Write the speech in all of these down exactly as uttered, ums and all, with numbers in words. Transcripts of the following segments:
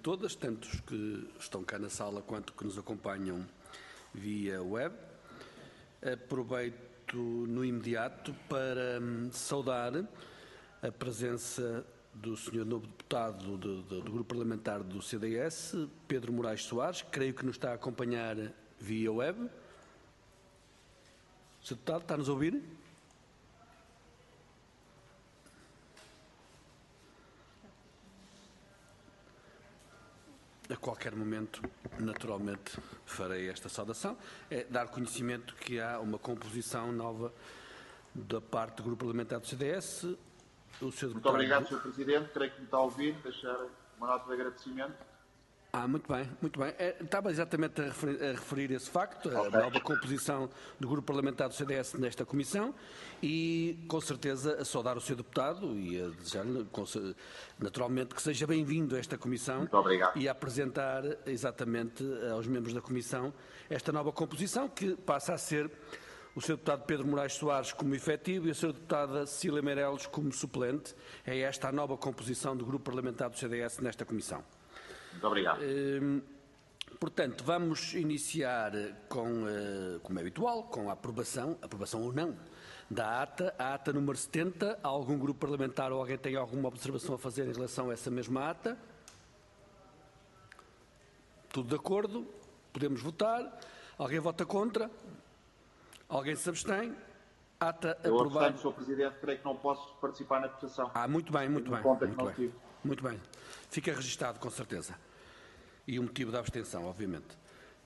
todas, tanto os que estão cá na sala quanto que nos acompanham via web. Aproveito no imediato para hum, saudar a presença do senhor novo deputado do, do, do Grupo Parlamentar do C D S, Pedro Moraes Soares, creio que nos está a acompanhar via web. senhor Deputado, está-nos a ouvir? A qualquer momento, naturalmente, farei esta saudação. É dar conhecimento que há uma composição nova da parte do Grupo Parlamentar do C D S. O senhor Muito deputado... obrigado, senhor Presidente. Creio que me está a ouvir. Deixar uma nota de agradecimento. Ah, muito bem, muito bem. É, estava exatamente a referir, a referir esse facto, a Okay. nova composição do Grupo Parlamentar do C D S nesta Comissão e, com certeza, a saudar o senhor Deputado e a desejar-lhe, naturalmente, que seja bem-vindo a esta Comissão. Muito obrigado. E a apresentar exatamente aos membros da Comissão esta nova composição que passa a ser o senhor Deputado Pedro Moraes Soares como efetivo e a senhora Deputada Cecília Meireles como suplente. É esta a nova composição do Grupo Parlamentar do C D S nesta Comissão. Muito obrigado. Uh, portanto, vamos iniciar com, uh, como é habitual, com a aprovação, aprovação ou não, da ata, a ata número setenta. Há algum grupo parlamentar ou alguém tem alguma observação a fazer em relação a essa mesma ata? Tudo de acordo? Podemos votar. Alguém vota contra? Alguém se abstém? Ata Eu aprovada. abstenho, senhor Presidente. Creio que não posso participar na votação. Ah, muito bem, muito bem. Conta que Muito não bem. tive. Muito bem. Fica registado, com certeza. E o motivo da abstenção, obviamente.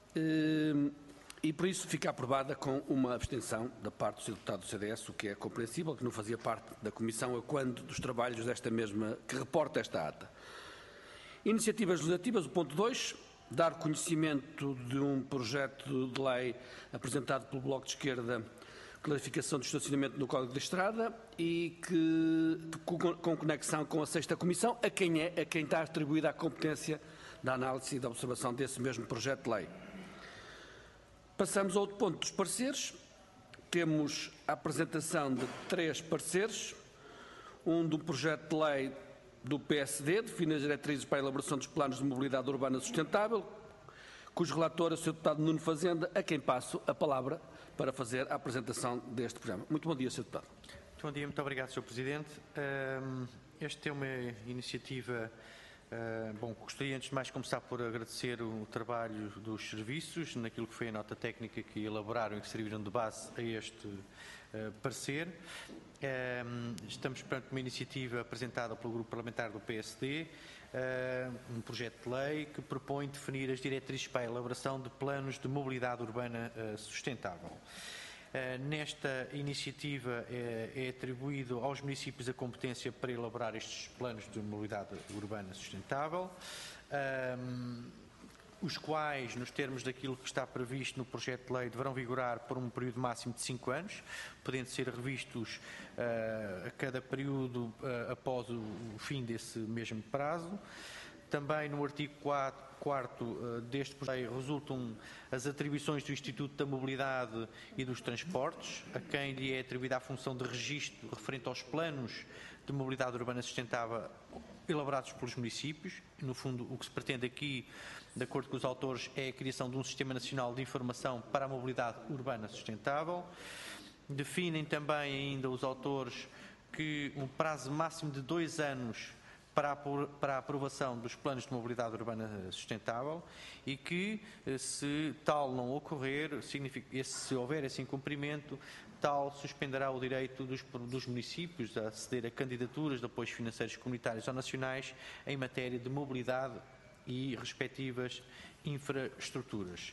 E por isso fica aprovada com uma abstenção da parte do senhor Deputado do C D S, o que é compreensível, que não fazia parte da Comissão a quando dos trabalhos desta mesma, que reporta esta ata. Iniciativas legislativas, o ponto dois, dar conhecimento de um projeto de lei apresentado pelo Bloco de Esquerda, clarificação do estacionamento no Código da Estrada e que, com, com conexão com a sexta Comissão, a quem, é, a quem está atribuída a competência da análise e da observação desse mesmo projeto de lei. Passamos ao outro ponto dos pareceres. Temos a apresentação de três pareceres. Um do projeto de lei do P S D, define as diretrizes para a elaboração dos planos de mobilidade urbana sustentável, cujo relator é o senhor Deputado Nuno Fazenda, a quem passo a palavra para fazer a apresentação deste programa. Muito bom dia, senhor Deputado. Muito bom dia, muito obrigado, senhor Presidente. Esta é uma iniciativa. Uh, bom, gostaria antes de mais começar por agradecer o trabalho dos serviços, naquilo que foi a nota técnica que elaboraram e que serviram de base a este uh, parecer. Uh, estamos perante uma iniciativa apresentada pelo Grupo Parlamentar do P S D, uh, um projeto de lei que propõe definir as diretrizes para a elaboração de planos de mobilidade urbana uh, sustentável. Uh, nesta iniciativa é, é atribuído aos municípios a competência para elaborar estes planos de mobilidade urbana sustentável, um, os quais, nos termos daquilo que está previsto no projeto de lei, deverão vigorar por um período máximo de cinco anos, podendo ser revistos uh, a cada período uh, após o, o fim desse mesmo prazo. Também no artigo quarto uh, deste projeto de lei resultam as atribuições do Instituto da Mobilidade e dos Transportes, a quem lhe é atribuída a função de registro referente aos planos de mobilidade urbana sustentável elaborados pelos municípios. No fundo, o que se pretende aqui, de acordo com os autores, é a criação de um Sistema Nacional de Informação para a Mobilidade Urbana Sustentável. Definem também ainda os autores que um prazo máximo de dois anos para a, para a aprovação dos planos de mobilidade urbana sustentável e que, se tal não ocorrer, significa, se houver esse incumprimento, tal suspenderá o direito dos, dos municípios a aceder a candidaturas de apoios financeiros comunitários ou nacionais em matéria de mobilidade e respectivas infraestruturas.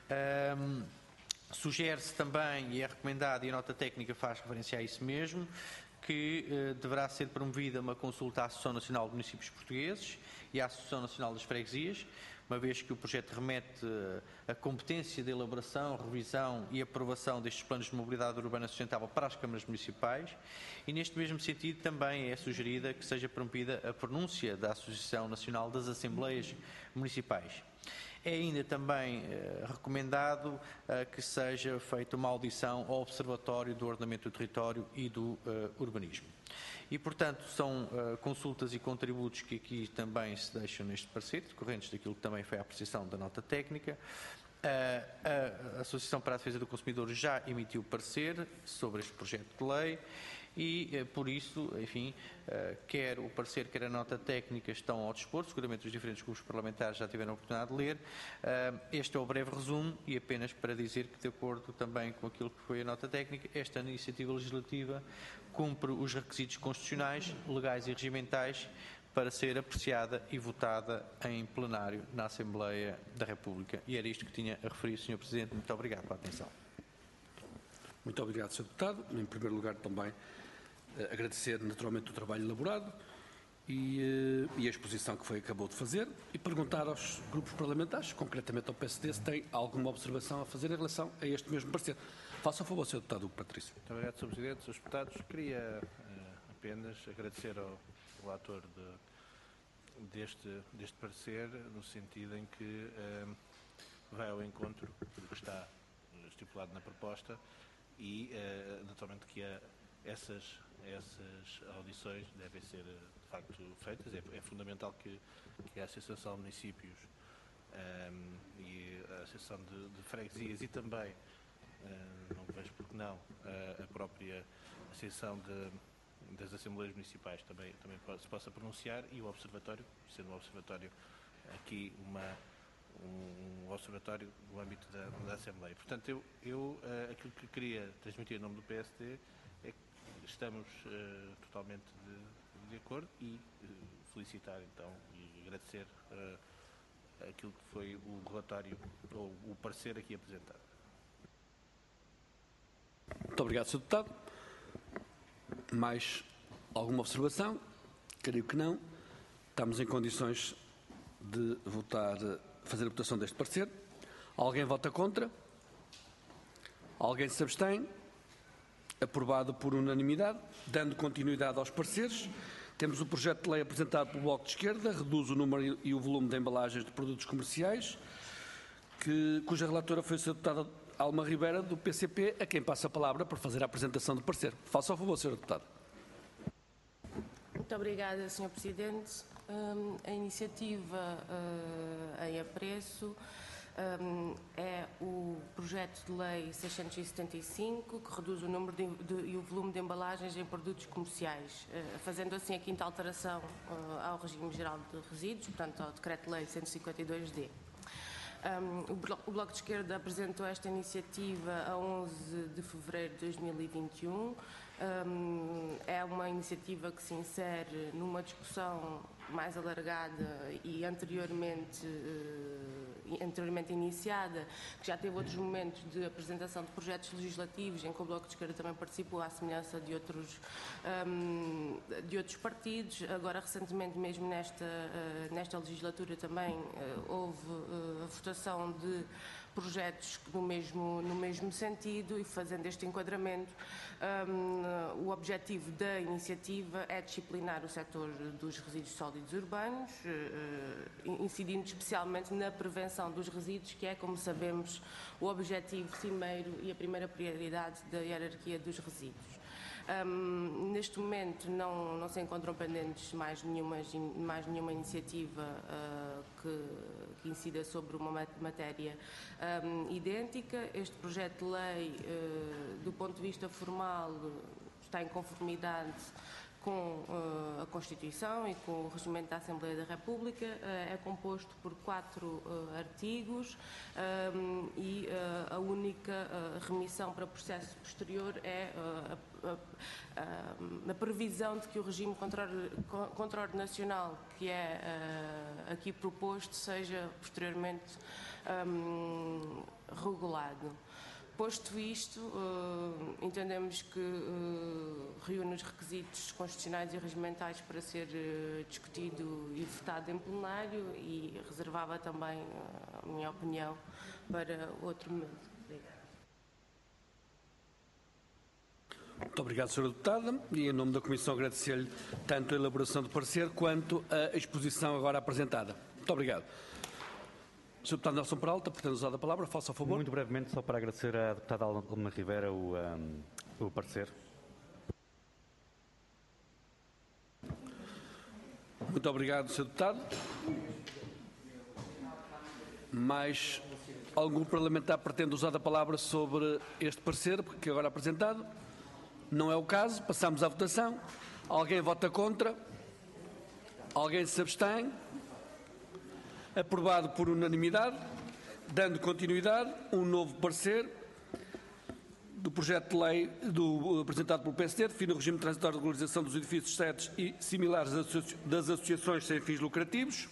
Um, Sugere-se também, e é recomendado, e a nota técnica faz referência a isso mesmo, que eh, deverá ser promovida uma consulta à Associação Nacional de Municípios Portugueses e à Associação Nacional das Freguesias, uma vez que o projeto remete uh, a competência de elaboração, revisão e aprovação destes planos de mobilidade urbana sustentável para as câmaras municipais, e neste mesmo sentido também é sugerida que seja promovida a pronúncia da Associação Nacional das Assembleias Municipais. É ainda também eh, recomendado eh, que seja feita uma audição ao Observatório do Ordenamento do Território e do eh, Urbanismo. E, portanto, são uh, consultas e contributos que aqui também se deixam neste parecer, decorrentes daquilo que também foi a apreciação da nota técnica. Uh, a Associação para a Defesa do Consumidor já emitiu parecer sobre este projeto de lei e, uh, por isso, enfim, uh, quer o parecer, quer a nota técnica estão ao dispor. Seguramente os diferentes grupos parlamentares já tiveram a oportunidade de ler. Uh, este é o breve resumo e apenas para dizer que, de acordo também com aquilo que foi a nota técnica, esta iniciativa legislativa cumpre os requisitos constitucionais, legais e regimentais para ser apreciada e votada em plenário na Assembleia da República. E era isto que tinha a referir, senhor Presidente. Muito obrigado pela atenção. Muito obrigado, senhor Deputado. Em primeiro lugar, também eh, agradecer naturalmente o trabalho elaborado e, eh, e a exposição que foi, acabou de fazer e perguntar aos grupos parlamentares, concretamente ao P S D, se tem alguma observação a fazer em relação a este mesmo parecer. Faça o favor, senhor Deputado Hugo Patrício. Muito obrigado, senhor Presidente. senhores Deputados, queria uh, apenas agradecer ao relator de, deste, deste parecer, no sentido em que uh, vai ao encontro do que está estipulado na proposta e, uh, naturalmente, que a, essas, essas audições devem ser, de facto, feitas. É, é fundamental que, que a Associação de Municípios um, e a Associação de, de Freguesias e também Uh, não vejo porque não, uh, a própria Associação de, das Assembleias Municipais também, também se possa pronunciar e o Observatório, sendo um Observatório aqui uma, um, um Observatório no âmbito da, da Assembleia. Portanto, eu, eu uh, aquilo que queria transmitir em nome do P S D é que estamos uh, totalmente de, de acordo e uh, felicitar então e agradecer uh, aquilo que foi o relatório ou o parecer aqui apresentado. Muito obrigado, senhor Deputado. Mais alguma observação? Creio que não. Estamos em condições de votar, fazer a votação deste parecer. Alguém vota contra? Alguém se abstém? Aprovado por unanimidade. Dando continuidade aos pareceres, temos o projeto de lei apresentado pelo Bloco de Esquerda, reduz o número e o volume de embalagens de produtos comerciais, que, cuja relatora foi a senhora deputada Alma Ribeira, do P C P, a quem passa a palavra para fazer a apresentação do parecer. Faça ao favor, senhora Deputada. Muito obrigada, senhor Presidente. Um, a iniciativa uh, em apreço um, é o projeto de lei seiscentos e setenta e cinco, que reduz o número de, de, e o volume de embalagens em produtos comerciais, uh, fazendo assim a quinta alteração uh, ao regime geral de resíduos, portanto ao Decreto-Lei cento e cinquenta e dois D. Um, o Bloco de Esquerda apresentou esta iniciativa a onze de fevereiro de dois mil e vinte e um. Um, é uma iniciativa que se insere numa discussão mais alargada e anteriormente, uh, anteriormente iniciada, que já teve outros momentos de apresentação de projetos legislativos em que o Bloco de Esquerda também participou, à semelhança de outros, um, de outros partidos. Agora, recentemente, mesmo nesta, uh, nesta legislatura, também uh, houve uh, a votação de projetos no mesmo, no mesmo sentido e fazendo este enquadramento, um, o objetivo da iniciativa é disciplinar o setor dos resíduos sólidos urbanos, uh, incidindo especialmente na prevenção dos resíduos, que é, como sabemos, o objetivo cimeiro e a primeira prioridade da hierarquia dos resíduos. Um, neste momento não, não se encontram pendentes mais nenhuma, mais nenhuma iniciativa uh, que, que incida sobre uma matéria um, idêntica. Este projeto de lei, uh, do ponto de vista formal, está em conformidade com uh, a Constituição e com o Regimento da Assembleia da República. Uh, é composto por quatro uh, artigos um, e uh, a única uh, remissão para processo posterior é uh, a, a, a, a previsão de que o regime contraordenacional que é uh, aqui proposto seja posteriormente um, regulado. Posto isto, uh, entendemos que uh, reúne os requisitos constitucionais e regimentais para ser uh, discutido e votado em plenário e reservava também, uh, a minha opinião, para outro momento. Obrigada. Muito obrigado, senhora Deputada. E, em nome da Comissão, agradecer-lhe tanto a elaboração do parecer quanto a exposição agora apresentada. Muito obrigado. senhor Deputado Nelson Peralta, pretende usar a palavra, faça a favor. Muito brevemente, só para agradecer à Deputada Alma Rivera o, um, o parecer. Muito obrigado, senhor Deputado. Mais algum parlamentar pretende usar a palavra sobre este parecer, que agora é apresentado? Não é o caso. Passamos à votação. Alguém vota contra? Alguém se abstém? Aprovado por unanimidade. Dando continuidade, um novo parecer do projeto de lei do, apresentado pelo P S D, define o regime transitório de regularização dos edifícios, sedes e similares das associações sem fins lucrativos.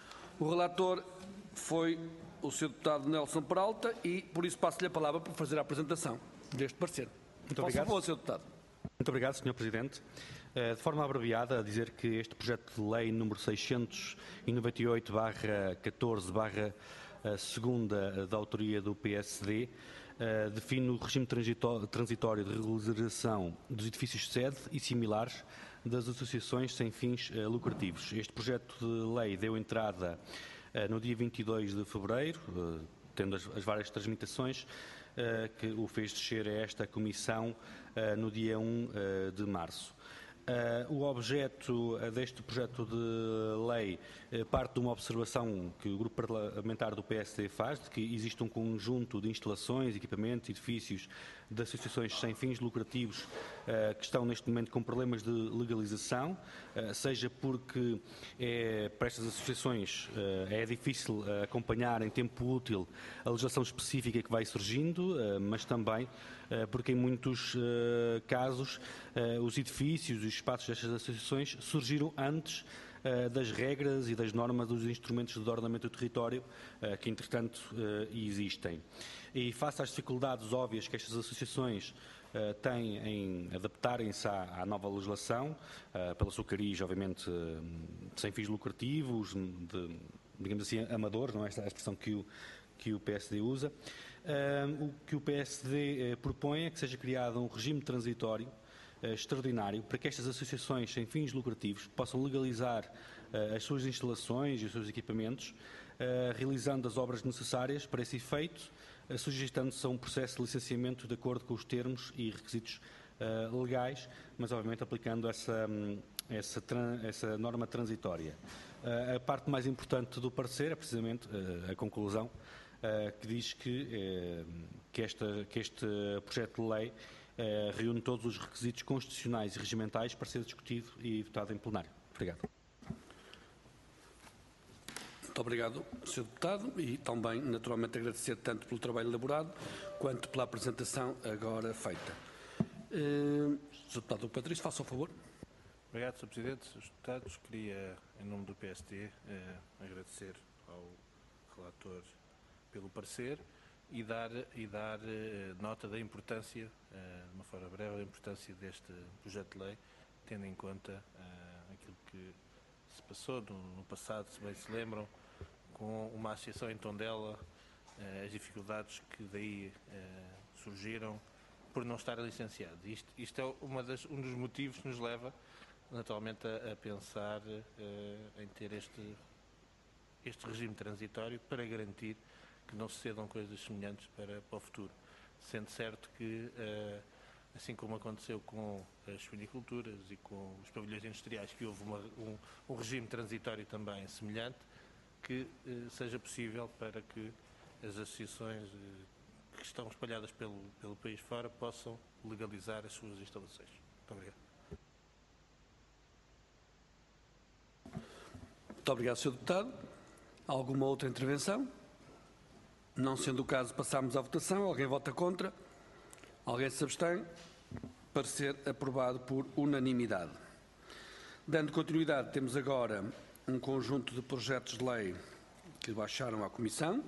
O relator foi o senhor Deputado Nelson Peralta e, por isso, passo-lhe a palavra para fazer a apresentação deste parecer. Muito obrigado. Por favor, senhor Deputado. Muito obrigado, senhor Presidente. De forma abreviada, a dizer que este projeto de lei número seiscentos e noventa e oito barra catorze barra segunda da autoria do P S D Uh, define o regime transitório de regularização dos edifícios sede e similares das associações sem fins uh, lucrativos. Este projeto de lei deu entrada uh, no dia vinte e dois de fevereiro, uh, tendo as, as várias transmitações, uh, que o fez descer a esta comissão uh, no dia um uh, de março. Uh, o objeto uh, deste projeto de lei uh, parte de uma observação que o Grupo Parlamentar do P S D faz, de que existe um conjunto de instalações, equipamentos, edifícios de associações sem fins lucrativos uh, que estão neste momento com problemas de legalização, uh, seja porque é, para estas associações uh, é difícil uh, acompanhar em tempo útil a legislação específica que vai surgindo, uh, mas também uh, porque em muitos uh, casos uh, os edifícios e os espaços destas associações surgiram antes uh, das regras e das normas dos instrumentos de ordenamento do território uh, que, entretanto, uh, existem. E face às dificuldades óbvias que estas associações uh, têm em adaptarem-se à, à nova legislação, uh, pela sua cariz, obviamente, uh, sem fins lucrativos, de, digamos assim, amadores, não é esta a expressão que o, que o P S D usa, uh, o que o P S D uh, propõe é que seja criado um regime transitório Uh, extraordinário para que estas associações sem fins lucrativos possam legalizar uh, as suas instalações e os seus equipamentos, uh, realizando as obras necessárias para esse efeito, uh, sujeitando-se a um processo de licenciamento de acordo com os termos e requisitos uh, legais, mas obviamente aplicando essa, um, essa, essa norma transitória. Uh, a parte mais importante do parecer é precisamente uh, a conclusão, uh, que diz que, uh, que, esta, que este projeto de lei Uh, reúne todos os requisitos constitucionais e regimentais para ser discutido e votado em plenário. Obrigado. Muito obrigado, senhor Deputado, e também, naturalmente, agradecer tanto pelo trabalho elaborado quanto pela apresentação agora feita. Uh, senhor Deputado Patrício, faça o favor. Obrigado, senhor Presidente. Senhores Deputados, queria, em nome do P S D, eh, agradecer ao relator pelo parecer e dar, e dar eh, nota da importância, eh, de uma forma breve, da importância deste projeto de lei, tendo em conta eh, aquilo que se passou no, no passado, se bem se lembram, com uma associação em Tondela, eh, as dificuldades que daí eh, surgiram por não estar licenciado. Isto, isto é uma das, um dos motivos que nos leva, naturalmente, a, a pensar eh, em ter este, este regime transitório para garantir que não sucedam coisas semelhantes para, para o futuro. Sendo certo que, uh, assim como aconteceu com as suiniculturas e com os pavilhões industriais, que houve uma, um, um regime transitório também semelhante, que uh, seja possível para que as associações uh, que estão espalhadas pelo, pelo país fora possam legalizar as suas instalações. Muito obrigado. Muito obrigado, senhor Deputado. Alguma outra intervenção? Não sendo o caso, passamos à votação. Alguém vota contra? Alguém se abstém? Parecer aprovado por unanimidade. Dando continuidade, temos agora um conjunto de projetos de lei que baixaram à Comissão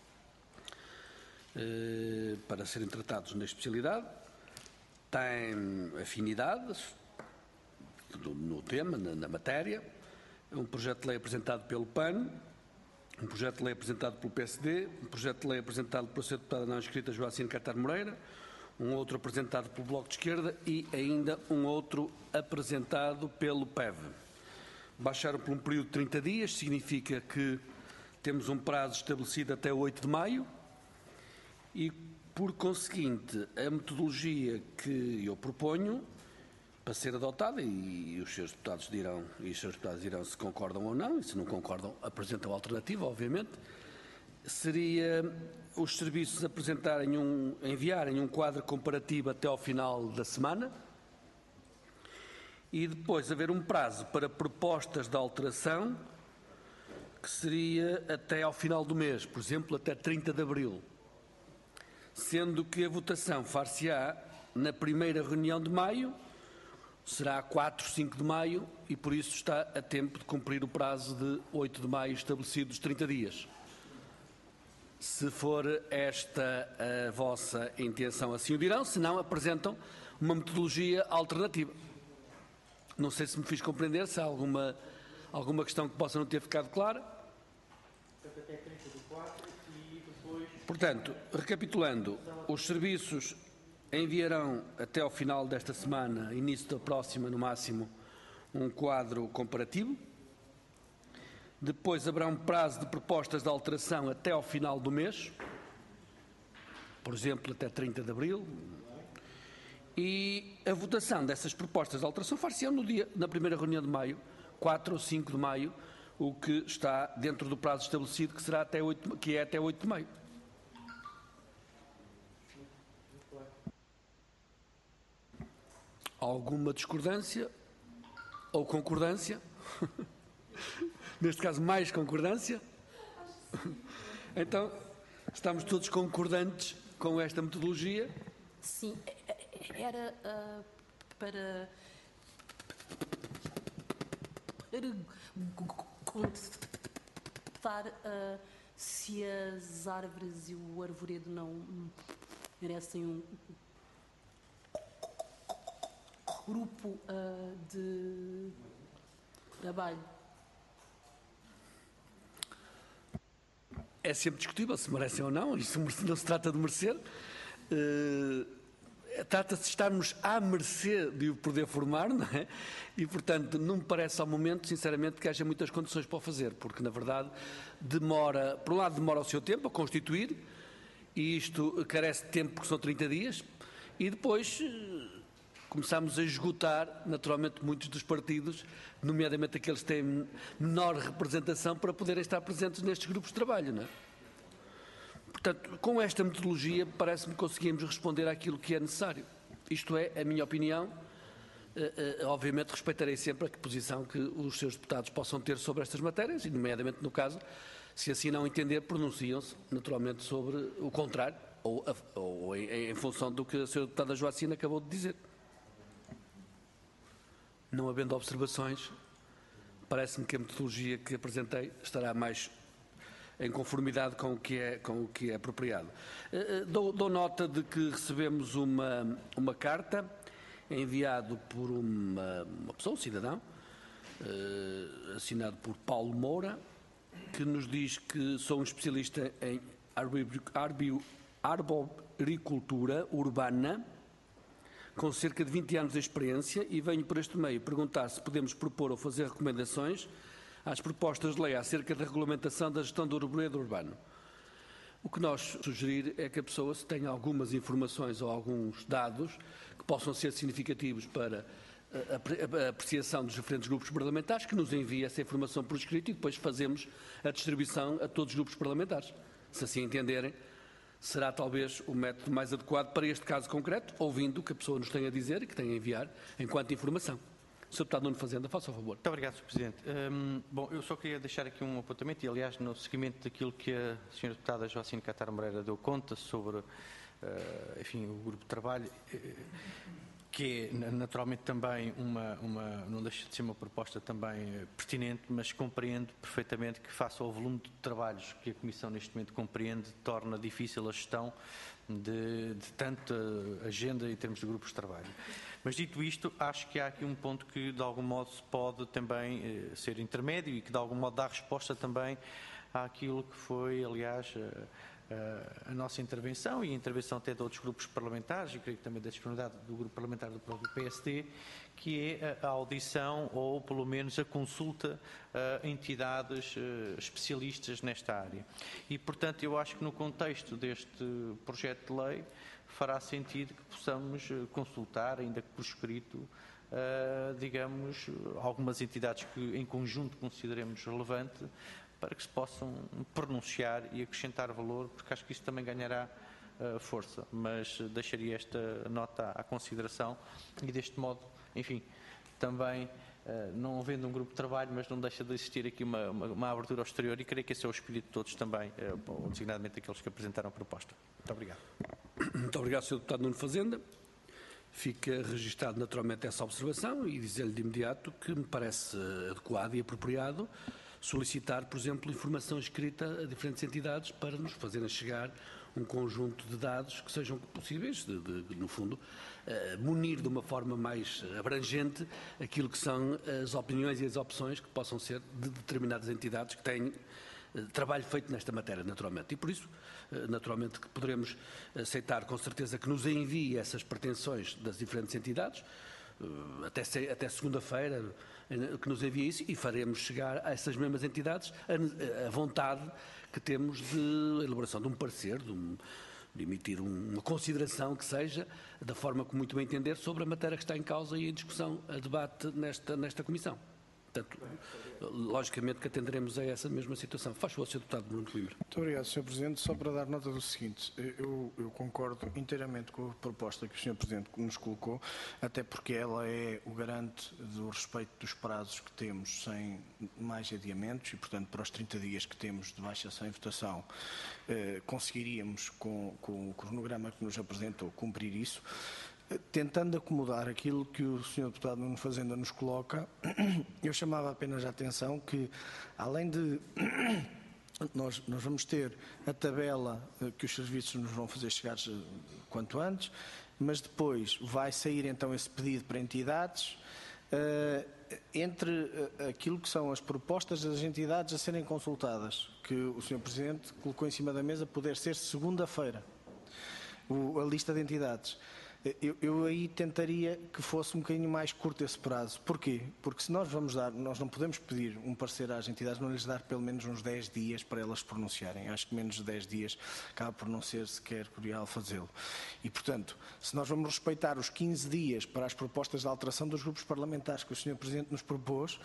eh, para serem tratados na especialidade. Tem afinidades no tema, na, na matéria. É um projeto de lei apresentado pelo P A N, um projeto de lei apresentado pelo P S D, um projeto de lei apresentado pela senhora deputada não inscrita Joacine Catar Moreira, um outro apresentado pelo Bloco de Esquerda e ainda um outro apresentado pelo P E V. Baixaram por um período de trinta dias, significa que temos um prazo estabelecido até oito de maio e, por conseguinte, a metodologia que eu proponho para ser adotada, e os seus deputados dirão, e os seus deputados dirão se concordam ou não, e se não concordam apresentam alternativa, obviamente, seria os serviços apresentarem um, enviarem um quadro comparativo até ao final da semana e depois haver um prazo para propostas de alteração que seria até ao final do mês, por exemplo, até trinta de abril, sendo que a votação far-se-á na primeira reunião de maio, será quatro, cinco de maio e por isso está a tempo de cumprir o prazo de oito de maio estabelecido dos trinta dias. Se for esta a vossa intenção, assim o dirão, se não, apresentam uma metodologia alternativa. Não sei se me fiz compreender, se há alguma, alguma questão que possa não ter ficado clara. Portanto, recapitulando, os serviços enviarão até ao final desta semana, início da próxima no máximo, um quadro comparativo. Depois haverá um prazo de propostas de alteração até ao final do mês, por exemplo, até trinta de abril. E a votação dessas propostas de alteração far-se-á no dia, na primeira reunião de maio, quatro ou cinco de maio, o que está dentro do prazo estabelecido, que, será até oito, que é até oito de maio. Alguma discordância ou concordância? Neste caso, mais concordância? Então, estamos todos concordantes com esta metodologia? Sim, era uh, para perguntar uh, se as árvores e o arvoredo não merecem um grupo uh, de trabalho. É sempre discutível se merecem ou não, isso não se trata de merecer. Uh, Trata-se de estarmos à mercê de o poder formar, não é? E, portanto, não me parece ao momento, sinceramente, que haja muitas condições para o fazer, porque, na verdade, demora, por um lado, demora o seu tempo a constituir, e isto carece de tempo porque são trinta dias, e depois começamos a esgotar, naturalmente, muitos dos partidos, nomeadamente aqueles que têm menor representação, para poderem estar presentes nestes grupos de trabalho, não é? Portanto, com esta metodologia, parece-me que conseguimos responder àquilo que é necessário. Isto é a minha opinião. Uh, uh, obviamente, respeitarei sempre a posição que os seus deputados possam ter sobre estas matérias, e, nomeadamente, no caso, se assim não entender, pronunciam-se, naturalmente, sobre o contrário, ou, ou em, em função do que a senhora deputada Joacina acabou de dizer. Não havendo observações, parece-me que a metodologia que apresentei estará mais em conformidade com o que é, com o que é apropriado. Uh, dou, dou nota de que recebemos uma, uma carta enviada por uma, uma pessoa, um cidadão, uh, assinado por Paulo Moura, que nos diz que sou um especialista em arboricultura urbana, com cerca de vinte anos de experiência, e venho por este meio perguntar se podemos propor ou fazer recomendações às propostas de lei acerca da regulamentação da gestão do arvoredo urbano. O que nós sugerir é que a pessoa, se tenha algumas informações ou alguns dados que possam ser significativos para a apreciação dos diferentes grupos parlamentares, que nos envie essa informação por escrito e depois fazemos a distribuição a todos os grupos parlamentares. Se assim entenderem, será talvez o método mais adequado para este caso concreto, ouvindo o que a pessoa nos tem a dizer e que tem a enviar enquanto informação. senhor Deputado Nuno Fazenda, faça o favor. Muito obrigado, senhor Presidente. Um, bom, eu só queria deixar aqui um apontamento, e aliás, no seguimento daquilo que a senhora Deputada Joacina Catar Moreira deu conta sobre, uh, enfim, o grupo de trabalho, uh, que é naturalmente também uma, uma, não deixa de ser uma proposta também pertinente, mas compreendo perfeitamente que, face ao volume de trabalhos que a Comissão neste momento compreende, torna difícil a gestão de, de tanta agenda em termos de grupos de trabalho. Mas, dito isto, acho que há aqui um ponto que, de algum modo, se pode também eh, ser intermédio e que, de algum modo, dá resposta também àquilo que foi, aliás, a, a nossa intervenção e a intervenção até de outros grupos parlamentares, e creio que também da disponibilidade do grupo parlamentar do próprio P S D, que é a audição ou, pelo menos, a consulta a entidades especialistas nesta área. E, portanto, eu acho que no contexto deste projeto de lei fará sentido que possamos consultar, ainda que por escrito, uh, digamos, algumas entidades que em conjunto consideremos relevante para que se possam pronunciar e acrescentar valor, porque acho que isso também ganhará uh, força. Mas deixaria esta nota à consideração e deste modo, enfim, também uh, não havendo um grupo de trabalho, mas não deixa de existir aqui uma, uma, uma abertura ao exterior e creio que esse é o espírito de todos também, uh, designadamente aqueles que apresentaram a proposta. Muito obrigado. Muito obrigado, senhor Deputado Nuno Fazenda. Fica registado naturalmente essa observação e dizer-lhe de imediato que me parece adequado e apropriado solicitar, por exemplo, informação escrita a diferentes entidades para nos fazerem chegar um conjunto de dados que sejam possíveis, de, de, no fundo, uh, munir de uma forma mais abrangente aquilo que são as opiniões e as opções que possam ser de determinadas entidades que têm uh, trabalho feito nesta matéria, naturalmente. E por isso, uh, naturalmente, que poderemos aceitar com certeza que nos envie essas pretensões das diferentes entidades, uh, até, até segunda-feira, que nos envie isso e faremos chegar a essas mesmas entidades a, a vontade que temos de elaboração de um parecer, de, um, de emitir um, uma consideração que seja, da forma como muito bem entender, sobre a matéria que está em causa e em discussão, a debate nesta, nesta comissão. Portanto, logicamente que atenderemos a essa mesma situação. Faz favor, senhor Deputado Bruno Coimbra. Muito obrigado, senhor Presidente. Só para dar nota do seguinte, eu, eu concordo inteiramente com a proposta que o senhor Presidente nos colocou, até porque ela é o garante do respeito dos prazos que temos sem mais adiamentos e, portanto, para os trinta dias que temos de baixa sem votação, eh, conseguiríamos, com, com o cronograma que nos apresentou, cumprir isso. Tentando acomodar aquilo que o senhor Deputado Nuno Fazenda nos coloca, eu chamava apenas a atenção que, além de nós, nós vamos ter a tabela que os serviços nos vão fazer chegar quanto antes, mas depois vai sair então esse pedido para entidades, uh, entre aquilo que são as propostas das entidades a serem consultadas, que o senhor Presidente colocou em cima da mesa, poder ser segunda-feira, a lista de entidades. Eu, eu aí tentaria que fosse um bocadinho mais curto esse prazo. Porquê? Porque se nós vamos dar, nós não podemos pedir um parecer às entidades, não lhes dar pelo menos uns dez dias para elas pronunciarem. Acho que menos de dez dias acaba por não ser sequer cordial fazê-lo. E, portanto, se nós vamos respeitar os quinze dias para as propostas de alteração dos grupos parlamentares que o senhor Presidente nos propôs,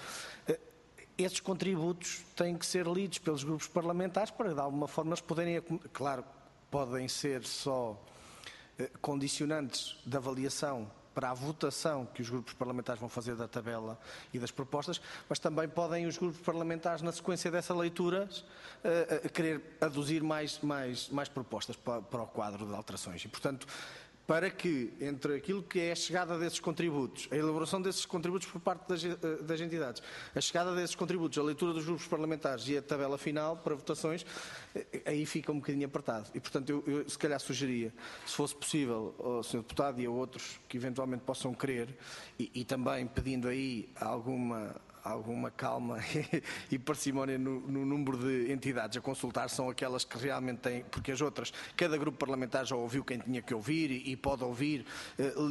esses contributos têm que ser lidos pelos grupos parlamentares para, de alguma forma, eles poderem... Claro, podem ser só condicionantes de avaliação para a votação que os grupos parlamentares vão fazer da tabela e das propostas, mas também podem os grupos parlamentares, na sequência dessa leitura, uh, uh, querer aduzir mais, mais, mais propostas para, para o quadro de alterações. E, portanto, para que, entre aquilo que é a chegada desses contributos, a elaboração desses contributos por parte das, das entidades, a chegada desses contributos, a leitura dos grupos parlamentares e a tabela final para votações, aí fica um bocadinho apertado. E, portanto, eu, eu se calhar sugeria, se fosse possível, ao senhor Deputado e a outros que eventualmente possam querer, e, e também pedindo aí alguma... alguma calma e parcimónia no, no número de entidades a consultar, são aquelas que realmente têm, porque as outras, cada grupo parlamentar já ouviu quem tinha que ouvir e, e pode ouvir uh,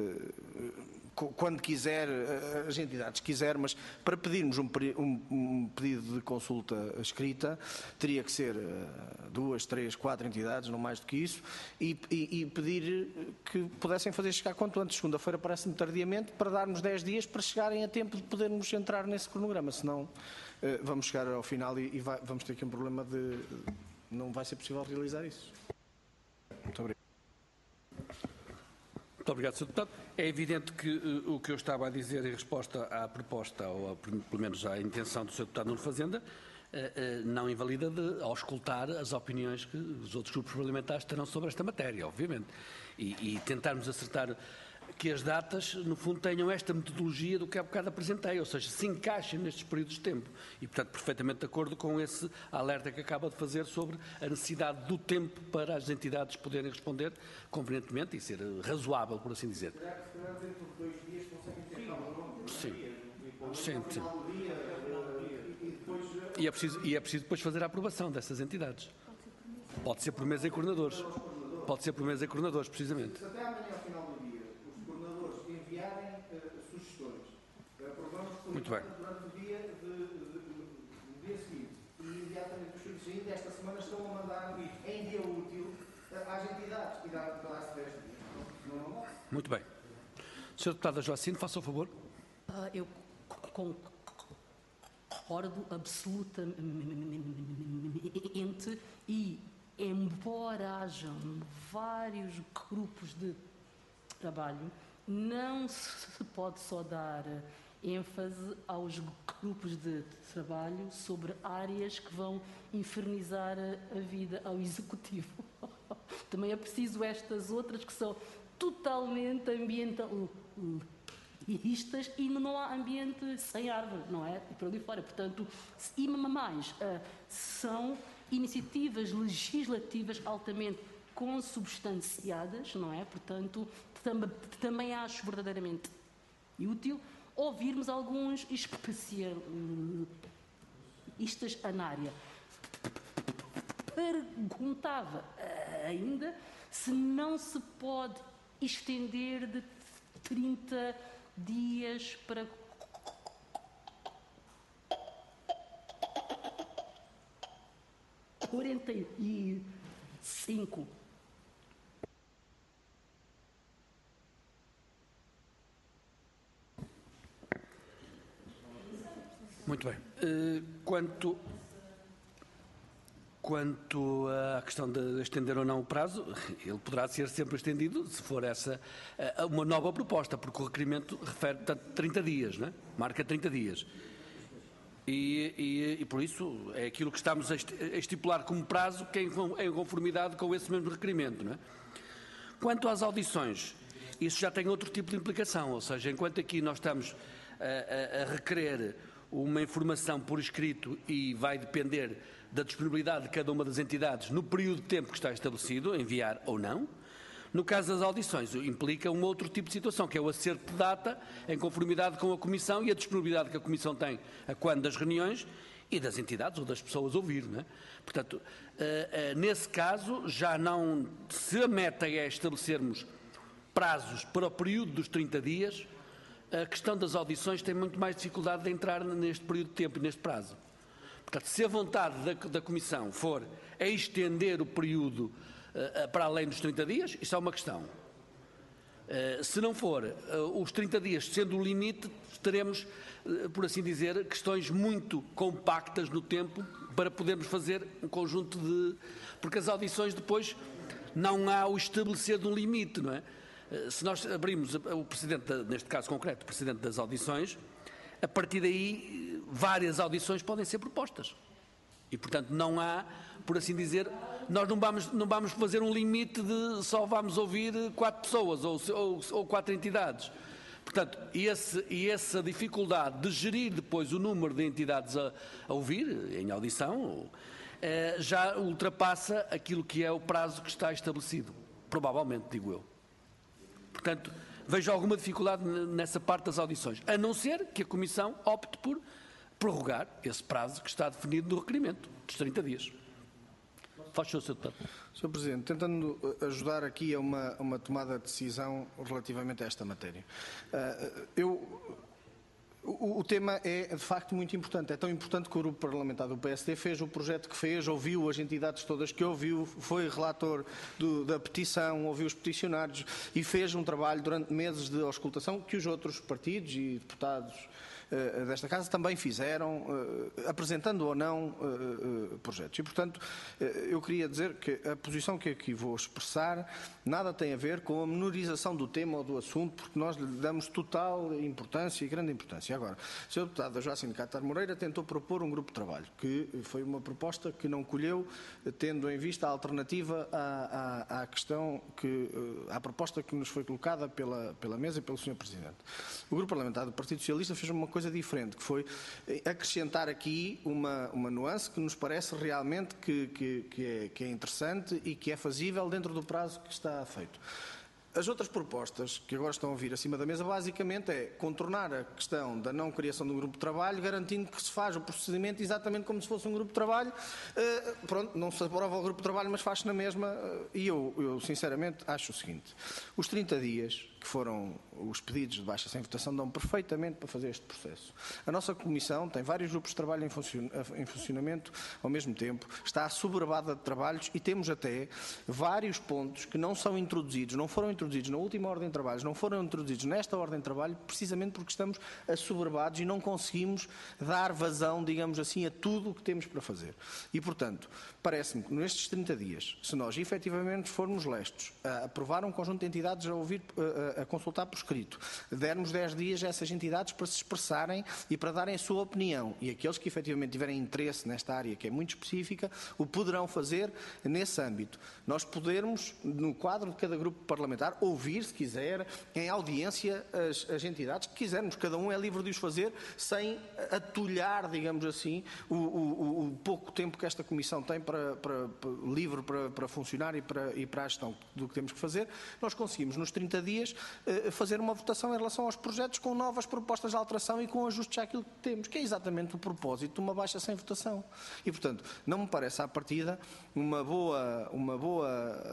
uh, quando quiser, uh, as entidades quiser, mas para pedirmos um, um, um pedido de consulta escrita, teria que ser uh, duas, três, quatro entidades, não mais do que isso, e, e, e pedir que pudessem fazer chegar quanto antes, segunda-feira parece-me tardiamente, para darmos dez dias para chegarem a tempo de podermos entrar nesse cronograma, senão uh, vamos chegar ao final e, e vai, vamos ter aqui um problema de... não vai ser possível realizar isso. Muito obrigado. Muito obrigado, senhor Deputado. É evidente que uh, o que eu estava a dizer em resposta à proposta, ou a, pelo menos à intenção do senhor Deputado Nuno Fazenda, uh, uh, não invalida de auscultar as opiniões que os outros grupos parlamentares terão sobre esta matéria, obviamente. E, e tentarmos acertar que as datas, no fundo, tenham esta metodologia do que há bocado apresentei, ou seja, se encaixem nestes períodos de tempo. E, portanto, perfeitamente de acordo com esse alerta que acaba de fazer sobre a necessidade do tempo para as entidades poderem responder convenientemente e ser razoável, por assim dizer. Será que dentro de dois dias conseguem ter calma? Sim. Sim, sim. E depois e, é preciso, e é preciso depois fazer a aprovação dessas entidades. Pode ser por mesa em coordenadores. Pode ser por mesa em coordenadores, precisamente. Se até amanhã, ao final do dia, os coordenadores enviarem uh, sugestões, aprovamos por Muito bem. durante o dia, de, de, de, de, dia seguinte, e imediatamente os serviços ainda esta semana estão a mandar em dia útil às entidades e dá para dez dias. Não, não, não. Muito bem. senhor Deputado Joacine, faça o favor. Uh, eu concordo absolutamente e, embora hajam vários grupos de trabalho, não se pode só dar ênfase aos grupos de trabalho sobre áreas que vão infernizar a vida ao Executivo. Também é preciso estas outras que são totalmente ambientalistas e não há ambiente sem árvore, não é? E por ali fora. Portanto, e mais, são iniciativas legislativas altamente consubstanciadas, não é? Portanto, tam também acho verdadeiramente útil ouvirmos alguns especialistas na área. Perguntava ainda se não se pode estender de trinta dias para quarenta e cinco. Muito bem. Uh, quanto, quanto à questão de estender ou não o prazo, ele poderá ser sempre estendido se for essa uh, uma nova proposta, porque o requerimento refere a trinta dias, não é? Marca trinta dias. E, e, e por isso é aquilo que estamos a estipular como prazo que é em conformidade com esse mesmo requerimento, não é? Quanto às audições, isso já tem outro tipo de implicação, ou seja, enquanto aqui nós estamos a, a, a requerer uma informação por escrito e vai depender da disponibilidade de cada uma das entidades no período de tempo que está estabelecido, enviar ou não. No caso das audições, implica um outro tipo de situação, que é o acerto de data em conformidade com a Comissão e a disponibilidade que a Comissão tem a quando das reuniões e das entidades ou das pessoas ouvir, não é? Portanto, uh, uh, nesse caso, já não, se a meta é estabelecermos prazos para o período dos trinta dias, a questão das audições tem muito mais dificuldade de entrar neste período de tempo e neste prazo. Portanto, se a vontade da, da Comissão for a estender o período uh, para além dos trinta dias, isso é uma questão. Uh, se não for uh, os trinta dias sendo o limite, teremos, uh, por assim dizer, questões muito compactas no tempo para podermos fazer um conjunto de... Porque as audições depois não há o estabelecer de um limite, não é? Se nós abrimos o Presidente, neste caso concreto, o Presidente das audições, a partir daí várias audições podem ser propostas. E, portanto, não há, por assim dizer, nós não vamos, não vamos fazer um limite de só vamos ouvir quatro pessoas ou, ou, ou quatro entidades. Portanto, esse, e essa dificuldade de gerir depois o número de entidades a, a ouvir, em audição, eh, já ultrapassa aquilo que é o prazo que está estabelecido. Provavelmente, digo eu. Portanto, vejo alguma dificuldade nessa parte das audições, a não ser que a Comissão opte por prorrogar esse prazo que está definido no requerimento, dos trinta dias. Faz o senhor Deputado. senhor Presidente, tentando ajudar aqui a uma, uma tomada de decisão relativamente a esta matéria. Uh, eu... O, o tema é, de facto, muito importante. É tão importante que o Grupo Parlamentar do P S D fez o projeto que fez, ouviu as entidades todas que ouviu, foi relator do, da petição, ouviu os peticionários e fez um trabalho durante meses de auscultação que os outros partidos e deputados uh, desta Casa também fizeram, uh, apresentando ou não uh, uh, projetos. E, portanto, uh, eu queria dizer que a posição que aqui vou expressar nada tem a ver com a menorização do tema ou do assunto, porque nós lhe damos total importância e grande importância. Agora, o senhor Deputado Joacine Catar Moreira tentou propor um grupo de trabalho, que foi uma proposta que não colheu, tendo em vista a alternativa à, à, à questão, que, à proposta que nos foi colocada pela, pela mesa e pelo senhor Presidente. O Grupo Parlamentar do Partido Socialista fez uma coisa diferente, que foi acrescentar aqui uma, uma nuance que nos parece realmente que, que, que, é, que é interessante e que é fazível dentro do prazo que está feito. as outras propostas que agora estão a vir acima da mesa, basicamente é contornar a questão da não criação de um grupo de trabalho, garantindo que se faz o procedimento exatamente como se fosse um grupo de trabalho. Uh, pronto, não se aprova o grupo de trabalho, mas faz-se na mesma. Uh, e eu, eu, sinceramente, acho o seguinte. Os trinta dias, que foram os pedidos de baixa sem votação, dão perfeitamente para fazer este processo. A nossa Comissão tem vários grupos de trabalho em, funcion em funcionamento ao mesmo tempo, está assoberbada de trabalhos e temos até vários pontos que não são introduzidos, não foram introduzidos na última ordem de trabalhos, não foram introduzidos nesta ordem de trabalho, precisamente porque estamos assoberbados e não conseguimos dar vazão, digamos assim, a tudo o que temos para fazer. E, portanto, parece-me que nestes trinta dias, se nós efetivamente formos lestos a aprovar um conjunto de entidades a ouvir, a, a consultar por escrito, dermos dez dias a essas entidades para se expressarem e para darem a sua opinião, e aqueles que efetivamente tiverem interesse nesta área que é muito específica, o poderão fazer nesse âmbito. Nós podermos, no quadro de cada grupo parlamentar, ouvir, se quiser, em audiência as, as entidades que quisermos. Cada um é livre de os fazer sem atulhar, digamos assim, o, o, o pouco tempo que esta Comissão tem para, para, para, livre para, para funcionar e para, e para a gestão do que temos que fazer. Nós conseguimos, nos trinta dias, fazer uma votação em relação aos projetos com novas propostas de alteração e com ajustes àquilo que temos, que é exatamente o propósito de uma baixa sem votação. E, portanto, não me parece à partida uma boa, uma boa,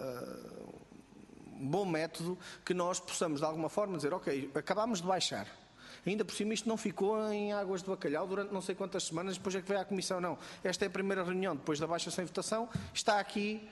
uh, um bom método que nós possamos, de alguma forma, dizer, ok, acabámos de baixar. Ainda por cima isto não ficou em águas de bacalhau durante não sei quantas semanas, depois é que veio à Comissão. Não, esta é a primeira reunião depois da baixa sem votação, está aqui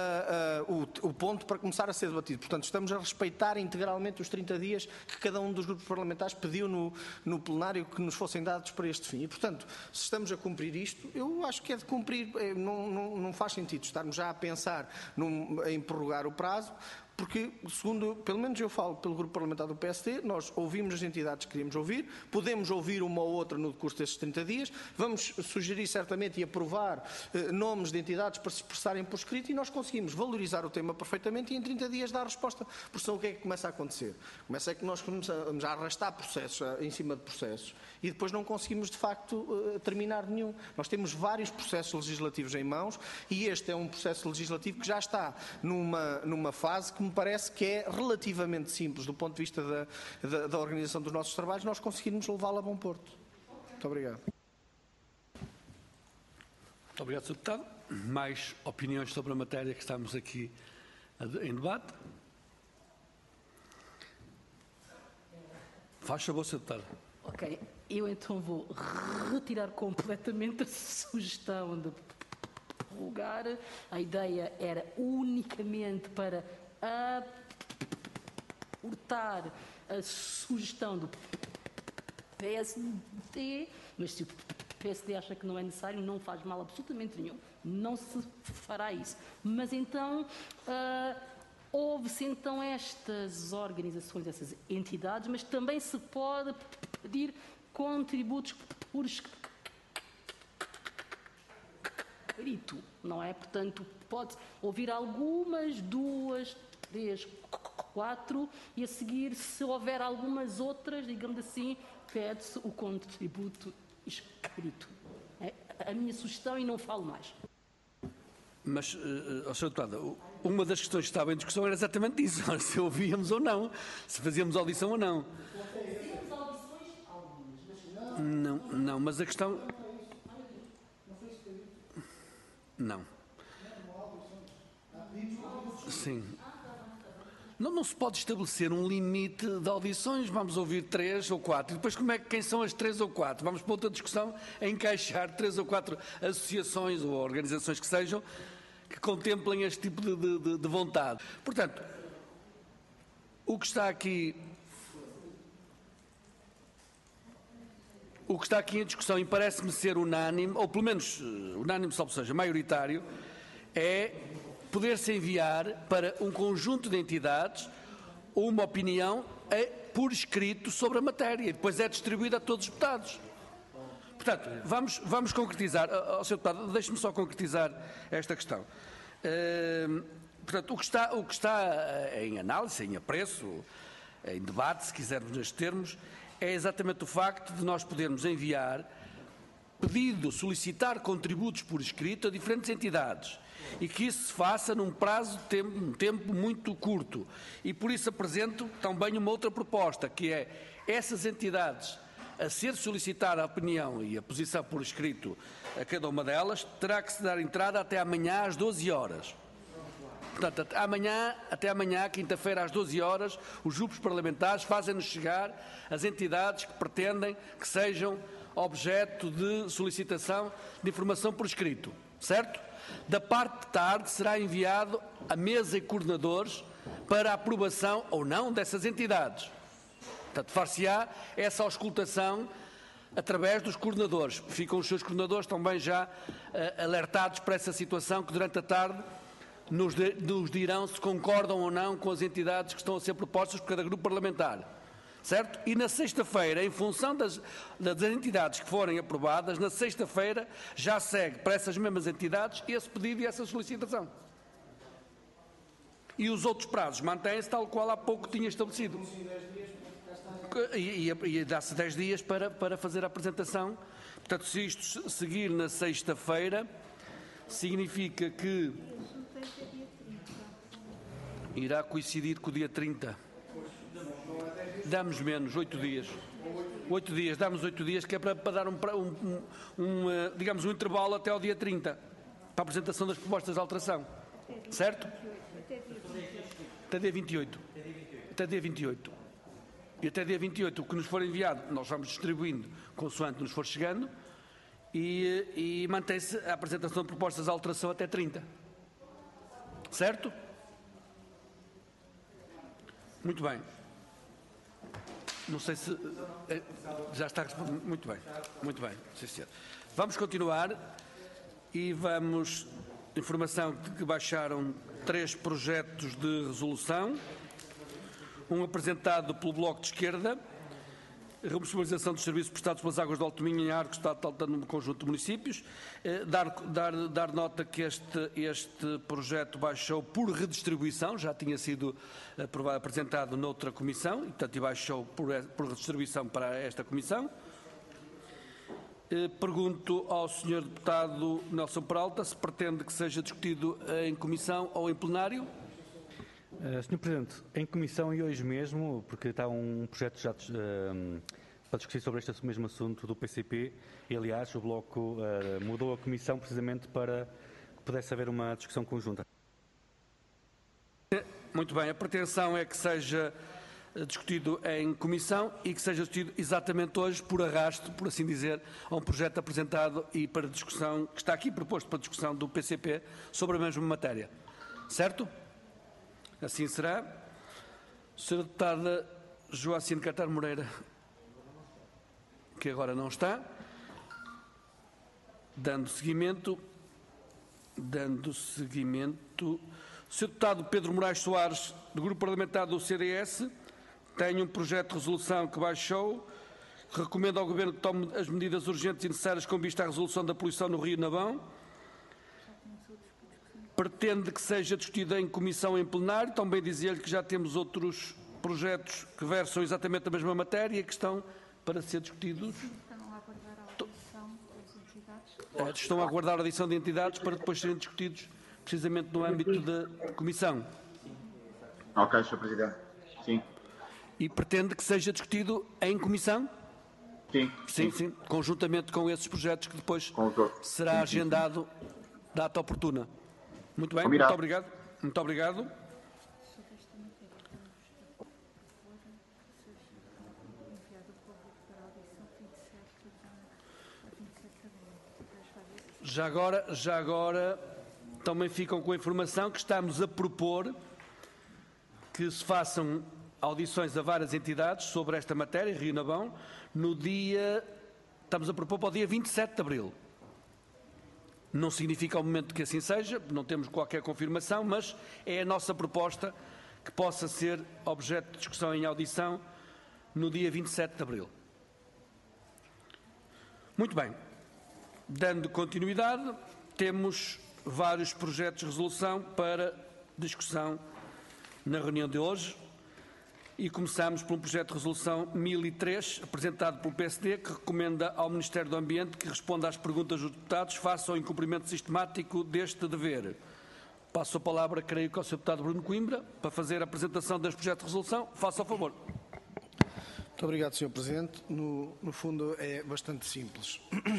uh, uh, o, o ponto para começar a ser debatido. Portanto, estamos a respeitar integralmente os trinta dias que cada um dos grupos parlamentares pediu no, no plenário que nos fossem dados para este fim. E, portanto, se estamos a cumprir isto, eu acho que é de cumprir, não, não, não faz sentido estarmos já a pensar num, em prorrogar o prazo, porque, segundo, pelo menos eu falo pelo grupo parlamentar do P S D, nós ouvimos as entidades que queríamos ouvir, podemos ouvir uma ou outra no decurso destes trinta dias, vamos sugerir certamente e aprovar eh, nomes de entidades para se expressarem por escrito e nós conseguimos valorizar o tema perfeitamente e em trinta dias dar resposta. Porque senão o que é que começa a acontecer? Começa é que nós começamos a arrastar processos em cima de processos e depois não conseguimos, de facto, eh, terminar nenhum. Nós temos vários processos legislativos em mãos e este é um processo legislativo que já está numa, numa fase que me parece que é relativamente simples do ponto de vista da, da, da organização dos nossos trabalhos, nós conseguirmos levá-lo a bom porto. Muito obrigado. Muito obrigado, senhor Deputado. Mais opiniões sobre a matéria que estamos aqui em debate? Faz favor, senhor Deputado. Ok, eu então vou retirar completamente a sugestão de prorrogar. A ideia era unicamente para aportar a sugestão do P S D, mas se o P S D acha que não é necessário, não faz mal absolutamente nenhum, não se fará isso. Mas então, uh, houve-se então estas organizações, essas entidades, mas também se pode pedir contributos por escrito, não é? Portanto, pode ouvir algumas, duas, três, quatro, e a seguir, se houver algumas outras, digamos assim, pede-se o contributo escrito. É a minha sugestão e não falo mais. Mas, uh, senhor Deputado, uma das questões que estava em discussão era exatamente isso, se ouvíamos ou não, se fazíamos audição ou não. Fazíamos audições algumas, mas não... Não, não, mas a questão... Não. Sim. Não, não se pode estabelecer um limite de audições, vamos ouvir três ou quatro. E depois como é que quem são as três ou quatro? Vamos para outra discussão a encaixar três ou quatro associações ou organizações que sejam que contemplem este tipo de, de, de vontade. Portanto, o que está aqui... O que está aqui em discussão, e parece-me ser unânime, ou pelo menos unânime, salvo seja, maioritário, é poder-se enviar para um conjunto de entidades uma opinião por escrito sobre a matéria e depois é distribuída a todos os deputados. Portanto, vamos, vvamos concretizar. Oh, senhor Deputado, deixe-me só concretizar esta questão. Uh, portanto, o que, está, o que está em análise, em apreço, em debate, se quisermos nestes termos, é exatamente o facto de nós podermos enviar pedido solicitar contributos por escrito a diferentes entidades e que isso se faça num prazo de tempo, um tempo muito curto. E por isso apresento também uma outra proposta, que é essas entidades a ser solicitada a opinião e a posição por escrito a cada uma delas, terá que se dar entrada até amanhã às doze horas. Portanto, até amanhã, até amanhã, quinta-feira, às doze horas, os grupos parlamentares fazem-nos chegar as entidades que pretendem que sejam objeto de solicitação de informação por escrito, certo? Da parte de tarde será enviado a mesa e coordenadores para a aprovação ou não dessas entidades. Portanto, far-se-á essa auscultação através dos coordenadores. Ficam os seus coordenadores também já uh, alertados para essa situação que durante a tarde nos, de, nos dirão se concordam ou não com as entidades que estão a ser propostas por cada grupo parlamentar. Certo? E na sexta-feira, em função das, das entidades que forem aprovadas, na sexta-feira já segue para essas mesmas entidades esse pedido e essa solicitação. E os outros prazos mantêm-se tal qual há pouco tinha estabelecido. E, e, e dá-se dez dias para, para fazer a apresentação. Portanto, se isto seguir na sexta-feira, significa que irá coincidir com o dia trinta. Damos menos, oito dias. Oito dias, damos oito dias, que é para, para dar um, um, um, um, digamos, um intervalo até ao dia trinta, para a apresentação das propostas de alteração. Certo? Até dia vinte e oito. Até dia vinte e oito. E até dia vinte e oito, o que nos for enviado, nós vamos distribuindo consoante nos for chegando e, e mantém-se a apresentação de propostas de alteração até trinta. Certo? Muito bem. Não sei se... Já está respondido. Muito bem. Muito bem. Sim, senhor. Vamos continuar e vamos... Informação de que baixaram três projetos de resolução. Um apresentado pelo Bloco de Esquerda, a responsabilização dos serviços prestados pelas águas de Alto Minho em Arcos, está no conjunto de municípios. Eh, dar, dar, dar nota que este, este projeto baixou por redistribuição, já tinha sido aprovado, apresentado noutra comissão, e, portanto, e baixou por, por redistribuição para esta comissão. Eh, pergunto ao senhor deputado Nelson Peralta se pretende que seja discutido em comissão ou em plenário. Uh, senhor Presidente, em comissão e hoje mesmo, porque está um projeto já uh, para discutir sobre este mesmo assunto do P C P, e aliás o Bloco uh, mudou a comissão precisamente para que pudesse haver uma discussão conjunta. Muito bem, a pretensão é que seja discutido em comissão e que seja discutido exatamente hoje, por arrasto, por assim dizer, a um projeto apresentado e para discussão, que está aqui proposto para discussão do P C P sobre a mesma matéria. Certo? Assim será. senhora Deputada Joacine Catar Moreira, que agora não está, dando seguimento, dando seguimento, senhor Deputado Pedro Moraes Soares, do Grupo Parlamentar do C D S, tem um projeto de resolução que baixou, que recomenda ao Governo que tome as medidas urgentes e necessárias com vista à resolução da poluição no Rio Navão. Pretende que seja discutido em comissão em plenário. Também dizia-lhe que já temos outros projetos que versam exatamente a mesma matéria e que estão para ser discutidos. Estão a aguardar a adição de entidades para depois serem discutidos precisamente no âmbito da comissão. Ok, senhor Presidente. Sim. E pretende que seja discutido em comissão? Sim. Sim, sim, sim, conjuntamente com esses projetos que depois será sim, sim, agendado data oportuna. Muito bem, Combinado. muito obrigado. Muito obrigado. Já agora, já agora também ficam com a informação que estamos a propor que se façam audições a várias entidades sobre esta matéria, Rio Navão, no dia, estamos a propor para o dia vinte e sete de abril. Não significa ao momento que assim seja, não temos qualquer confirmação, mas é a nossa proposta que possa ser objeto de discussão em audição no dia vinte e sete de abril. Muito bem. Dando continuidade, temos vários projetos de resolução para discussão na reunião de hoje E começamos por um projeto de resolução mil e três, apresentado pelo P S D, que recomenda ao Ministério do Ambiente que responda às perguntas dos deputados face ao incumprimento sistemático deste dever. Passo a palavra, creio que ao senhor deputado Bruno Coimbra, para fazer a apresentação deste projeto de resolução. Faça o favor. Muito obrigado, senhor Presidente. No, no fundo, é bastante simples.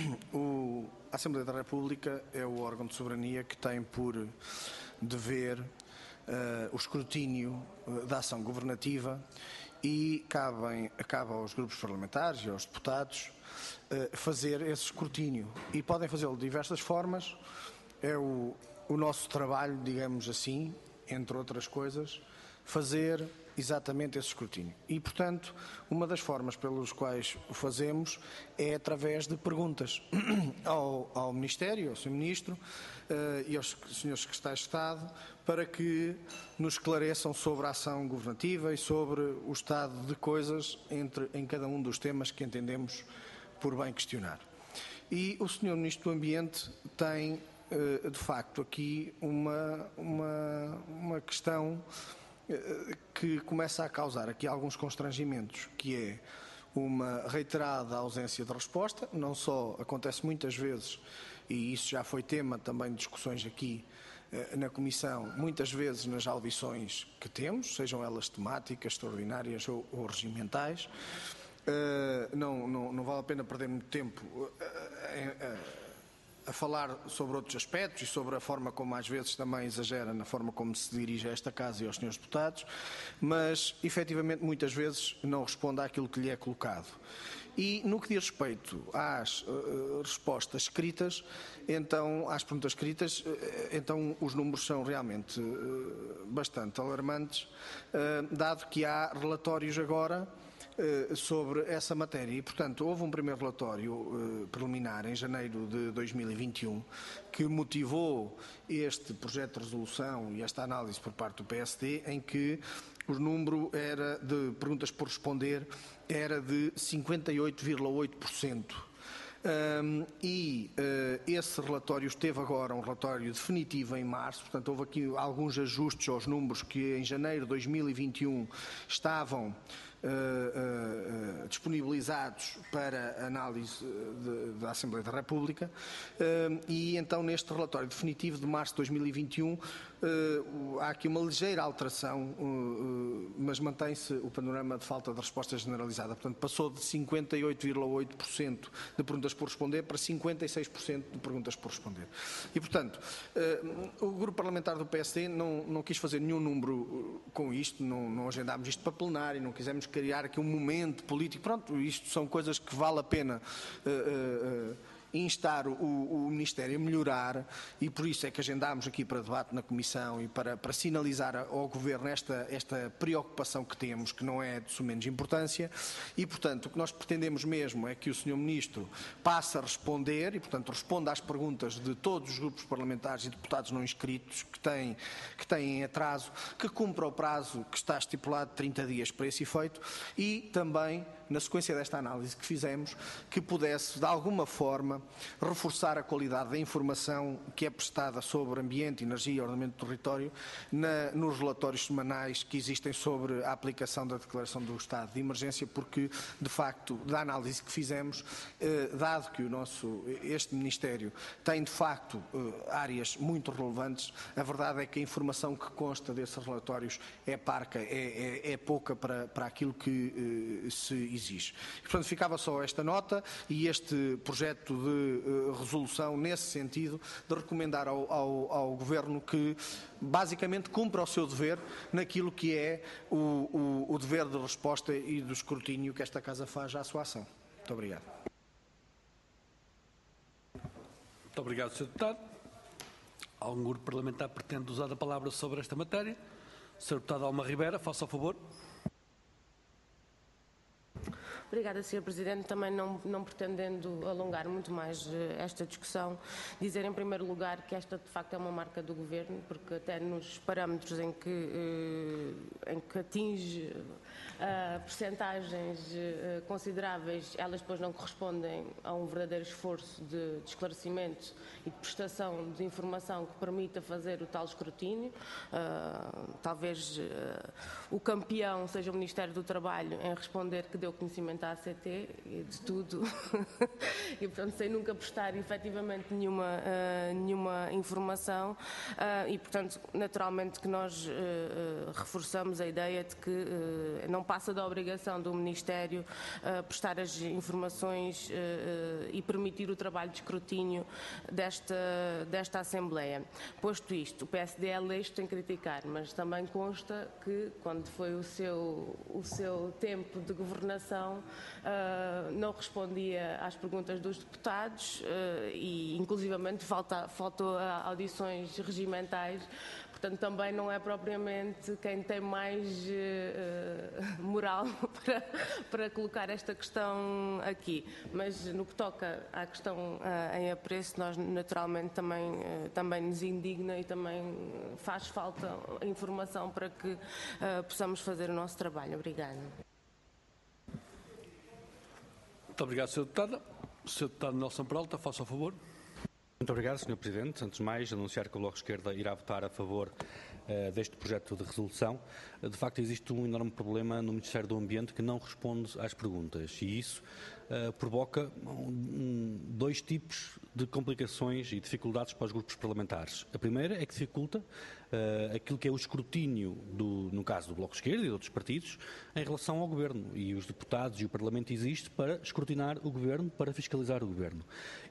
O, a Assembleia da República é o órgão de soberania que tem por dever uh, o escrutínio uh, da ação governativa e cabem, cabe aos grupos parlamentares e aos deputados uh, fazer esse escrutínio. E podem fazê-lo de diversas formas. É o, o nosso trabalho, digamos assim, entre outras coisas, fazer exatamente esse escrutínio. E, portanto, uma das formas pelas quais o fazemos é através de perguntas ao, ao Ministério, ao senhor Ministro uh, e aos senhores Secretários de Estado, para que nos esclareçam sobre a ação governativa e sobre o estado de coisas entre, em cada um dos temas que entendemos por bem questionar. E o senhor Ministro do Ambiente tem, uh, de facto, aqui uma, uma, uma questão que começa a causar aqui alguns constrangimentos, que é uma reiterada ausência de resposta. Não só acontece muitas vezes, e isso já foi tema também de discussões aqui na Comissão, muitas vezes nas audições que temos, sejam elas temáticas, extraordinárias ou, ou regimentais. Uh, não, não, não vale a pena perder muito tempo uh, uh, uh, a falar sobre outros aspectos e sobre a forma como às vezes também exagera na forma como se dirige a esta Casa e aos senhores deputados, mas efetivamente muitas vezes não responde àquilo que lhe é colocado. E no que diz respeito às uh, respostas escritas, então, às perguntas escritas, uh, então os números são realmente uh, bastante alarmantes, uh, dado que há relatórios agora sobre essa matéria. E, portanto, houve um primeiro relatório uh, preliminar em janeiro de dois mil e vinte e um que motivou este projeto de resolução e esta análise por parte do P S D, em que o número era de perguntas por responder era de cinquenta e oito vírgula oito por cento. Um, e uh, esse relatório esteve agora, um relatório definitivo em março, portanto houve aqui alguns ajustes aos números que em janeiro de dois mil e vinte e um estavam Uh, uh, uh, disponibilizados para análise de, da Assembleia da República uh, e então neste relatório definitivo de março de dois mil e vinte e um uh, há aqui uma ligeira alteração, uh, uh, mas mantém-se o panorama de falta de resposta generalizada. Portanto, passou de cinquenta e oito vírgula oito por cento de perguntas por responder para cinquenta e seis por cento de perguntas por responder. E, portanto, uh, o Grupo Parlamentar do P S D não, não quis fazer nenhum número com isto, não, não agendámos isto para plenário, não quisemos criar aqui um momento político. Pronto, isto são coisas que vale a pena uh, uh, uh, instar o, o Ministério a melhorar, e por isso é que agendámos aqui para debate na Comissão e para, para sinalizar ao Governo esta, esta preocupação que temos, que não é de sumenos importância, e portanto o que nós pretendemos mesmo é que o senhor Ministro passe a responder, e portanto responda às perguntas de todos os grupos parlamentares e deputados não inscritos que têm, que têm em atraso, que cumpra o prazo que está estipulado de trinta dias para esse efeito, e também, na sequência desta análise que fizemos, que pudesse, de alguma forma, reforçar a qualidade da informação que é prestada sobre ambiente, energia e ordenamento do território na, nos relatórios semanais que existem sobre a aplicação da declaração do estado de emergência, porque, de facto, da análise que fizemos, eh, dado que o nosso, este Ministério tem, de facto, eh, áreas muito relevantes, a verdade é que a informação que consta desses relatórios é parca, é, é, é pouca para, para aquilo que eh, se exige. E, portanto, ficava só esta nota e este projeto de uh, resolução nesse sentido, de recomendar ao, ao, ao Governo que basicamente cumpra o seu dever naquilo que é o, o, o dever de resposta e do escrutínio que esta Casa faz à sua ação. Muito obrigado. Muito obrigado, senhor Deputado. Algum grupo parlamentar pretende usar a palavra sobre esta matéria? senhor Deputado Alma Ribeira, faça o favor. Obrigada, senhor Presidente. Também não, não pretendendo alongar muito mais esta discussão, dizer em primeiro lugar que esta de facto é uma marca do Governo, porque até nos parâmetros em que, em que atinge uh, percentagens uh, consideráveis, elas depois não correspondem a um verdadeiro esforço de, de esclarecimento e de prestação de informação que permita fazer o tal escrutínio. Uh, talvez uh, o campeão seja o Ministério do Trabalho em responder que deu conhecimento à A C T e de tudo e portanto sem nunca prestar efetivamente nenhuma, uh, nenhuma informação uh, e portanto naturalmente que nós uh, uh, reforçamos a ideia de que uh, não passa da obrigação do Ministério uh, prestar as informações uh, uh, e permitir o trabalho de escrutínio desta, desta Assembleia. Posto isto, o P S D é leste em criticar, mas também consta que quando foi o seu, o seu tempo de governação uh, não respondia às perguntas dos deputados uh, e inclusivamente falta, faltou a audições regimentais. Portanto, também não é propriamente quem tem mais uh, moral para, para colocar esta questão aqui. Mas no que toca à questão uh, em apreço, nós naturalmente também, uh, também nos indigna e também faz falta informação para que uh, possamos fazer o nosso trabalho. Obrigada. Muito obrigado, senhor Deputado. senhor Deputado Nelson Peralta, faça o favor. Muito obrigado, senhor Presidente. Antes de mais, anunciar que o Bloco de Esquerda irá votar a favor uh, deste projeto de resolução. Uh, de facto, existe um enorme problema no Ministério do Ambiente que não responde às perguntas e isso uh, provoca um, um, dois tipos de complicações e dificuldades para os grupos parlamentares. A primeira é que dificulta uh, aquilo que é o escrutínio, do, no caso do Bloco de Esquerda e de outros partidos, em relação ao Governo. E os deputados e o Parlamento existe para escrutinar o Governo, para fiscalizar o Governo.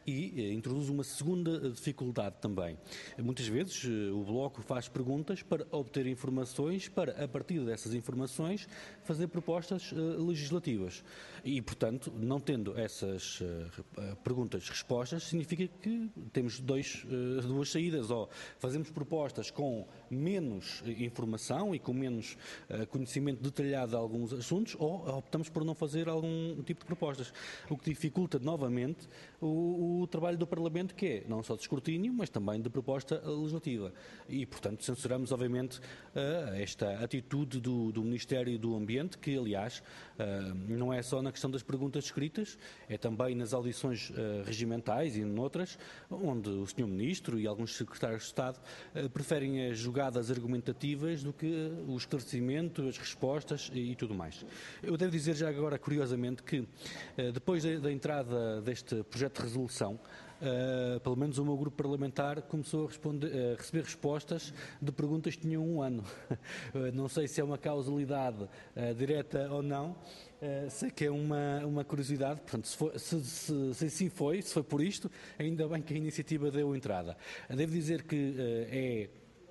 E uh, introduz uma segunda dificuldade também. Muitas vezes uh, o Bloco faz perguntas para obter informações, para, a partir dessas informações, fazer propostas uh, legislativas. E, portanto, não tendo essas uh, perguntas-respostas, significa que temos dois, uh, duas saídas. Ou fazemos propostas com menos informação e com menos uh, conhecimento detalhado de alguns assuntos, ou optamos por não fazer algum tipo de propostas. O que dificulta, novamente, o, o trabalho do Parlamento, que é não só de escrutínio, mas também de proposta legislativa. E, portanto, censuramos, obviamente, uh, esta atitude do, do Ministério do Ambiente, que, aliás, uh, não é só na questão das perguntas escritas, é também nas audições uh, regimentais e noutras, onde o senhor Ministro e alguns secretários de Estado uh, preferem as jogadas argumentativas do que uh, o esclarecimento, as respostas e, e tudo mais. Eu devo dizer já agora, curiosamente, que uh, depois da, da entrada deste projeto de resolução, Uh, pelo menos o meu grupo parlamentar começou a, responder, a receber respostas de perguntas que tinham um ano. Uh, não sei se é uma causalidade uh, direta ou não, uh, sei que é uma, uma curiosidade, portanto, se, for, se, se, se assim foi, se foi por isto, ainda bem que a iniciativa deu entrada. Uh, devo dizer que uh, é...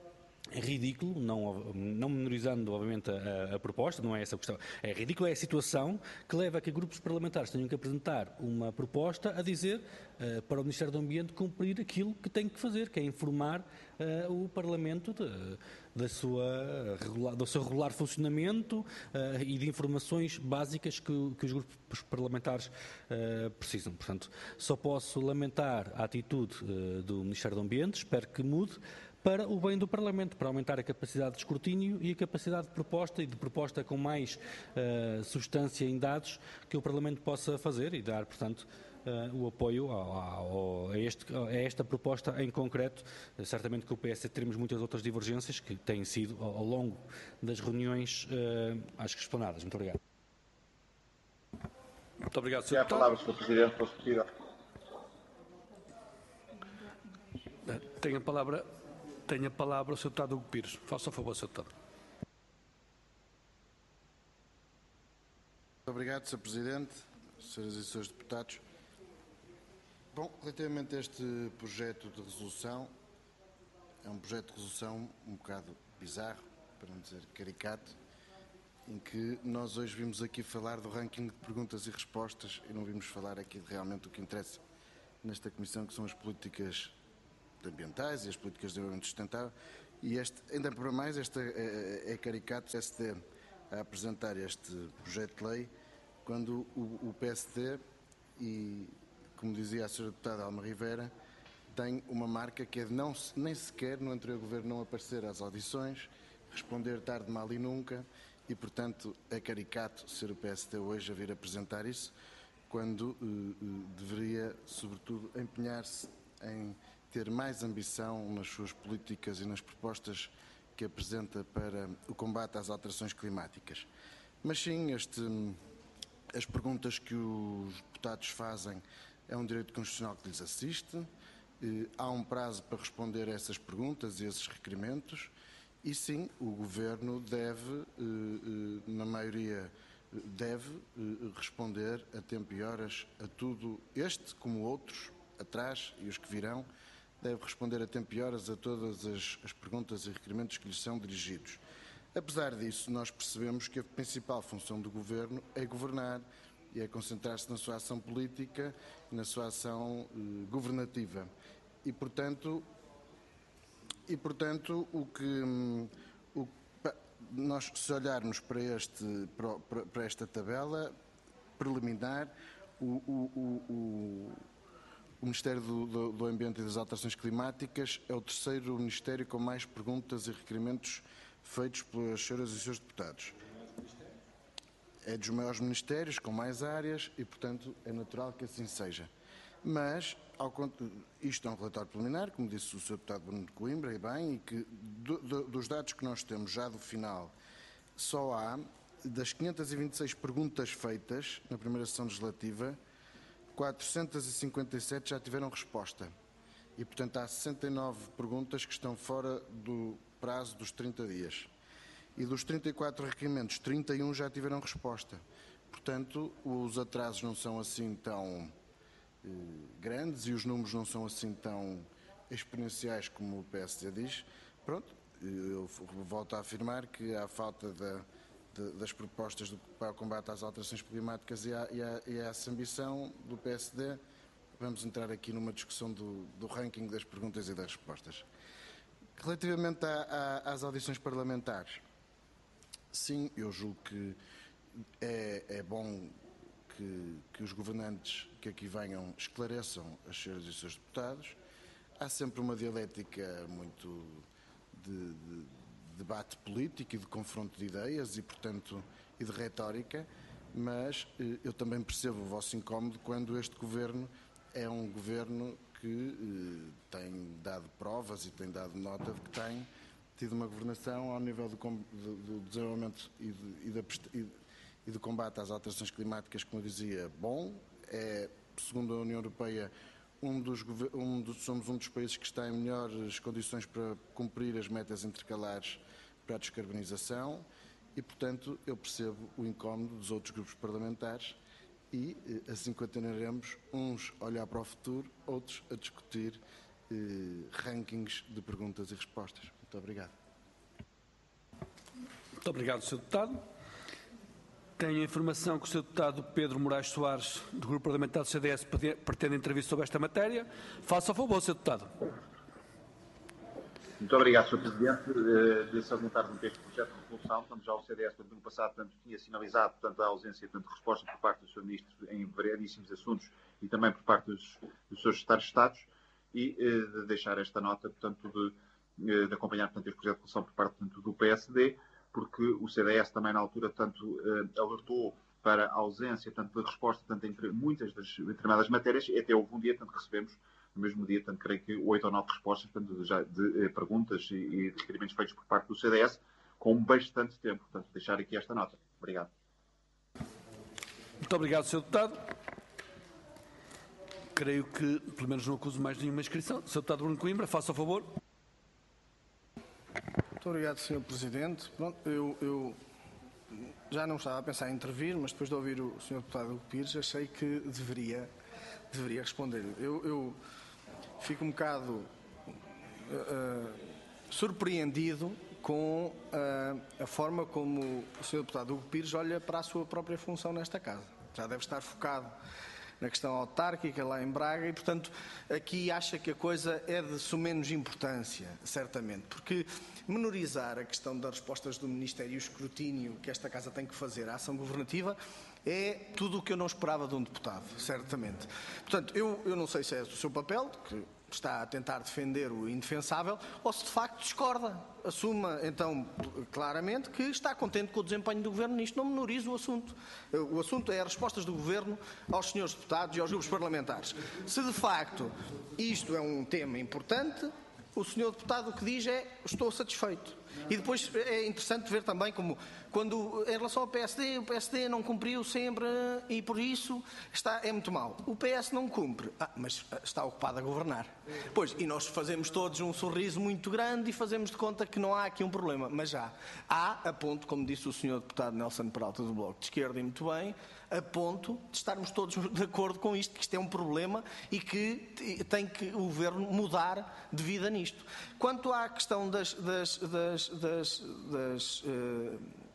É ridículo, não, não menorizando obviamente a, a proposta, não é essa a questão, é ridículo, é a situação que leva a que grupos parlamentares tenham que apresentar uma proposta a dizer uh, para o Ministério do Ambiente cumprir aquilo que tem que fazer, que é informar uh, o Parlamento de, da sua, regular, do seu regular funcionamento uh, e de informações básicas que, que os grupos parlamentares uh, precisam. Portanto, só posso lamentar a atitude uh, do Ministério do Ambiente, espero que mude, para o bem do Parlamento, para aumentar a capacidade de escrutínio e a capacidade de proposta e de proposta com mais uh, substância em dados que o Parlamento possa fazer e dar, portanto, uh, o apoio ao, ao, a, este, a esta proposta em concreto. Uh, certamente que o P S teremos muitas outras divergências que têm sido ao, ao longo das reuniões uh, acho que explanadas. Muito obrigado. Muito obrigado, senhor Deputado. A palavra, senhor Presidente, se possível. Tem a palavra... Tenho a palavra o senhor Deputado Hugo Pires. Faça o favor, senhor Deputado. Muito obrigado, senhor Presidente, senhoras e senhores deputados. Bom, relativamente a este projeto de resolução, é um projeto de resolução um bocado bizarro, para não dizer caricato, em que nós hoje vimos aqui falar do ranking de perguntas e respostas e não vimos falar aqui de realmente o que interessa nesta Comissão, que são as políticas ambientais e as políticas de desenvolvimento sustentável, e este, ainda por mais, este é, é caricato, S D a apresentar este projeto de lei quando o, o P S D, e como dizia a senhora deputada Alma Rivera, tem uma marca que é de não, nem sequer no anterior governo não aparecer às audições, responder tarde, mal e nunca, e portanto é caricato ser o P S D hoje a vir apresentar isso, quando uh, uh, deveria, sobretudo, empenhar-se em ter mais ambição nas suas políticas e nas propostas que apresenta para o combate às alterações climáticas. Mas sim, este, as perguntas que os deputados fazem é um direito constitucional que lhes assiste, eh, há um prazo para responder a essas perguntas e esses requerimentos, e sim, o Governo deve, eh, eh, na maioria, deve eh, responder a tempo e horas a tudo, este como outros, atrás e os que virão, deve responder a tempo e horas a todas as, as perguntas e requerimentos que lhes são dirigidos. Apesar disso, nós percebemos que a principal função do Governo é governar e é concentrar-se na sua ação política e na sua ação eh, governativa. E, portanto, e, portanto o que o, nós, se olharmos para, este, para, para esta tabela preliminar, o, o, o, o Ministério do, do, do Ambiente e das Alterações Climáticas é o terceiro Ministério com mais perguntas e requerimentos feitos pelas senhoras e senhores deputados. É dos maiores ministérios, com mais áreas, e, portanto, é natural que assim seja. Mas, ao, isto é um relatório preliminar, como disse o senhor deputado Bruno de Coimbra, e bem, e que do, do, dos dados que nós temos já do final, só há, das quinhentas e vinte e seis perguntas feitas na primeira sessão legislativa, quatrocentas e cinquenta e sete já tiveram resposta. E, portanto, há sessenta e nove perguntas que estão fora do prazo dos trinta dias. E dos trinta e quatro requerimentos, trinta e um já tiveram resposta. Portanto, os atrasos não são assim tão eh, grandes e os números não são assim tão exponenciais como o P S D diz. Pronto, eu volto a afirmar que há falta da, de, das propostas do, para o combate às alterações climáticas e, à, e, à, e a essa ambição do P S D. Vamos entrar aqui numa discussão do, do ranking das perguntas e das respostas. Relativamente a, a, às audições parlamentares, sim, eu julgo que é, é bom que, que os governantes que aqui venham esclareçam as senhoras e os seus deputados. Há sempre uma dialética muito de, de debate político e de confronto de ideias e, portanto, e de retórica, mas eh, eu também percebo o vosso incómodo quando este governo é um governo que eh, tem dado provas e tem dado nota de que tem tido uma governação ao nível do, do, do desenvolvimento e, de, e, da, e, e do combate às alterações climáticas, como eu dizia, bom. É, segundo a União Europeia, um dos, um dos, somos um dos países que está em melhores condições para cumprir as metas intercalares para a descarbonização e, portanto, eu percebo o incómodo dos outros grupos parlamentares e assim continuaremos, uns a olhar para o futuro, outros a discutir eh, rankings de perguntas e respostas. Muito obrigado. Muito obrigado, senhor Deputado. Tenho a informação que o senhor Deputado Pedro Moraes Soares, do Grupo Parlamentar do C D S, pretende intervir sobre esta matéria. Faça a favor, senhor Deputado. Muito obrigado, senhor Presidente. Uh, de salientar-me que este projeto de resolução, portanto, já o C D S, portanto, no passado, portanto, tinha sinalizado, portanto, a ausência, portanto, de resposta por parte do senhor Ministro em variedíssimos assuntos e também por parte dos, dos seus secretários de Estados e uh, de deixar esta nota, portanto, de, uh, de acompanhar, portanto, este projeto de resolução por parte, portanto, do P S D, porque o C D S também, na altura, portanto, uh, alertou para a ausência, portanto, de resposta, portanto, entre muitas das determinadas matérias e até houve um dia, portanto, que recebemos no mesmo dia, portanto, creio que oito ou nove respostas, portanto, já de eh, perguntas e, e de requerimentos feitos por parte do C D S, com bastante tempo. Portanto, deixar aqui esta nota. Obrigado. Muito obrigado, senhor Deputado. Creio que, pelo menos, não acuso mais nenhuma inscrição. senhor Deputado Bruno Coimbra, faça o favor. Muito obrigado, senhor Presidente. Pronto, eu, eu já não estava a pensar em intervir, mas depois de ouvir o senhor Deputado Hugo Pires, achei que deveria, deveria responder. Eu, eu fico um bocado uh, surpreendido com uh, a forma como o senhor Deputado Hugo Pires olha para a sua própria função nesta casa. Já deve estar focado na questão autárquica lá em Braga e, portanto, aqui acha que a coisa é de sumenos importância, certamente, porque menorizar a questão das respostas do Ministério e o escrutínio que esta Casa tem que fazer à ação governativa é tudo o que eu não esperava de um deputado, certamente. Portanto, eu, eu não sei se é o seu papel, que está a tentar defender o indefensável, ou se de facto discorda. Assuma, então, claramente, que está contente com o desempenho do Governo nisto. Não menorize o assunto. O assunto é as respostas do Governo aos senhores deputados e aos grupos parlamentares. Se de facto isto é um tema importante, o senhor deputado o que diz é estou satisfeito. E depois é interessante ver também como, quando, em relação ao P S D, o P S D não cumpriu sempre e por isso está, é muito mau. O P S não cumpre, ah, mas está ocupado a governar. Pois, e nós fazemos todos um sorriso muito grande e fazemos de conta que não há aqui um problema, mas já há, a ponto, como disse o senhor deputado Nelson Peralta do Bloco de Esquerda, e muito bem, a ponto de estarmos todos de acordo com isto, que isto é um problema e que tem que o Governo mudar de vida nisto. Quanto à questão das, das, das, das, das, uh,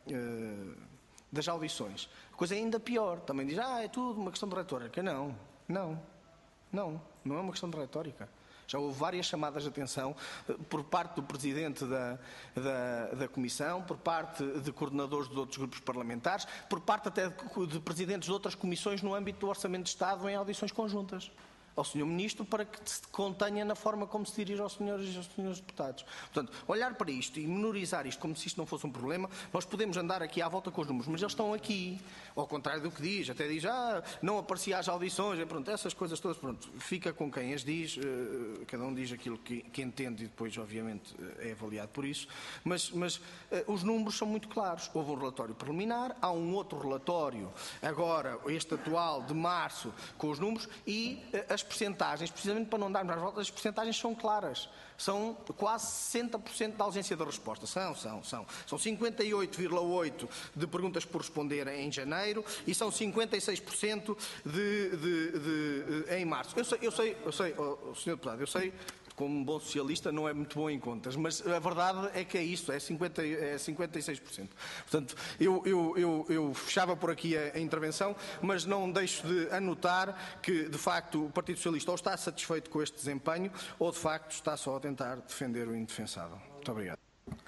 uh, das audições, a coisa é ainda pior. Também diz, ah, é tudo uma questão de retórica. Não, não, não, não é uma questão de retórica. Já houve várias chamadas de atenção por parte do Presidente da, da, da Comissão, por parte de coordenadores de outros grupos parlamentares, por parte até de, de Presidentes de outras comissões no âmbito do Orçamento de Estado em audições conjuntas ao senhor Ministro para que se contenha na forma como se dirige aos senhores e aos senhores deputados. Portanto, olhar para isto e menorizar isto como se isto não fosse um problema, nós podemos andar aqui à volta com os números, mas eles estão aqui, ao contrário do que diz, até diz, ah, não aparecia às audições, pronto, essas coisas todas, pronto, fica com quem as diz, uh, cada um diz aquilo que, que entende e depois, obviamente, é avaliado por isso, mas, mas uh, os números são muito claros. Houve um relatório preliminar, há um outro relatório, agora, este atual, de março, com os números, e uh, as percentagens, precisamente para não darmos às voltas, as percentagens são claras. São quase sessenta por cento da ausência de resposta. São, são, são. São cinquenta e oito vírgula oito por cento de perguntas por responder em janeiro e são cinquenta e seis por cento de, de, de, de, em março. Eu sei, eu sei, eu sei, oh, senhor Deputado, eu sei, como um bom socialista não é muito bom em contas, mas a verdade é que é isso, é, cinquenta, é cinquenta e seis por cento. Portanto, eu, eu, eu, eu fechava por aqui a, a intervenção, mas não deixo de anotar que, de facto, o Partido Socialista ou está satisfeito com este desempenho ou, de facto, está só a tentar defender o indefensável. Muito obrigado.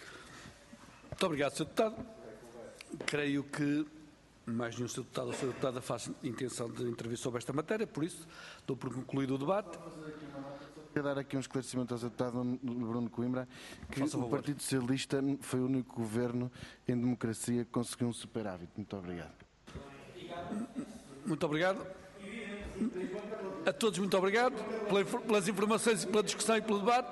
Muito obrigado, senhor Deputado. Creio que mais nenhum senhor Deputado ou senhora Deputada faz intenção de intervir sobre esta matéria, por isso dou por concluído o debate. Quero dar aqui um esclarecimento ao senhor Deputado Bruno Coimbra, que Faça o favor. Partido Socialista foi o único governo em democracia que conseguiu um superávit. Muito obrigado. Muito obrigado. A todos muito obrigado pelas informações, pela discussão e pelo debate.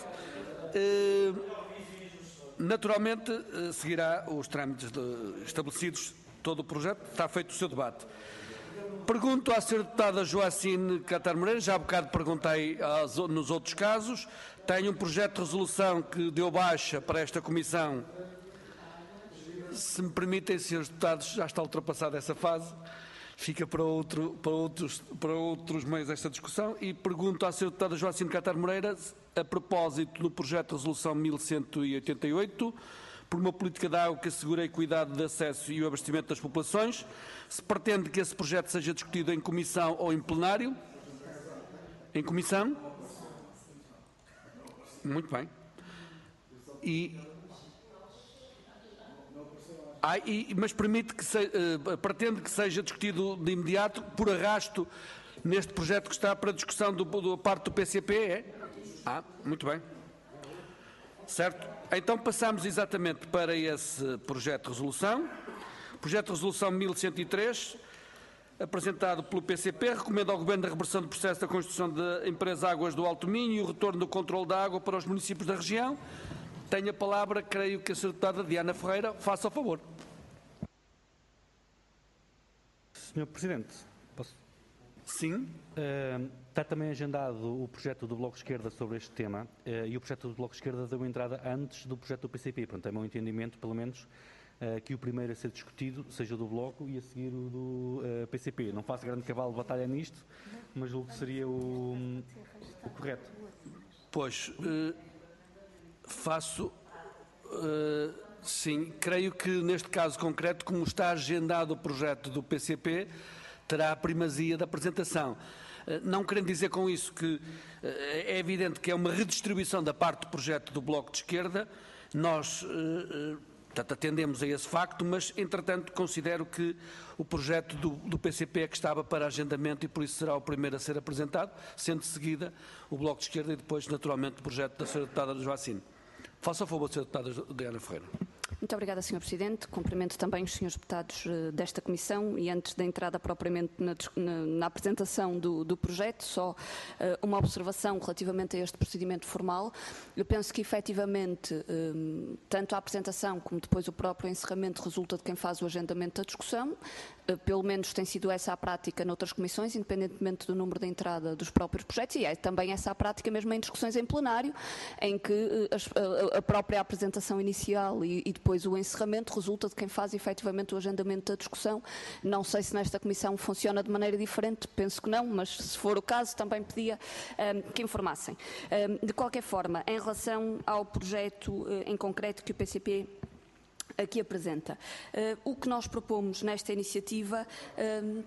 Naturalmente, seguirá os trâmites estabelecidos todo o projeto. Está feito o seu debate. Pergunto à senhora Deputada Joacine Catar Moreira, já há bocado perguntei aos, nos outros casos, tenho um projeto de resolução que deu baixa para esta Comissão. Se me permitem, senhores Deputados, já está ultrapassada essa fase, fica para, outro, para, outros, para outros meios esta discussão, e pergunto à senhora Deputada Joacine Catar Moreira, a propósito do projeto de resolução mil cento e oitenta e oito, por uma política de água que assegure a equidade de acesso e o abastecimento das populações, se pretende que esse projeto seja discutido em comissão ou em plenário? Em comissão? Muito bem. E, ah, e, mas permite que se, uh, pretende que seja discutido de imediato, por arrasto, neste projeto que está para discussão do, do parte do P C P, é? Ah, muito bem. Certo? Então passamos exatamente para esse projeto de resolução. Projeto de resolução mil cento e três, apresentado pelo P C P, recomenda ao Governo a reversão do processo da constituição da empresa Águas do Alto Minho e o retorno do controle da água para os municípios da região. Tenho a palavra, creio que a senhora Deputada Diana Ferreira, faça o favor. senhor Presidente, posso? Sim. Uh, está também agendado o projeto do Bloco de Esquerda sobre este tema uh, e o projeto do Bloco de Esquerda deu entrada antes do projeto do P C P. Portanto, é meu entendimento, pelo menos, uh, que o primeiro a ser discutido seja o do Bloco e a seguir o do uh, P C P. Não faço grande cavalo de batalha nisto, mas julgo que seria o, o correto. Pois, uh, faço... Uh, sim, creio que neste caso concreto, como está agendado o projeto do P C P, terá a primazia da apresentação. Não querendo dizer com isso que é evidente que é uma redistribuição da parte do projeto do Bloco de Esquerda, nós portanto, atendemos a esse facto, mas entretanto considero que o projeto do, do P C P é que estava para agendamento e por isso será o primeiro a ser apresentado, sendo de seguida o Bloco de Esquerda e depois naturalmente o projeto da senhora Deputada Joacine. Faça a favor, senhora Deputada Diana Ferreira. Muito obrigada, senhor Presidente. Cumprimento também os senhores deputados desta Comissão e antes da entrada propriamente na, na, na apresentação do, do projeto, só uh, uma observação relativamente a este procedimento formal. Eu penso que efetivamente um, tanto a apresentação como depois o próprio encerramento resulta de quem faz o agendamento da discussão. Uh, pelo menos tem sido essa a prática noutras comissões, independentemente do número de entrada dos próprios projetos, e é também essa a prática mesmo em discussões em plenário, em que uh, a, a própria apresentação inicial e, e depois o encerramento resulta de quem faz efetivamente o agendamento da discussão. Não sei se nesta comissão funciona de maneira diferente, penso que não, mas se for o caso também pedia um, que informassem. Um, de qualquer forma, em relação ao projeto uh, em concreto que o P C P aqui apresenta, uh, o que nós propomos nesta iniciativa uh,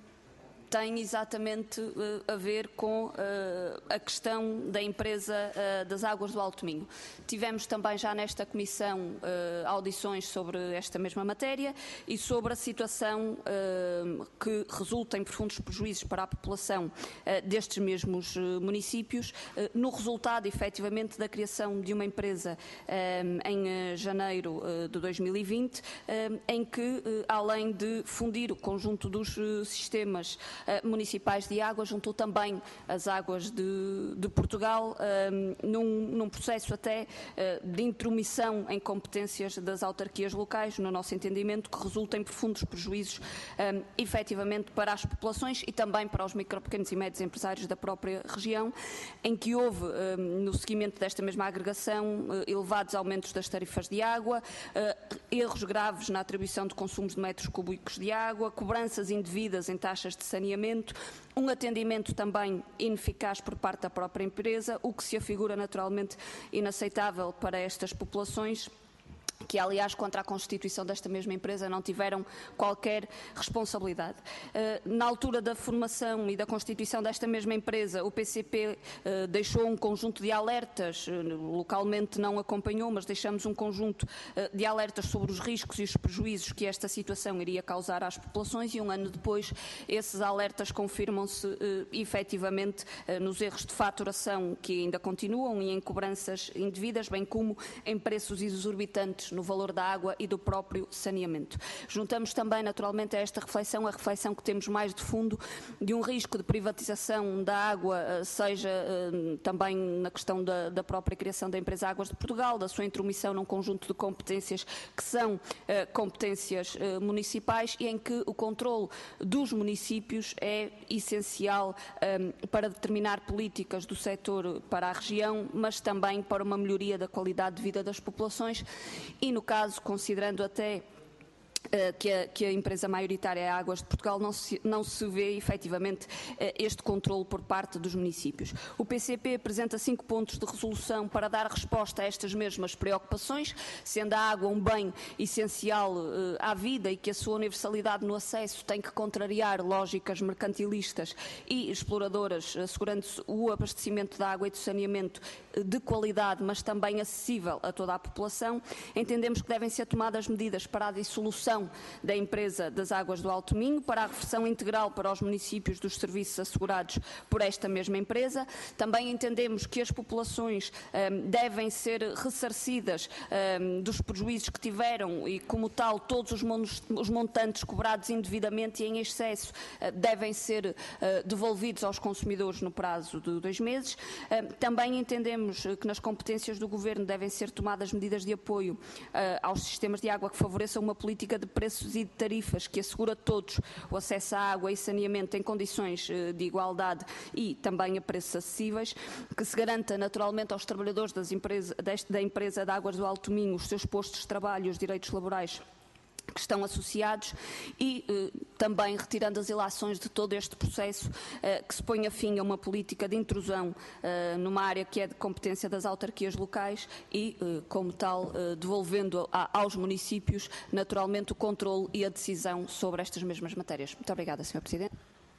tem exatamente uh, a ver com uh, a questão da empresa uh, das Águas do Alto Minho. Tivemos também já nesta comissão uh, audições sobre esta mesma matéria e sobre a situação uh, que resulta em profundos prejuízos para a população uh, destes mesmos uh, municípios, uh, no resultado, efetivamente, da criação de uma empresa uh, em uh, janeiro uh, de dois mil e vinte, uh, em que, uh, além de fundir o conjunto dos uh, sistemas municipais de água, juntou também as águas de, de Portugal um, num, num processo até uh, de intromissão em competências das autarquias locais, no nosso entendimento, que resulta em profundos prejuízos um, efetivamente para as populações e também para os micro, pequenos e médios empresários da própria região, em que houve, um, no seguimento desta mesma agregação, uh, elevados aumentos das tarifas de água, uh, erros graves na atribuição de consumos de metros cúbicos de água, cobranças indevidas em taxas de saneamento, um atendimento também ineficaz por parte da própria empresa, o que se afigura naturalmente inaceitável para estas populações, que, aliás, contra a constituição desta mesma empresa não tiveram qualquer responsabilidade. Na altura da formação e da constituição desta mesma empresa, o P C P deixou um conjunto de alertas, localmente não acompanhou, mas deixamos um conjunto de alertas sobre os riscos e os prejuízos que esta situação iria causar às populações e um ano depois esses alertas confirmam-se efetivamente nos erros de faturação que ainda continuam e em cobranças indevidas, bem como em preços exorbitantes no valor da água e do próprio saneamento. Juntamos também, naturalmente, a esta reflexão, a reflexão que temos mais de fundo de um risco de privatização da água, seja também na questão da, da própria criação da empresa Águas de Portugal, da sua intromissão num conjunto de competências que são eh, competências eh, municipais e em que o controle dos municípios é essencial eh, para determinar políticas do setor para a região, mas também para uma melhoria da qualidade de vida das populações. E, no caso, considerando até uh, que, a, que a empresa maioritária é a Águas de Portugal, não se, não se vê efetivamente uh, este controle por parte dos municípios. O P C P apresenta cinco pontos de resolução para dar resposta a estas mesmas preocupações, sendo a água um bem essencial uh, à vida e que a sua universalidade no acesso tem que contrariar lógicas mercantilistas e exploradoras, assegurando-se o abastecimento da água e do saneamento de qualidade, mas também acessível a toda a população. Entendemos que devem ser tomadas medidas para a dissolução da empresa das Águas do Alto Minho, para a reversão integral para os municípios dos serviços assegurados por esta mesma empresa. Também entendemos que as populações um, devem ser ressarcidas um, dos prejuízos que tiveram e, como tal, todos os, os montantes cobrados indevidamente e em excesso uh, devem ser uh, devolvidos aos consumidores no prazo de dois meses. Uh, também entendemos que nas competências do Governo devem ser tomadas medidas de apoio uh, aos sistemas de água que favoreçam uma política de preços e de tarifas que assegura a todos o acesso à água e saneamento em condições uh, de igualdade e também a preços acessíveis, que se garanta naturalmente aos trabalhadores das empresa, deste, da empresa de Águas do Alto Minho os seus postos de trabalho e os direitos laborais que estão associados e eh, também retirando as ilações de todo este processo eh, que se ponha fim a uma política de intrusão eh, numa área que é de competência das autarquias locais e, eh, como tal, eh, devolvendo a, aos municípios naturalmente o controle e a decisão sobre estas mesmas matérias. Muito obrigada, senhor Presidente.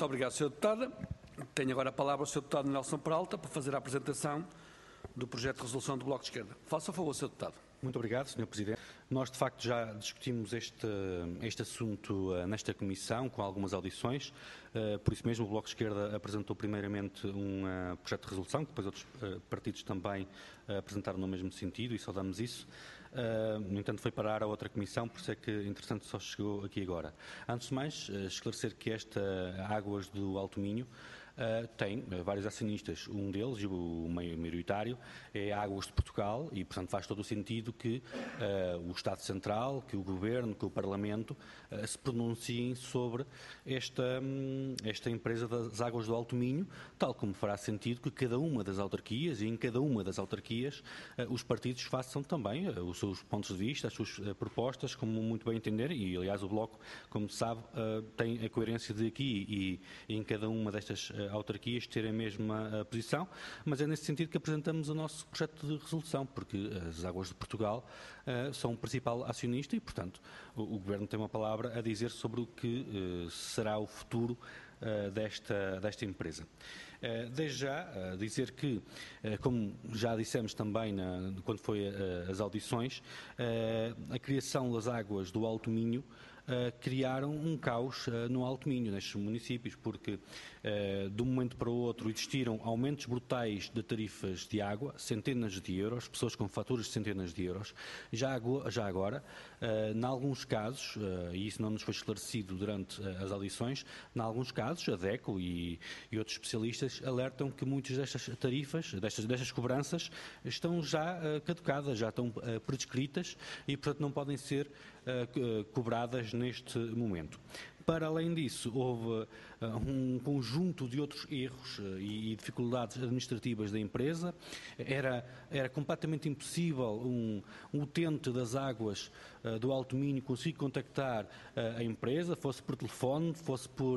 Muito obrigado, senhor Deputado. Tenho agora a palavra o senhor Deputado Nelson Peralta para fazer a apresentação do projeto de resolução do Bloco de Esquerda. Faça a favor, senhor Deputado. Muito obrigado, senhor Presidente. Nós, de facto, já discutimos este, este assunto uh, nesta Comissão, com algumas audições. Uh, por isso mesmo, o Bloco de Esquerda apresentou primeiramente um uh, projeto de resolução, que depois outros uh, partidos também uh, apresentaram no mesmo sentido, e saudamos isso. Uh, no entanto, foi parar a outra Comissão, por isso é que, interessante, só chegou aqui agora. Antes de mais, uh, esclarecer que esta Águas do Alto Minho Uh, tem uh, vários acionistas. Um deles, e o maioritário, é a Águas de Portugal e, portanto, faz todo o sentido que uh, o Estado Central, que o Governo, que o Parlamento uh, se pronunciem sobre esta, um, esta empresa das Águas do Alto Minho, tal como fará sentido que cada uma das autarquias, e em cada uma das autarquias, uh, os partidos façam também uh, os seus pontos de vista, as suas uh, propostas, como muito bem entender, e, aliás, o Bloco, como se sabe, uh, tem a coerência de aqui e, e em cada uma destas uh, autarquias ter a mesma uh, posição, mas é nesse sentido que apresentamos o nosso projeto de resolução, porque as Águas de Portugal uh, são o principal acionista e, portanto, o, o Governo tem uma palavra a dizer sobre o que uh, será o futuro uh, desta, desta empresa. Uh, desde já, uh, dizer que, uh, como já dissemos também na, quando foi uh, as audições, uh, a criação das Águas do Alto Minho Uh, criaram um caos uh, no Alto Minho, nestes municípios, porque uh, de um momento para o outro existiram aumentos brutais de tarifas de água, centenas de euros, pessoas com faturas de centenas de euros. Já, já agora, uh, em alguns casos, uh, e isso não nos foi esclarecido durante uh, as audições, em alguns casos a DECO e, e outros especialistas alertam que muitas destas tarifas, destas, destas cobranças, estão já uh, caducadas, já estão uh, prescritas e, portanto, não podem ser uh, cobradas neste momento. Para além disso, houve uh, um conjunto de outros erros uh, e, e dificuldades administrativas da empresa. Era, era completamente impossível um, um utente das águas uh, do Alto Minho conseguir contactar uh, a empresa, fosse por telefone, fosse por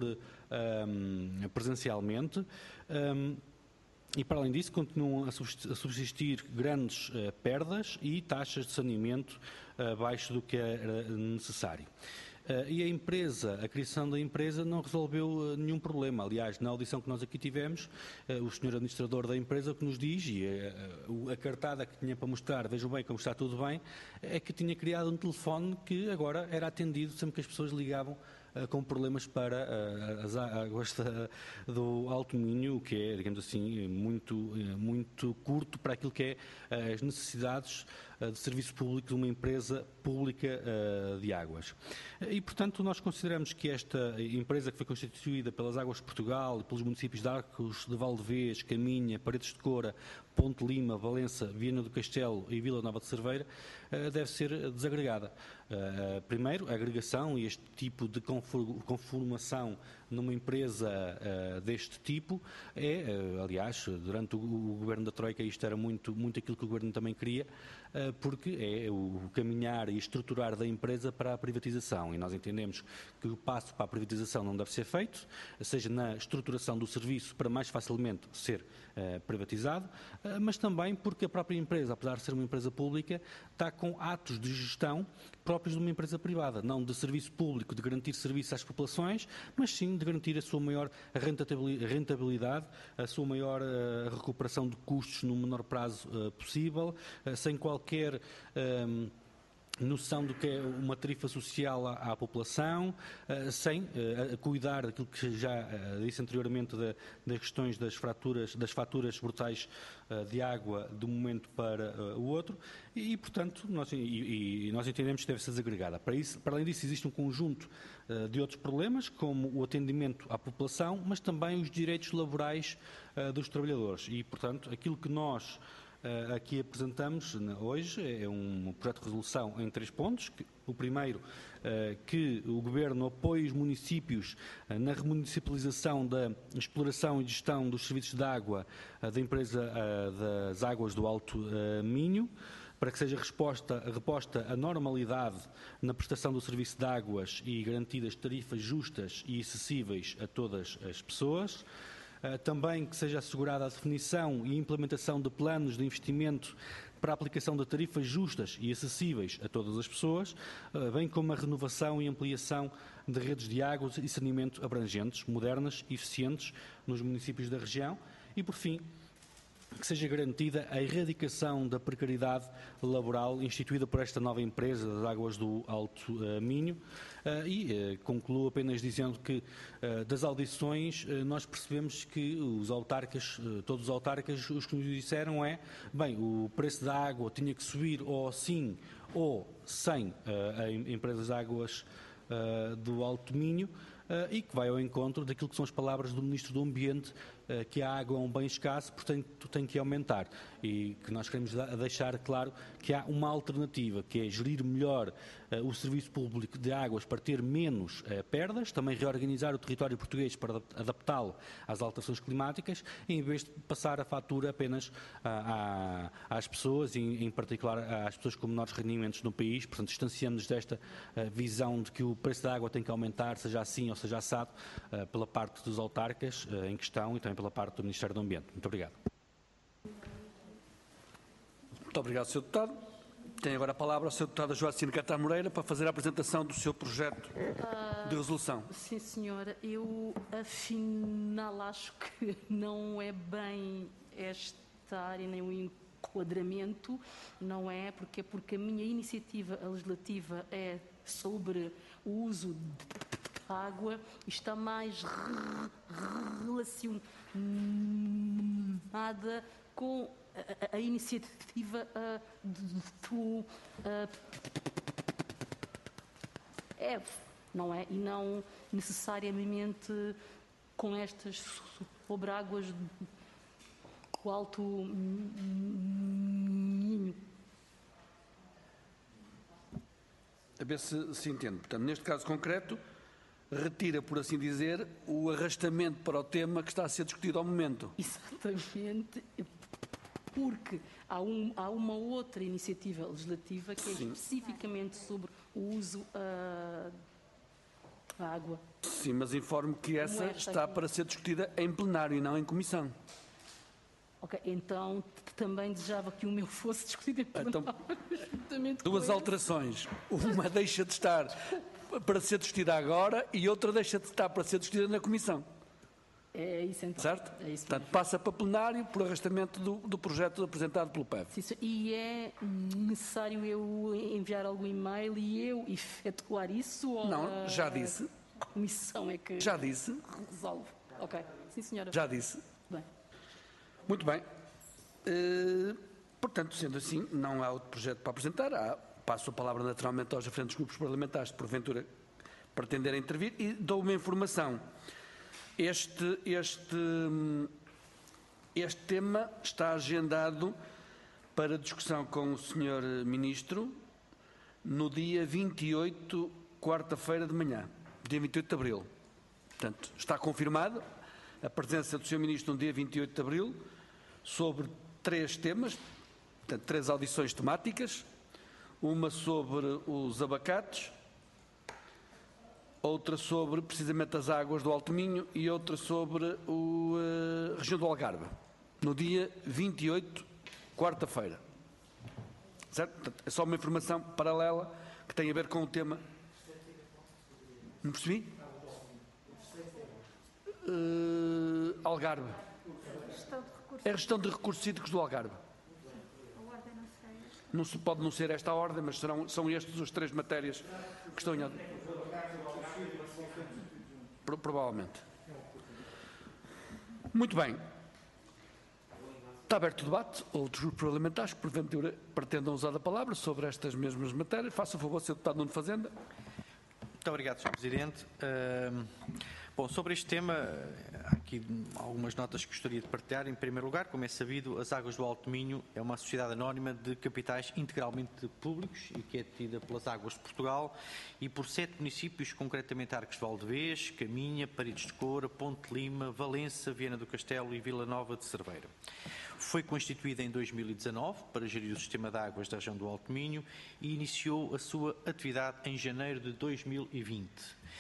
um, presencialmente. Um, E, para além disso, continuam a subsistir grandes uh, perdas e taxas de saneamento uh, abaixo do que era necessário. Uh, e a empresa, a criação da empresa não resolveu uh, nenhum problema. Aliás, na audição que nós aqui tivemos, uh, o senhor administrador da empresa o que nos diz, e uh, a cartada que tinha para mostrar, vejam bem como está tudo bem, é que tinha criado um telefone que agora era atendido sempre que as pessoas ligavam com problemas para uh, as águas da, do Alto Minho, o que é, digamos assim, muito, muito curto para aquilo que é uh, as necessidades uh, de serviço público de uma empresa pública uh, de águas. E, portanto, nós consideramos que esta empresa, que foi constituída pelas Águas de Portugal e pelos municípios de Arcos de Valdevez, Caminha, Paredes de Coura, Ponte Lima, Valença, Viana do Castelo e Vila Nova de Cerveira, uh, deve ser desagregada. Uh, primeiro, a agregação e este tipo de conformação numa empresa uh, deste tipo é, uh, aliás, durante o, o governo da Troika isto era muito, muito aquilo que o governo também queria, uh, porque é o, o caminhar e estruturar da empresa para a privatização, e nós entendemos que o passo para a privatização não deve ser feito, seja na estruturação do serviço para mais facilmente ser uh, privatizado, uh, mas também porque a própria empresa, apesar de ser uma empresa pública, está com atos de gestão próprios de uma empresa privada, não de serviço público, de garantir serviço às populações, mas sim de garantir a sua maior rentabilidade, a sua maior uh, recuperação de custos no menor prazo uh, possível, uh, sem qualquer um, noção do que é uma tarifa social à, à população, uh, sem uh, cuidar daquilo que já uh, disse anteriormente da, das questões das fraturas, das faturas brutais uh, de água de um momento para uh, o outro, e, e portanto, nós, e, e nós entendemos que deve ser desagregada. Para, isso, para além disso, existe um conjunto uh, de outros problemas, como o atendimento à população, mas também os direitos laborais uh, dos trabalhadores, e, portanto, aquilo que nós Uh, aqui apresentamos hoje é um projeto de resolução em três pontos. O primeiro, uh, que o Governo apoie os municípios uh, na remunicipalização da exploração e gestão dos serviços de água uh, da empresa uh, das Águas do Alto uh, Minho, para que seja resposta, reposta a normalidade na prestação do serviço de águas e garantidas tarifas justas e acessíveis a todas as pessoas. Uh, também que seja assegurada a definição e implementação de planos de investimento para a aplicação de tarifas justas e acessíveis a todas as pessoas, bem como a renovação e ampliação de redes de água e saneamento abrangentes, modernas e eficientes nos municípios da região e, por fim, que seja garantida a erradicação da precariedade laboral instituída por esta nova empresa das Águas do Alto uh, Minho uh, e uh, concluo apenas dizendo que uh, das audições uh, nós percebemos que os autarcas, uh, todos os autarcas, os que nos disseram é, bem, o preço da água tinha que subir ou sim ou sem uh, a empresas de águas uh, do Alto Minho uh, e que vai ao encontro daquilo que são as palavras do Ministro do Ambiente, que a água é um bem escasso, portanto tem que aumentar e que nós queremos deixar claro que há uma alternativa, que é gerir melhor uh, o serviço público de águas para ter menos uh, perdas, também reorganizar o território português para adaptá-lo às alterações climáticas, em vez de passar a fatura apenas uh, à, às pessoas, e em particular às pessoas com menores rendimentos no país. Portanto, distanciamos desta uh, visão de que o preço da água tem que aumentar, seja assim ou seja assado, uh, pela parte dos autarcas uh, em questão e também pela parte do Ministério do Ambiente. Muito obrigado. Muito obrigado, senhor Deputado. Tem agora a palavra o senhor Deputado Joacine Catar Moreira para fazer a apresentação do seu projeto de resolução. Uh, sim, senhora. Eu, afinal, acho que não é bem esta área nem o enquadramento, não é? Porque, porque a minha iniciativa legislativa é sobre o uso de água e está mais re relacionada com a, a iniciativa uh, do uh, E F, não é? E não necessariamente com estas sobre águas do Alto Minho. A ver se se entende. Portanto, neste caso concreto, retira, por assim dizer, o arrastamento para o tema que está a ser discutido ao momento. Exatamente, porque há, um, há uma outra iniciativa legislativa que é Sim. especificamente sobre o uso uh, da água. Sim, mas informo que essa esta está aqui. para ser discutida em plenário e não em comissão. Ok, então também desejava que o meu fosse discutido em plenário. Então, duas alterações. Uma deixa de estar para ser discutida agora e outra deixa de estar para ser discutida na comissão. É isso então. Certo? É isso. Portanto, passa para plenário por arrastamento do, do projeto apresentado pelo P E V. Sim, e é necessário eu enviar algum e-mail e eu efetuar isso? Ou Não, já disse. A comissão é que Já disse. resolve. Ok, sim senhora. Já disse. Bem. Muito bem. Uh, portanto, sendo assim, não há outro projeto para apresentar. Há, passo a palavra naturalmente aos diferentes grupos parlamentares que porventura pretenderem intervir e dou uma informação. Este, este, este tema está agendado para discussão com o senhor Ministro no dia vinte e oito, quarta-feira de manhã, dia vinte e oito de abril. Portanto, está confirmado a presença do senhor Ministro no dia vinte e oito de abril sobre três temas, portanto, três audições temáticas, uma sobre os abacates, outra sobre precisamente as águas do Alto Minho e outra sobre a uh, região do Algarve, no dia vinte e oito, quarta-feira. Certo? Portanto, é só uma informação paralela que tem a ver com o tema. Não percebi? Uh, Algarve. É a gestão de recursos hídricos do Algarve. Não se pode não ser esta a ordem, mas serão, são estas as três matérias que estão em... Pro, provavelmente. Muito bem. Está aberto o debate. Outros grupos parlamentares que porventura pretendam usar a palavra sobre estas mesmas matérias. Faça o favor, senhor Deputado Nuno Fazenda. Muito obrigado, senhor Presidente. Uh, bom, sobre este tema, há aqui algumas notas que gostaria de partilhar. Em primeiro lugar, como é sabido, as Águas do Alto Minho é uma sociedade anónima de capitais integralmente públicos e que é detida pelas Águas de Portugal e por sete municípios, concretamente Arcos de Valdevez, Caminha, Paredes de Coura, Ponte Lima, Valença, Viana do Castelo e Vila Nova de Cerveira. Foi constituída em dois mil e dezanove para gerir o sistema de águas da região do Alto Minho e iniciou a sua atividade em janeiro de dois mil e vinte.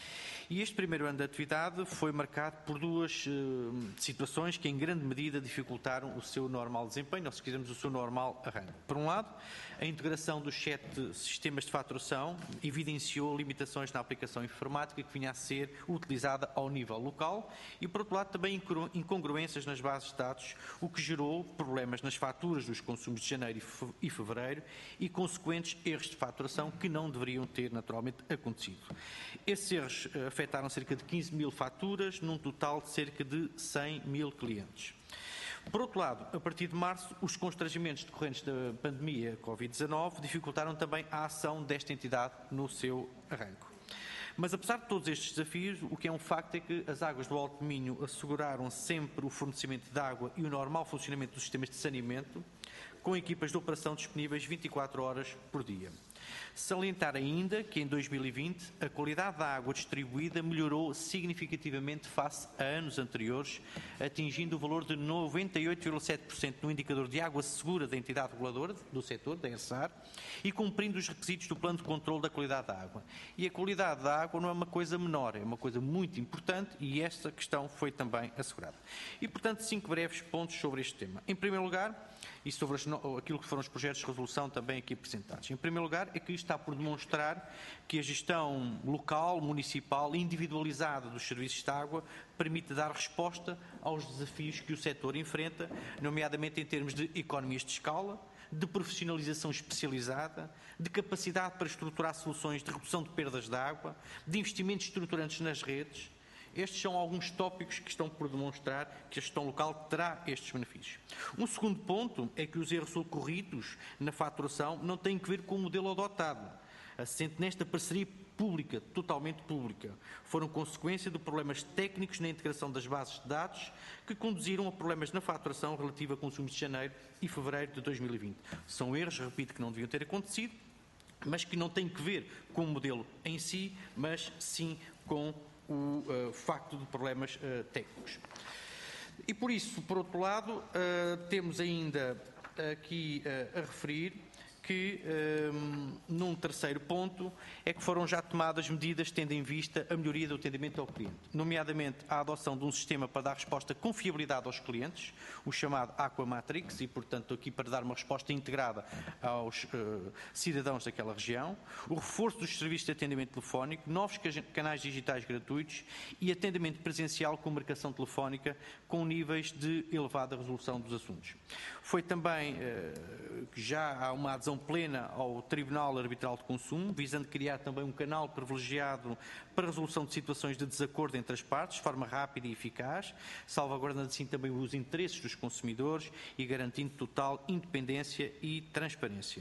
E este primeiro ano de atividade foi marcado por duas uh, situações que em grande medida dificultaram o seu normal desempenho, ou se quisermos o seu normal arranque. Por um lado, a integração dos sete sistemas de faturação evidenciou limitações na aplicação informática que vinha a ser utilizada ao nível local e, por outro lado, também incongruências nas bases de dados, o que gerou problemas nas faturas dos consumos de janeiro e fevereiro e consequentes erros de faturação que não deveriam ter naturalmente acontecido. Esses erros afetaram cerca de quinze mil faturas, num total de cerca de cem mil clientes. Por outro lado, a partir de março, os constrangimentos decorrentes da pandemia Covid dezanove dificultaram também a ação desta entidade no seu arranque. Mas, apesar de todos estes desafios, o que é um facto é que as Águas do Alto Minho asseguraram sempre o fornecimento de água e o normal funcionamento dos sistemas de saneamento, com equipas de operação disponíveis vinte e quatro horas por dia. Salientar ainda que em dois mil e vinte a qualidade da água distribuída melhorou significativamente face a anos anteriores, atingindo o valor de noventa e oito vírgula sete por cento no indicador de água segura da entidade reguladora do setor, da E R S A R, e cumprindo os requisitos do plano de controle da qualidade da água. E a qualidade da água não é uma coisa menor, é uma coisa muito importante e esta questão foi também assegurada. E, portanto, cinco breves pontos sobre este tema. Em primeiro lugar, e sobre as, aquilo que foram os projetos de resolução também aqui apresentados. Em primeiro lugar, é que isto está por demonstrar que a gestão local, municipal, individualizada dos serviços de água permite dar resposta aos desafios que o setor enfrenta, nomeadamente em termos de economias de escala, de profissionalização especializada, de capacidade para estruturar soluções de redução de perdas de água, de investimentos estruturantes nas redes. Estes são alguns tópicos que estão por demonstrar que a gestão local terá estes benefícios. Um segundo ponto é que os erros ocorridos na faturação não têm que ver com o modelo adotado, assente nesta parceria pública, totalmente pública. Foram consequência de problemas técnicos na integração das bases de dados que conduziram a problemas na faturação relativa a consumos de janeiro e fevereiro de dois mil e vinte. São erros, repito, que não deviam ter acontecido, mas que não têm que ver com o modelo em si, mas sim com o uh, facto de problemas uh, técnicos. E por isso, por outro lado, uh, temos ainda aqui uh, a referir que, um, num terceiro ponto, é que foram já tomadas medidas tendo em vista a melhoria do atendimento ao cliente, nomeadamente a adoção de um sistema para dar resposta com fiabilidade aos clientes, o chamado Aquamatrix, e, portanto, aqui para dar uma resposta integrada aos uh, cidadãos daquela região, o reforço dos serviços de atendimento telefónico, novos canais digitais gratuitos e atendimento presencial com marcação telefónica com níveis de elevada resolução dos assuntos. Foi também uh, que já há uma adesão plena ao Tribunal Arbitral de Consumo, visando criar também um canal privilegiado para a resolução de situações de desacordo entre as partes, de forma rápida e eficaz, salvaguardando assim também os interesses dos consumidores e garantindo total independência e transparência.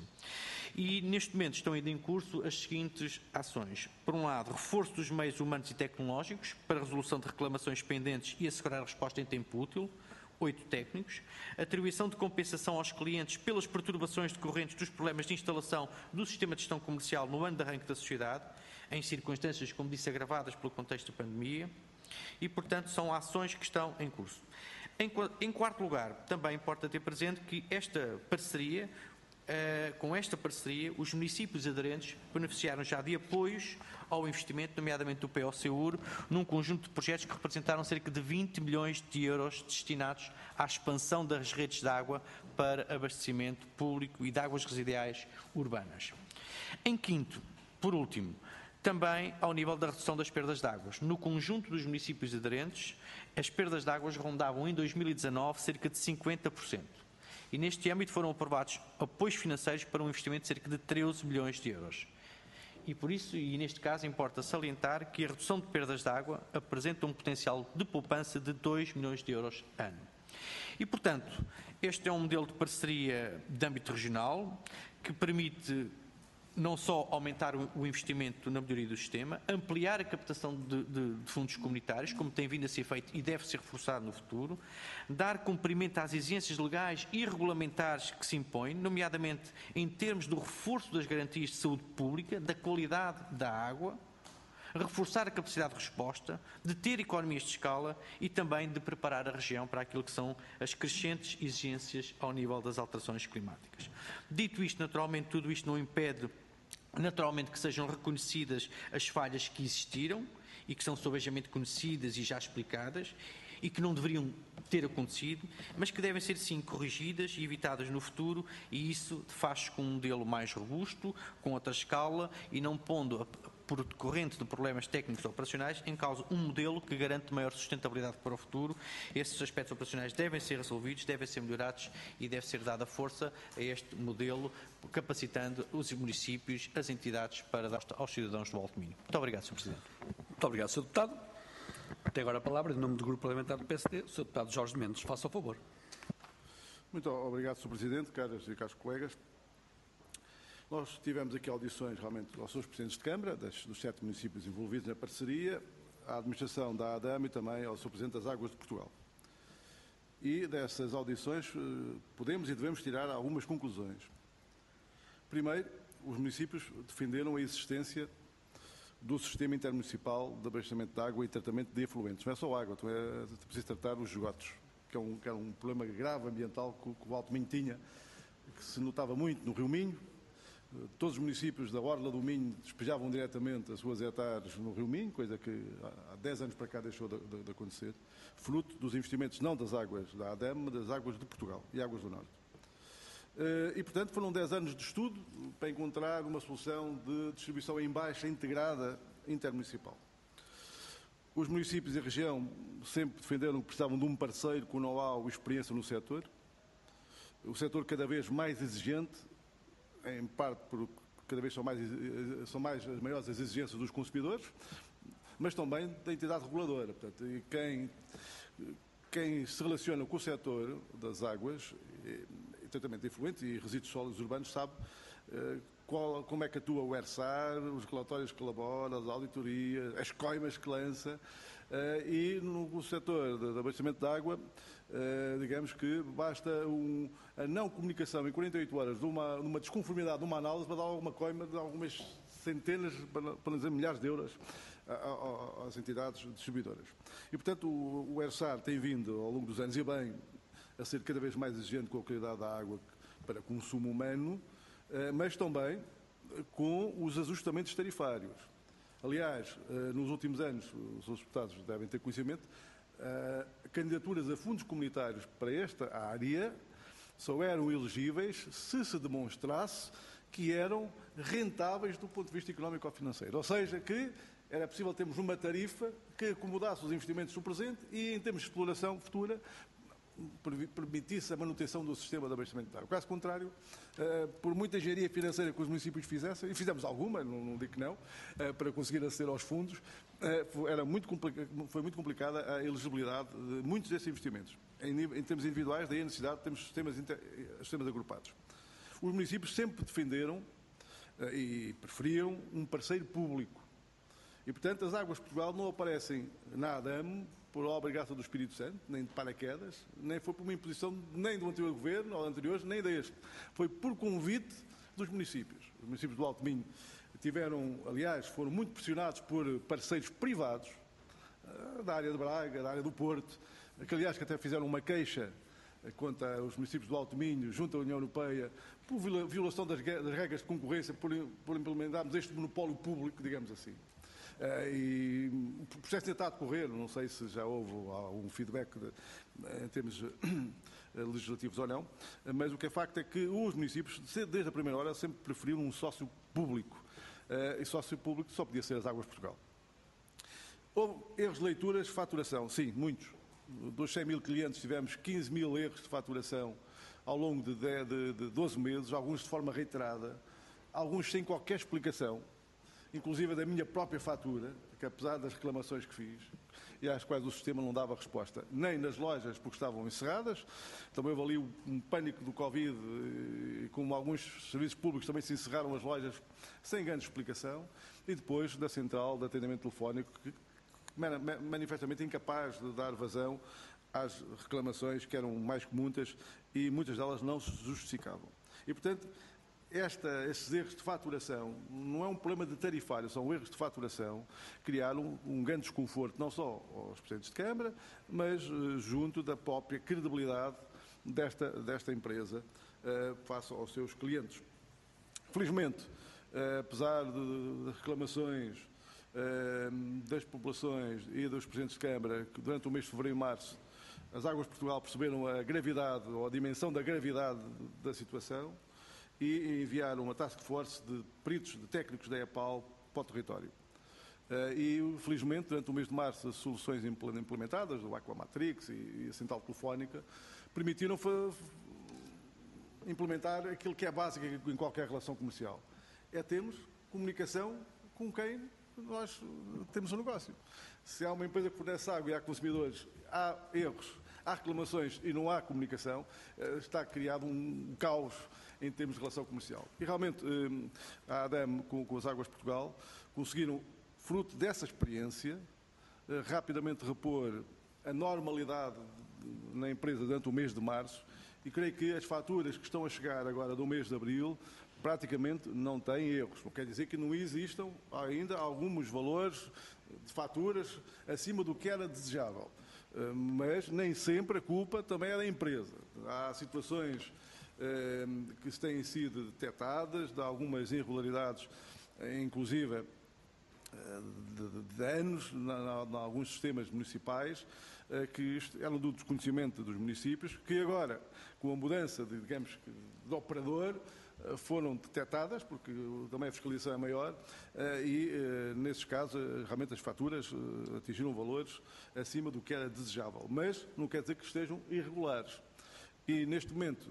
E neste momento estão ainda em curso as seguintes ações. Por um lado, reforço dos meios humanos e tecnológicos para a resolução de reclamações pendentes e assegurar a resposta em tempo útil, oito técnicos, atribuição de compensação aos clientes pelas perturbações decorrentes dos problemas de instalação do sistema de gestão comercial no ano de arranque da sociedade, em circunstâncias, como disse, agravadas pelo contexto da pandemia, e, portanto, são ações que estão em curso. Em, em quarto lugar, também importa ter presente que esta parceria, Uh, com esta parceria, os municípios aderentes beneficiaram já de apoios ao investimento, nomeadamente do P O C U R, num conjunto de projetos que representaram cerca de vinte milhões de euros destinados à expansão das redes de água para abastecimento público e de águas residuais urbanas. Em quinto, por último, também ao nível da redução das perdas de águas. No conjunto dos municípios aderentes, as perdas de águas rondavam em dois mil e dezanove cerca de cinquenta por cento. E neste âmbito foram aprovados apoios financeiros para um investimento de cerca de treze milhões de euros. E por isso, e neste caso, importa salientar que a redução de perdas de água apresenta um potencial de poupança de dois milhões de euros ano. E, portanto, este é um modelo de parceria de âmbito regional que permite não só aumentar o investimento na melhoria do sistema, ampliar a captação de, de, de fundos comunitários, como tem vindo a ser feito e deve ser reforçado no futuro, dar cumprimento às exigências legais e regulamentares que se impõem, nomeadamente em termos do reforço das garantias de saúde pública, da qualidade da água, reforçar a capacidade de resposta, de ter economias de escala e também de preparar a região para aquilo que são as crescentes exigências ao nível das alterações climáticas. Dito isto, naturalmente, tudo isto não impede naturalmente que sejam reconhecidas as falhas que existiram e que são subejamente conhecidas e já explicadas e que não deveriam ter acontecido, mas que devem ser sim corrigidas e evitadas no futuro, e isso faz com um modelo mais robusto, com outra escala e não pondo por decorrente de problemas técnicos operacionais em causa um modelo que garante maior sustentabilidade para o futuro. Esses aspectos operacionais devem ser resolvidos, devem ser melhorados e deve ser dada força a este modelo, capacitando os municípios, as entidades para dar aos cidadãos do Alto Minho. Muito obrigado, senhor Presidente. Muito obrigado, senhor Deputado. Tem agora a palavra, em nome do Grupo Parlamentar do P S D, o senhor Deputado Jorge Mendes. Faça o favor. Muito obrigado, senhor Presidente, caras e caros colegas. Nós tivemos aqui audições realmente aos seus presidentes de Câmara, das, dos sete municípios envolvidos na parceria, à administração da ADAM e também ao seu Presidente das Águas de Portugal. E dessas audições podemos e devemos tirar algumas conclusões. Primeiro, os municípios defenderam a existência do sistema intermunicipal de abastecimento de água e tratamento de efluentes. Não é só água, é preciso tratar os esgotos, que é um, que é um problema grave ambiental que, que o Alto Minho tinha, que se notava muito no Rio Minho. Todos os municípios da Orla do Minho despejavam diretamente as suas hectares no Rio Minho, coisa que há dez anos para cá deixou de, de, de acontecer, fruto dos investimentos não das águas da ADEM, mas das águas de Portugal e águas do Norte. E, portanto, foram dez anos de estudo para encontrar uma solução de distribuição em baixa integrada intermunicipal. Os municípios e a região sempre defenderam que precisavam de um parceiro com know-how e experiência no setor. O setor cada vez mais exigente, em parte porque cada vez são mais, são mais as maiores as exigências dos consumidores, mas também da entidade reguladora. Portanto, e quem, quem se relaciona com o setor das águas, e tratamento de efluentes e resíduos sólidos urbanos, sabe qual, como é que atua o ERSAR, os relatórios que elabora, as auditorias, as coimas que lança, e no setor de abastecimento de água, Uh, digamos que basta um, a não comunicação em quarenta e oito horas de uma, de uma desconformidade de uma análise para dar alguma coima de algumas centenas, para, para não dizer milhares de euros a, a, às entidades distribuidoras. E, portanto, o, o ERSAR tem vindo, ao longo dos anos, e bem, a ser cada vez mais exigente com a qualidade da água para consumo humano, uh, mas também com os ajustamentos tarifários. Aliás, uh, nos últimos anos, os seus deputados devem ter conhecimento, Uh, candidaturas a fundos comunitários para esta área só eram elegíveis se se demonstrasse que eram rentáveis do ponto de vista económico ou financeiro. Ou seja, que era possível termos uma tarifa que acomodasse os investimentos do presente e, em termos de exploração futura, permitisse a manutenção do sistema de abastecimento de água. Caso contrário, uh, por muita engenharia financeira que os municípios fizessem, e fizemos alguma, não, não digo que não, uh, para conseguir aceder aos fundos, uh, era muito foi muito complicada a elegibilidade de muitos desses investimentos. Em, em termos individuais, daí a necessidade de termos sistemas, inter, sistemas agrupados. Os municípios sempre defenderam uh, e preferiam um parceiro público. E, portanto, as águas de Portugal não aparecem na ADAM por obra e graça do Espírito Santo, nem de paraquedas, nem foi por uma imposição nem do anterior governo, ou anteriores, nem deste. Foi por convite dos municípios. Os municípios do Alto Minho tiveram, aliás, foram muito pressionados por parceiros privados, da área de Braga, da área do Porto, que, aliás, que até fizeram uma queixa contra os municípios do Alto Minho, junto à União Europeia, por violação das regras de concorrência, por, por implementarmos este monopólio público, digamos assim. Uh, e o processo ainda está a decorrer, não sei se já houve algum feedback de, em termos uh, legislativos ou não, mas o que é facto é que os municípios, desde a primeira hora, sempre preferiram um sócio público. Uh, e sócio público só podia ser as Águas de Portugal. Houve erros de leituras, faturação, sim, muitos. Dos cem mil clientes tivemos quinze mil erros de faturação ao longo de, de, de doze meses, alguns de forma reiterada, alguns sem qualquer explicação, inclusive da minha própria fatura, que apesar das reclamações que fiz, e às quais o sistema não dava resposta, nem nas lojas porque estavam encerradas, também houve ali um pânico do Covid, e como alguns serviços públicos também se encerraram as lojas sem grande explicação, e depois da central de atendimento telefónico, que manifestamente incapaz de dar vazão às reclamações que eram mais que muitas e muitas delas não se justificavam. E, portanto, Esta, estes erros de faturação não é um problema de tarifário, são erros de faturação, criaram um, um grande desconforto não só aos presidentes de Câmara, mas uh, junto da própria credibilidade desta, desta empresa uh, face aos seus clientes. Felizmente, uh, apesar de, de reclamações das populações e dos presidentes de Câmara que durante o mês de fevereiro e março as Águas de Portugal perceberam a gravidade ou a dimensão da gravidade da situação e enviaram uma task force de peritos, de técnicos da EPAL para o território. E, felizmente, durante o mês de março, as soluções implementadas, do Aquamatrix e a central telefónica, permitiram implementar aquilo que é básico em qualquer relação comercial. É termos comunicação com quem nós temos um negócio. Se há uma empresa que fornece água e há consumidores, há erros, há reclamações e não há comunicação, está criado um caos em termos de relação comercial. E realmente a ADAM com, com as Águas de Portugal conseguiram, fruto dessa experiência, rapidamente repor a normalidade na empresa durante o mês de março e creio que as faturas que estão a chegar agora do mês de abril praticamente não têm erros. Não quer dizer que não existam ainda alguns valores de faturas acima do que era desejável. Mas nem sempre a culpa também é da empresa. Há situações eh, que têm sido detectadas, de algumas irregularidades, inclusive eh, de, de, de anos, em alguns sistemas municipais, eh, que eram do desconhecimento dos municípios, que agora, com a mudança de, digamos, de operador, foram detectadas, porque também a fiscalização é maior, e, nesses casos, realmente as faturas atingiram valores acima do que era desejável. Mas não quer dizer que estejam irregulares. E, neste momento,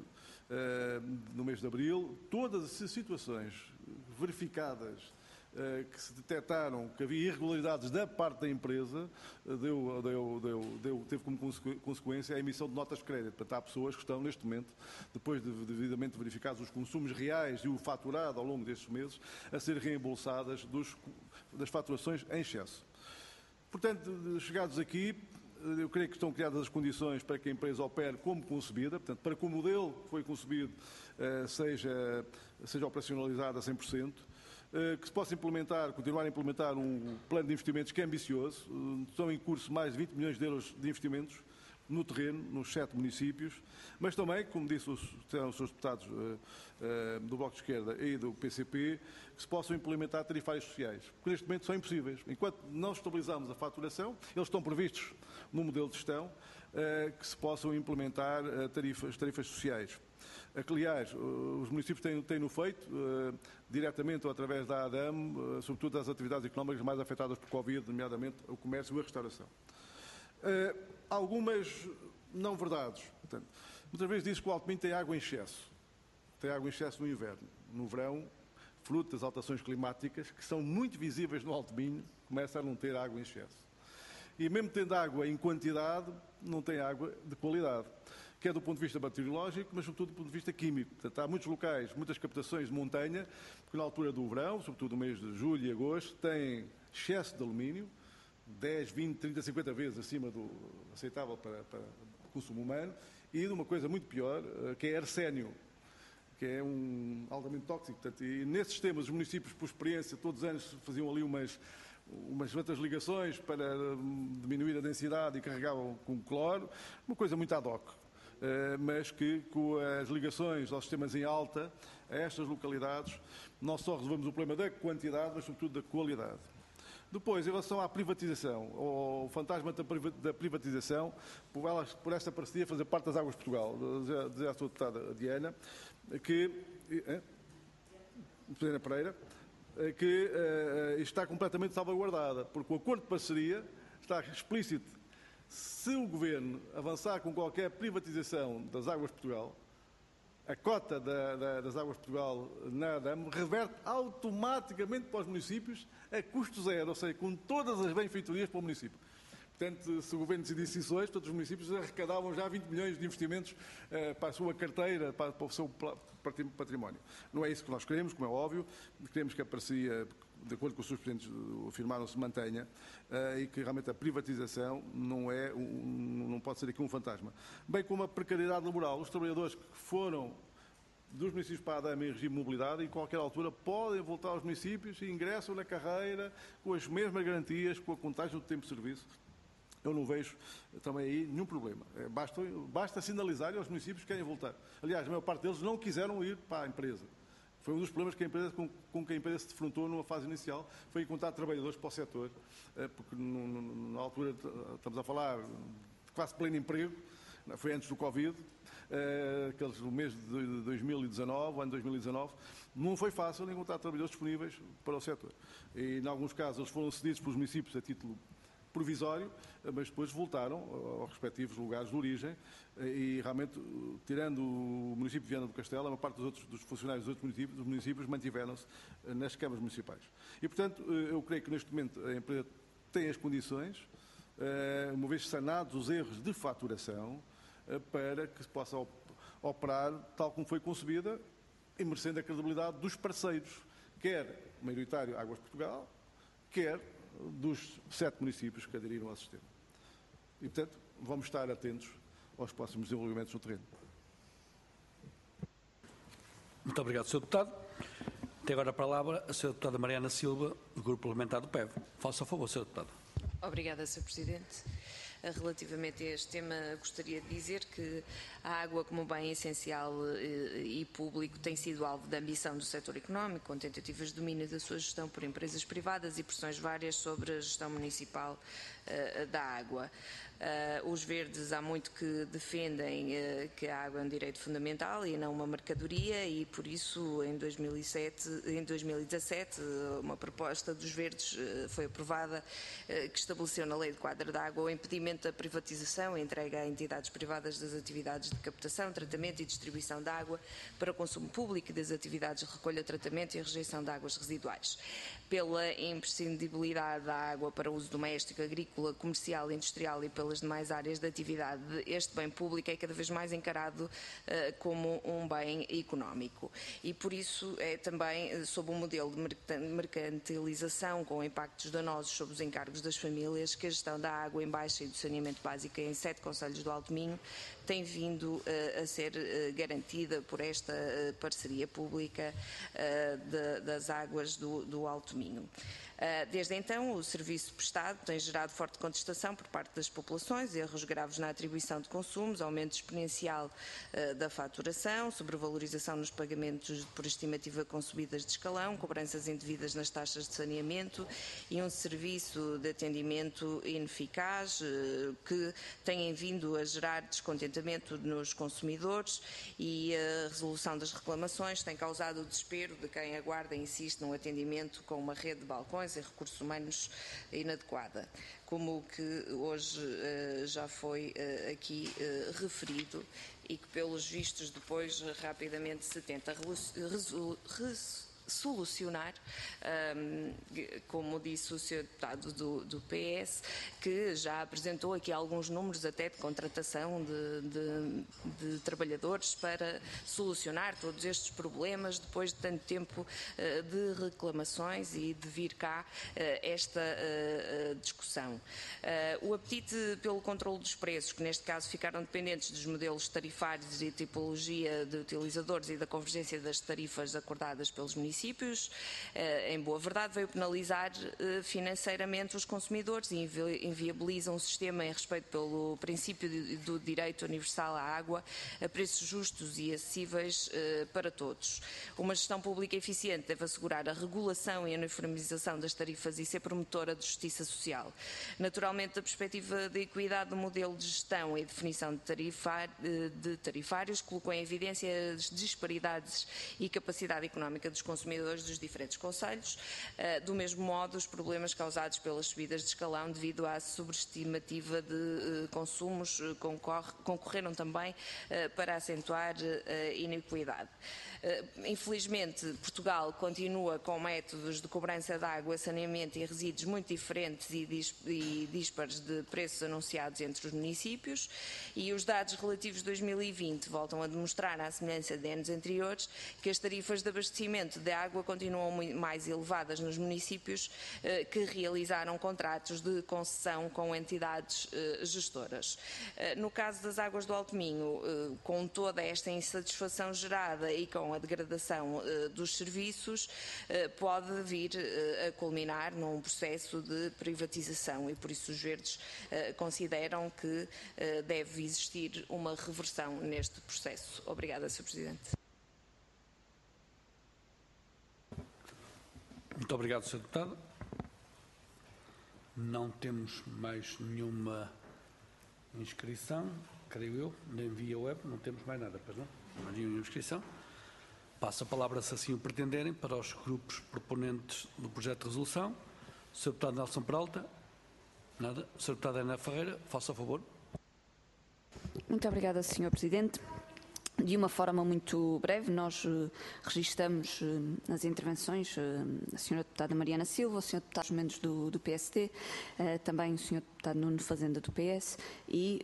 no mês de abril, todas as situações verificadas que se detectaram que havia irregularidades da parte da empresa, deu, deu, deu, deu, teve como consequência a emissão de notas de crédito. Portanto, há pessoas que estão, neste momento, depois de devidamente verificados os consumos reais e o faturado ao longo destes meses, a ser reembolsadas dos, das faturações em excesso. Portanto, chegados aqui, eu creio que estão criadas as condições para que a empresa opere como concebida, portanto, para que o modelo que foi concebido seja, seja operacionalizado a cem por cento, que se possa implementar, continuar a implementar um plano de investimentos que é ambicioso. Estão em curso mais de vinte milhões de euros de investimentos no terreno, nos sete municípios, mas também, como disse os, os seus deputados uh, uh, do Bloco de Esquerda e do P C P, que se possam implementar tarifários sociais, porque neste momento são impossíveis. Enquanto não estabilizamos a faturação, eles estão previstos no modelo de gestão, uh, que se possam implementar uh, tarifas, tarifas sociais. Aliás, os municípios têm, têm no feito, uh, diretamente ou através da ADAM, uh, sobretudo das atividades económicas mais afetadas por Covid, nomeadamente o comércio e a restauração. Uh, algumas não verdades. Portanto, muitas vezes diz que o Alto Minho tem água em excesso. Tem água em excesso no inverno. No verão, fruto das alterações climáticas, que são muito visíveis no Alto Minho, começa a não ter água em excesso. E mesmo tendo água em quantidade, não tem água de qualidade, que é do ponto de vista bacteriológico, mas sobretudo do ponto de vista químico. Portanto, há muitos locais, muitas captações de montanha, que na altura do verão, sobretudo no mês de julho e agosto, têm excesso de alumínio, dez, vinte, trinta, cinquenta vezes acima do aceitável para, para o consumo humano, e de uma coisa muito pior, que é arsénio, que é um altamente tóxico. Portanto, e nesses temas, os municípios, por experiência, todos os anos faziam ali umas, umas outras ligações para diminuir a densidade e carregavam com cloro, uma coisa muito ad hoc. Uh, mas que com as ligações aos sistemas em alta, a estas localidades, não só resolvemos o problema da quantidade, mas sobretudo da qualidade. Depois, em relação à privatização, ao fantasma da privatização, por, elas, por esta parceria fazer parte das Águas de Portugal, dizia a sua deputada Diana, que, eh, Diana Pereira, que eh, está completamente salvaguardada, porque o acordo de parceria está explícito. Se o Governo avançar com qualquer privatização das Águas de Portugal, a cota da, da, das Águas de Portugal na ADAM reverte automaticamente para os municípios a custo zero, ou seja, com todas as benfeitorias para o município. Portanto, se o Governo decidisse isso hoje, todos os municípios arrecadavam já vinte milhões de investimentos eh, para a sua carteira, para, para o seu património. Não é isso que nós queremos, como é óbvio. Queremos que a parceria, de acordo com os seus presidentes afirmaram, se mantenha uh, e que realmente a privatização não, é um, não pode ser aqui um fantasma. Bem como a precariedade laboral. Os trabalhadores que foram dos municípios para a ADAM em regime de mobilidade, em qualquer altura, podem voltar aos municípios e ingressam na carreira com as mesmas garantias, com a contagem do tempo de serviço. Eu não vejo também aí nenhum problema. É, basta, basta sinalizar aos municípios que querem voltar. Aliás, a maior parte deles não quiseram ir para a empresa. Foi um dos problemas que a empresa, com, com que a empresa se defrontou numa fase inicial, foi encontrar trabalhadores para o setor, porque no, no, na altura estamos a falar de quase pleno emprego, foi antes do Covid, aqueles, no mês de dois mil e dezanove, ano dois mil e dezanove, não foi fácil encontrar trabalhadores disponíveis para o setor. E, em alguns casos, eles foram cedidos pelos municípios a título provisório, mas depois voltaram aos respectivos lugares de origem e, realmente, tirando o município de Viana do Castelo, a maior parte dos, outros, dos funcionários dos outros municípios, dos municípios mantiveram-se nas câmaras municipais. E, portanto, eu creio que, neste momento, a empresa tem as condições, uma vez sanados os erros de faturação, para que se possa operar tal como foi concebida e merecendo a credibilidade dos parceiros, quer maioritário Águas de Portugal, quer dos sete municípios que aderiram ao sistema. E, portanto, vamos estar atentos aos próximos desenvolvimentos no terreno. Muito obrigado, senhor Deputado. Tem agora a palavra a senhora Deputada Mariana Silva, do Grupo Parlamentar do P E V. Faça a favor, senhor Deputado. Obrigada, senhor Presidente. Relativamente a este tema, gostaria de dizer que a água, como bem essencial e público, tem sido alvo da ambição do setor económico, com tentativas de domínio da sua gestão por empresas privadas e pressões várias sobre a gestão municipal uh, da água. Uh, os verdes há muito que defendem uh, que a água é um direito fundamental e não uma mercadoria, e por isso em dois mil e sete, em dois mil e dezassete uma proposta dos verdes uh, foi aprovada uh, que estabeleceu na Lei de Quadro da Água o impedimento da privatização e entrega a entidades privadas das atividades de captação, tratamento e distribuição de água para consumo público e das atividades de recolha, tratamento e rejeição de águas residuais. Pela imprescindibilidade da água para uso doméstico, agrícola, comercial, industrial e pelas demais áreas de atividade, este bem público é cada vez mais encarado uh, como um bem económico. E por isso é também uh, sob um modelo de mercantilização com impactos danosos sobre os encargos das famílias que a gestão da água em baixa e do saneamento básico em sete concelhos do Alto Minho tem vindo uh, a ser uh, garantida por esta uh, parceria pública uh, de, das águas do, do Alto Minho. Uh, desde então, o serviço prestado tem gerado forte contestação por parte das populações, erros graves na atribuição de consumos, aumento exponencial uh, da faturação, sobrevalorização nos pagamentos por estimativa com subidas de escalão, cobranças indevidas nas taxas de saneamento e um serviço de atendimento ineficaz uh, que têm vindo a gerar descontentamento nos consumidores, e a resolução das reclamações tem causado o desespero de quem aguarda e insiste num atendimento com uma rede de balcões e recursos humanos inadequada, como o que hoje uh, já foi uh, aqui uh, referido e que, pelos vistos, depois rapidamente se tenta solucionar, um, como disse o senhor deputado do, do P S, que já apresentou aqui alguns números até de contratação de, de, de trabalhadores para solucionar todos estes problemas depois de tanto tempo uh, de reclamações e de vir cá uh, esta uh, discussão. Uh, o apetite pelo controle dos preços, que neste caso ficaram dependentes dos modelos tarifários e tipologia de utilizadores e da convergência das tarifas acordadas pelos municípios, em boa verdade, veio penalizar financeiramente os consumidores e inviabiliza um sistema em respeito pelo princípio do direito universal à água a preços justos e acessíveis para todos. Uma gestão pública eficiente deve assegurar a regulação e a uniformização das tarifas e ser promotora de justiça social. Naturalmente, da perspectiva da equidade do modelo de gestão e definição de, tarifar, de tarifários, colocou em evidência as disparidades e capacidade económica dos consumidores dos diferentes concelhos, do mesmo modo os problemas causados pelas subidas de escalão devido à sobreestimativa de consumos concorreram também para acentuar a inequidade. Infelizmente, Portugal continua com métodos de cobrança de água, saneamento e resíduos muito diferentes e dispares de preços anunciados entre os municípios, e os dados relativos de dois mil e vinte voltam a demonstrar, à semelhança de anos anteriores, que as tarifas de abastecimento de água continuam mais elevadas nos municípios eh, que realizaram contratos de concessão com entidades eh, gestoras. Eh, no caso das águas do Alto Minho, eh, com toda esta insatisfação gerada e com a degradação eh, dos serviços, eh, pode vir eh, a culminar num processo de privatização, e por isso os verdes eh, consideram que eh, deve existir uma reversão neste processo. Obrigada, senhor Presidente. Muito obrigado, senhor Deputado. Não temos mais nenhuma inscrição, creio eu, nem via web, não temos mais nada, pois não? Não há nenhuma inscrição. Passo a palavra, se assim o pretenderem, para os grupos proponentes do projeto de resolução. senhor Deputado Nelson Peralta. Nada. senhor Deputado Ana Ferreira, faça o favor. Muito obrigada, senhor Presidente. De uma forma muito breve, nós uh, registramos uh, nas intervenções uh, a senhora Deputada Mariana Silva, o senhor Deputado Mendes do, do P S D, uh, também o senhor Deputado Nuno Fazenda do P S e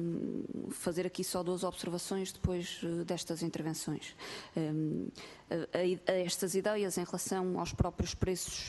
um, fazer aqui só duas observações depois uh, destas intervenções. Um, a, a estas ideias em relação aos próprios preços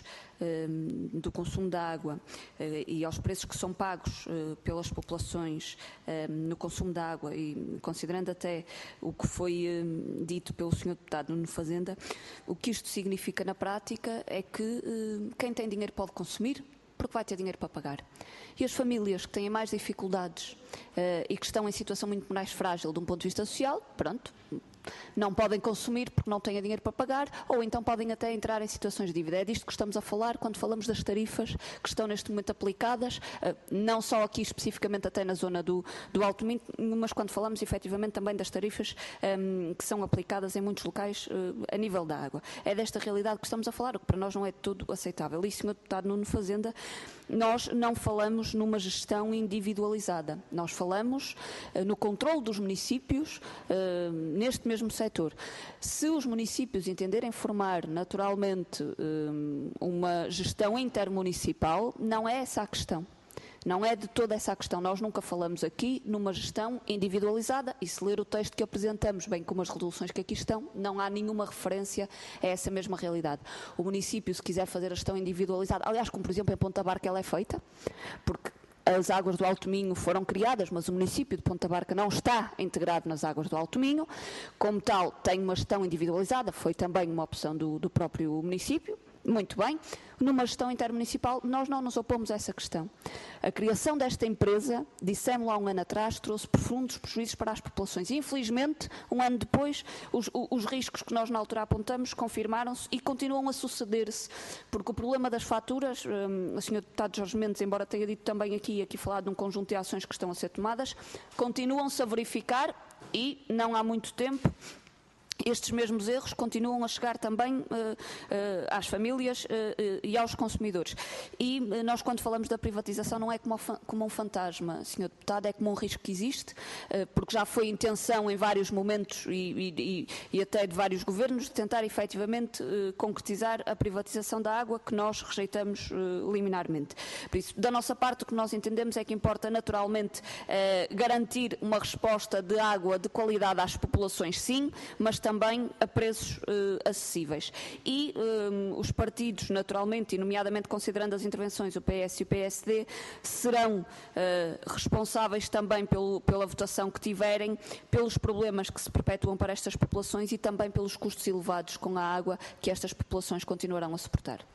um, do consumo da água uh, e aos preços que são pagos uh, pelas populações um, no consumo da água e considerando até o que foi um, dito pelo senhor Deputado Nuno Fazenda, o que isto significa na prática é que uh, quem tem dinheiro pode consumir, porque vai ter dinheiro para pagar. E as famílias que têm mais dificuldades uh, e que estão em situação muito mais frágil de um ponto de vista social, pronto, não podem consumir porque não têm dinheiro para pagar, ou então podem até entrar em situações de dívida. É disto que estamos a falar quando falamos das tarifas que estão neste momento aplicadas, não só aqui especificamente até na zona do, do Alto Minho, mas quando falamos efetivamente também das tarifas um, que são aplicadas em muitos locais uh, a nível da água. É desta realidade que estamos a falar, o que para nós não é de todo aceitável. E, senhor Deputado Nuno Fazenda, nós não falamos numa gestão individualizada. Nós falamos uh, no controle dos municípios uh, neste mesmo setor. Se os municípios entenderem formar naturalmente um, uma gestão intermunicipal, não é essa a questão. Não é de toda essa a questão. Nós nunca falamos aqui numa gestão individualizada e se ler o texto que apresentamos, bem como as resoluções que aqui estão, não há nenhuma referência a essa mesma realidade. O município, se quiser fazer a gestão individualizada, aliás, como por exemplo em Ponta Barca ela é feita, porque as águas do Alto Minho foram criadas, mas o município de Ponta Barca não está integrado nas águas do Alto Minho. Como tal, tem uma gestão individualizada, foi também uma opção do, do próprio município. Muito bem. Numa gestão intermunicipal, nós não nos opomos a essa questão. A criação desta empresa, dissemos lá um ano atrás, trouxe profundos prejuízos para as populações. E, infelizmente, um ano depois, os, os riscos que nós na altura apontamos confirmaram-se e continuam a suceder-se. Porque o problema das faturas, um, o senhor Deputado Jorge Mendes, embora tenha dito também aqui, aqui falado de um conjunto de ações que estão a ser tomadas, continuam-se a verificar e não há muito tempo estes mesmos erros continuam a chegar também uh, uh, às famílias uh, uh, e aos consumidores. E uh, nós, quando falamos da privatização, não é como, como um fantasma, senhor Deputado, é como um risco que existe, uh, porque já foi intenção em vários momentos e, e, e até de vários governos de tentar efetivamente uh, concretizar a privatização da água, que nós rejeitamos uh, liminarmente. Por isso, da nossa parte, o que nós entendemos é que importa naturalmente uh, garantir uma resposta de água de qualidade às populações, sim, mas também a preços uh, acessíveis. E um, os partidos, naturalmente, e nomeadamente considerando as intervenções, o P S e o P S D, serão uh, responsáveis também pelo, pela votação que tiverem, pelos problemas que se perpetuam para estas populações e também pelos custos elevados com a água que estas populações continuarão a suportar.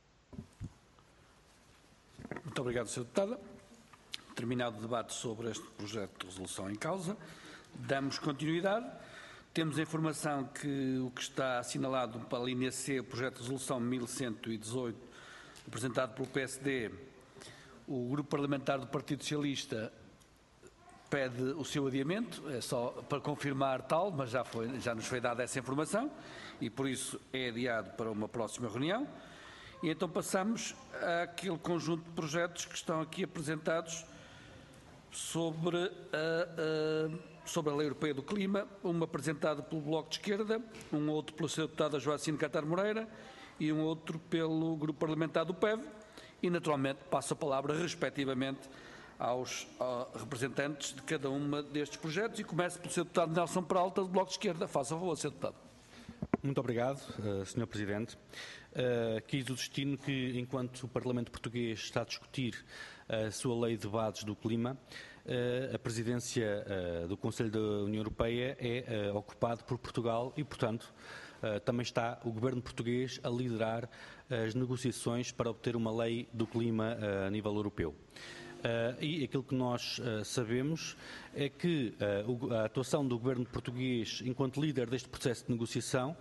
Muito obrigado, senhor Deputado. Terminado o debate sobre este projeto de resolução em causa, damos continuidade. Temos a informação que o que está assinalado para a linha C, o projeto de resolução mil cento e dezoito, apresentado pelo P S D, o Grupo Parlamentar do Partido Socialista pede o seu adiamento, é só para confirmar tal, mas já, foi, já nos foi dada essa informação e por isso é adiado para uma próxima reunião. E então passamos àquele conjunto de projetos que estão aqui apresentados sobre a... a sobre a Lei Europeia do Clima, um apresentado pelo Bloco de Esquerda, um outro pelo senhor Deputado Joacine Catar Moreira e um outro pelo Grupo Parlamentar do P E V e, naturalmente, passo a palavra, respectivamente, aos uh, representantes de cada uma destes projetos e começo pelo senhor Deputado Nelson Peralta, do Bloco de Esquerda. Faça a favor, senhor Deputado. Muito obrigado, uh, senhor Presidente. Uh, quis o destino que, enquanto o Parlamento Português está a discutir a sua Lei de Bases do Clima, a presidência do Conselho da União Europeia é ocupada por Portugal e, portanto, também está o governo português a liderar as negociações para obter uma lei do clima a nível europeu. E aquilo que nós sabemos é que a atuação do governo português, enquanto líder deste processo de negociação,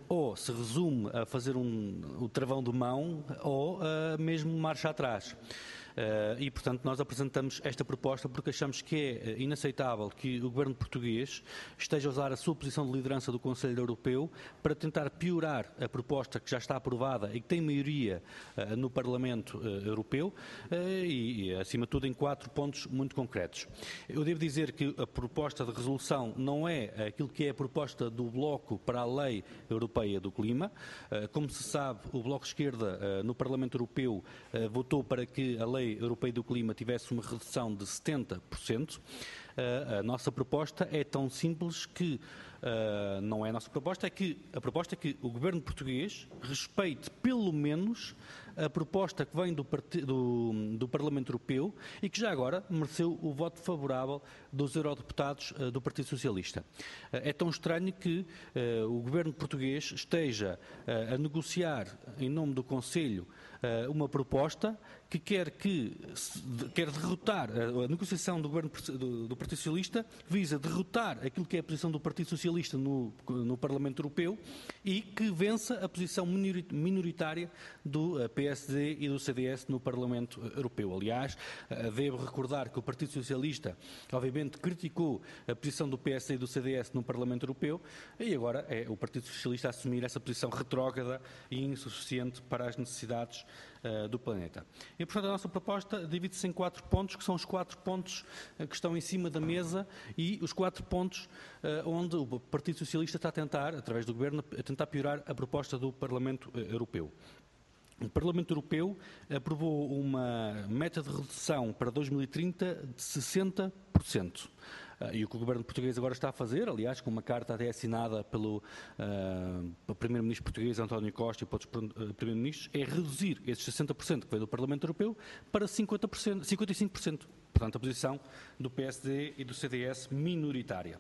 ou se resume a fazer um, o travão de mão ou uh, mesmo marcha atrás. Uh, e, portanto, nós apresentamos esta proposta porque achamos que é inaceitável que o Governo português esteja a usar a sua posição de liderança do Conselho Europeu para tentar piorar a proposta que já está aprovada e que tem maioria uh, no Parlamento uh, Europeu uh, e, e, acima de tudo, em quatro pontos muito concretos. Eu devo dizer que a proposta de resolução não é aquilo que é a proposta do Bloco para a Lei Europeia do Clima. Uh, como se sabe, o Bloco de Esquerda uh, no Parlamento Europeu uh, votou para que a Lei Europeia do Clima tivesse uma redução de setenta por cento. Uh, a nossa proposta é tão simples que, uh, não é a nossa proposta, é que a proposta é que o Governo português respeite pelo menos a proposta que vem do, do, do Parlamento Europeu e que já agora mereceu o voto favorável dos eurodeputados uh, do Partido Socialista. Uh, é tão estranho que uh, o Governo português esteja uh, a negociar em nome do Conselho uh, uma proposta que quer, que quer derrotar, a negociação do Governo do, do Partido Socialista visa derrotar aquilo que é a posição do Partido Socialista no, no Parlamento Europeu e que vença a posição minoritária do P S D e do C D S no Parlamento Europeu. Aliás, devo recordar que o Partido Socialista, obviamente, criticou a posição do P S D e do C D S no Parlamento Europeu e agora é o Partido Socialista a assumir essa posição retrógrada e insuficiente para as necessidades uh, do planeta. E, portanto, a nossa proposta divide-se em quatro pontos, que são os quatro pontos uh, que estão em cima da mesa e os quatro pontos uh, onde o Partido Socialista está a tentar, através do Governo, a tentar piorar a proposta do Parlamento uh, Europeu. O Parlamento Europeu aprovou uma meta de redução para dois mil e trinta de sessenta por cento. Uh, e o que o Governo português agora está a fazer, aliás, com uma carta até assinada pelo, uh, pelo Primeiro-Ministro português António Costa e por outros uh, Primeiros-Ministros, é reduzir esses sessenta por cento que veio do Parlamento Europeu para cinquenta por cento, cinquenta e cinco por cento. Portanto, a posição do P S D e do C D S minoritária.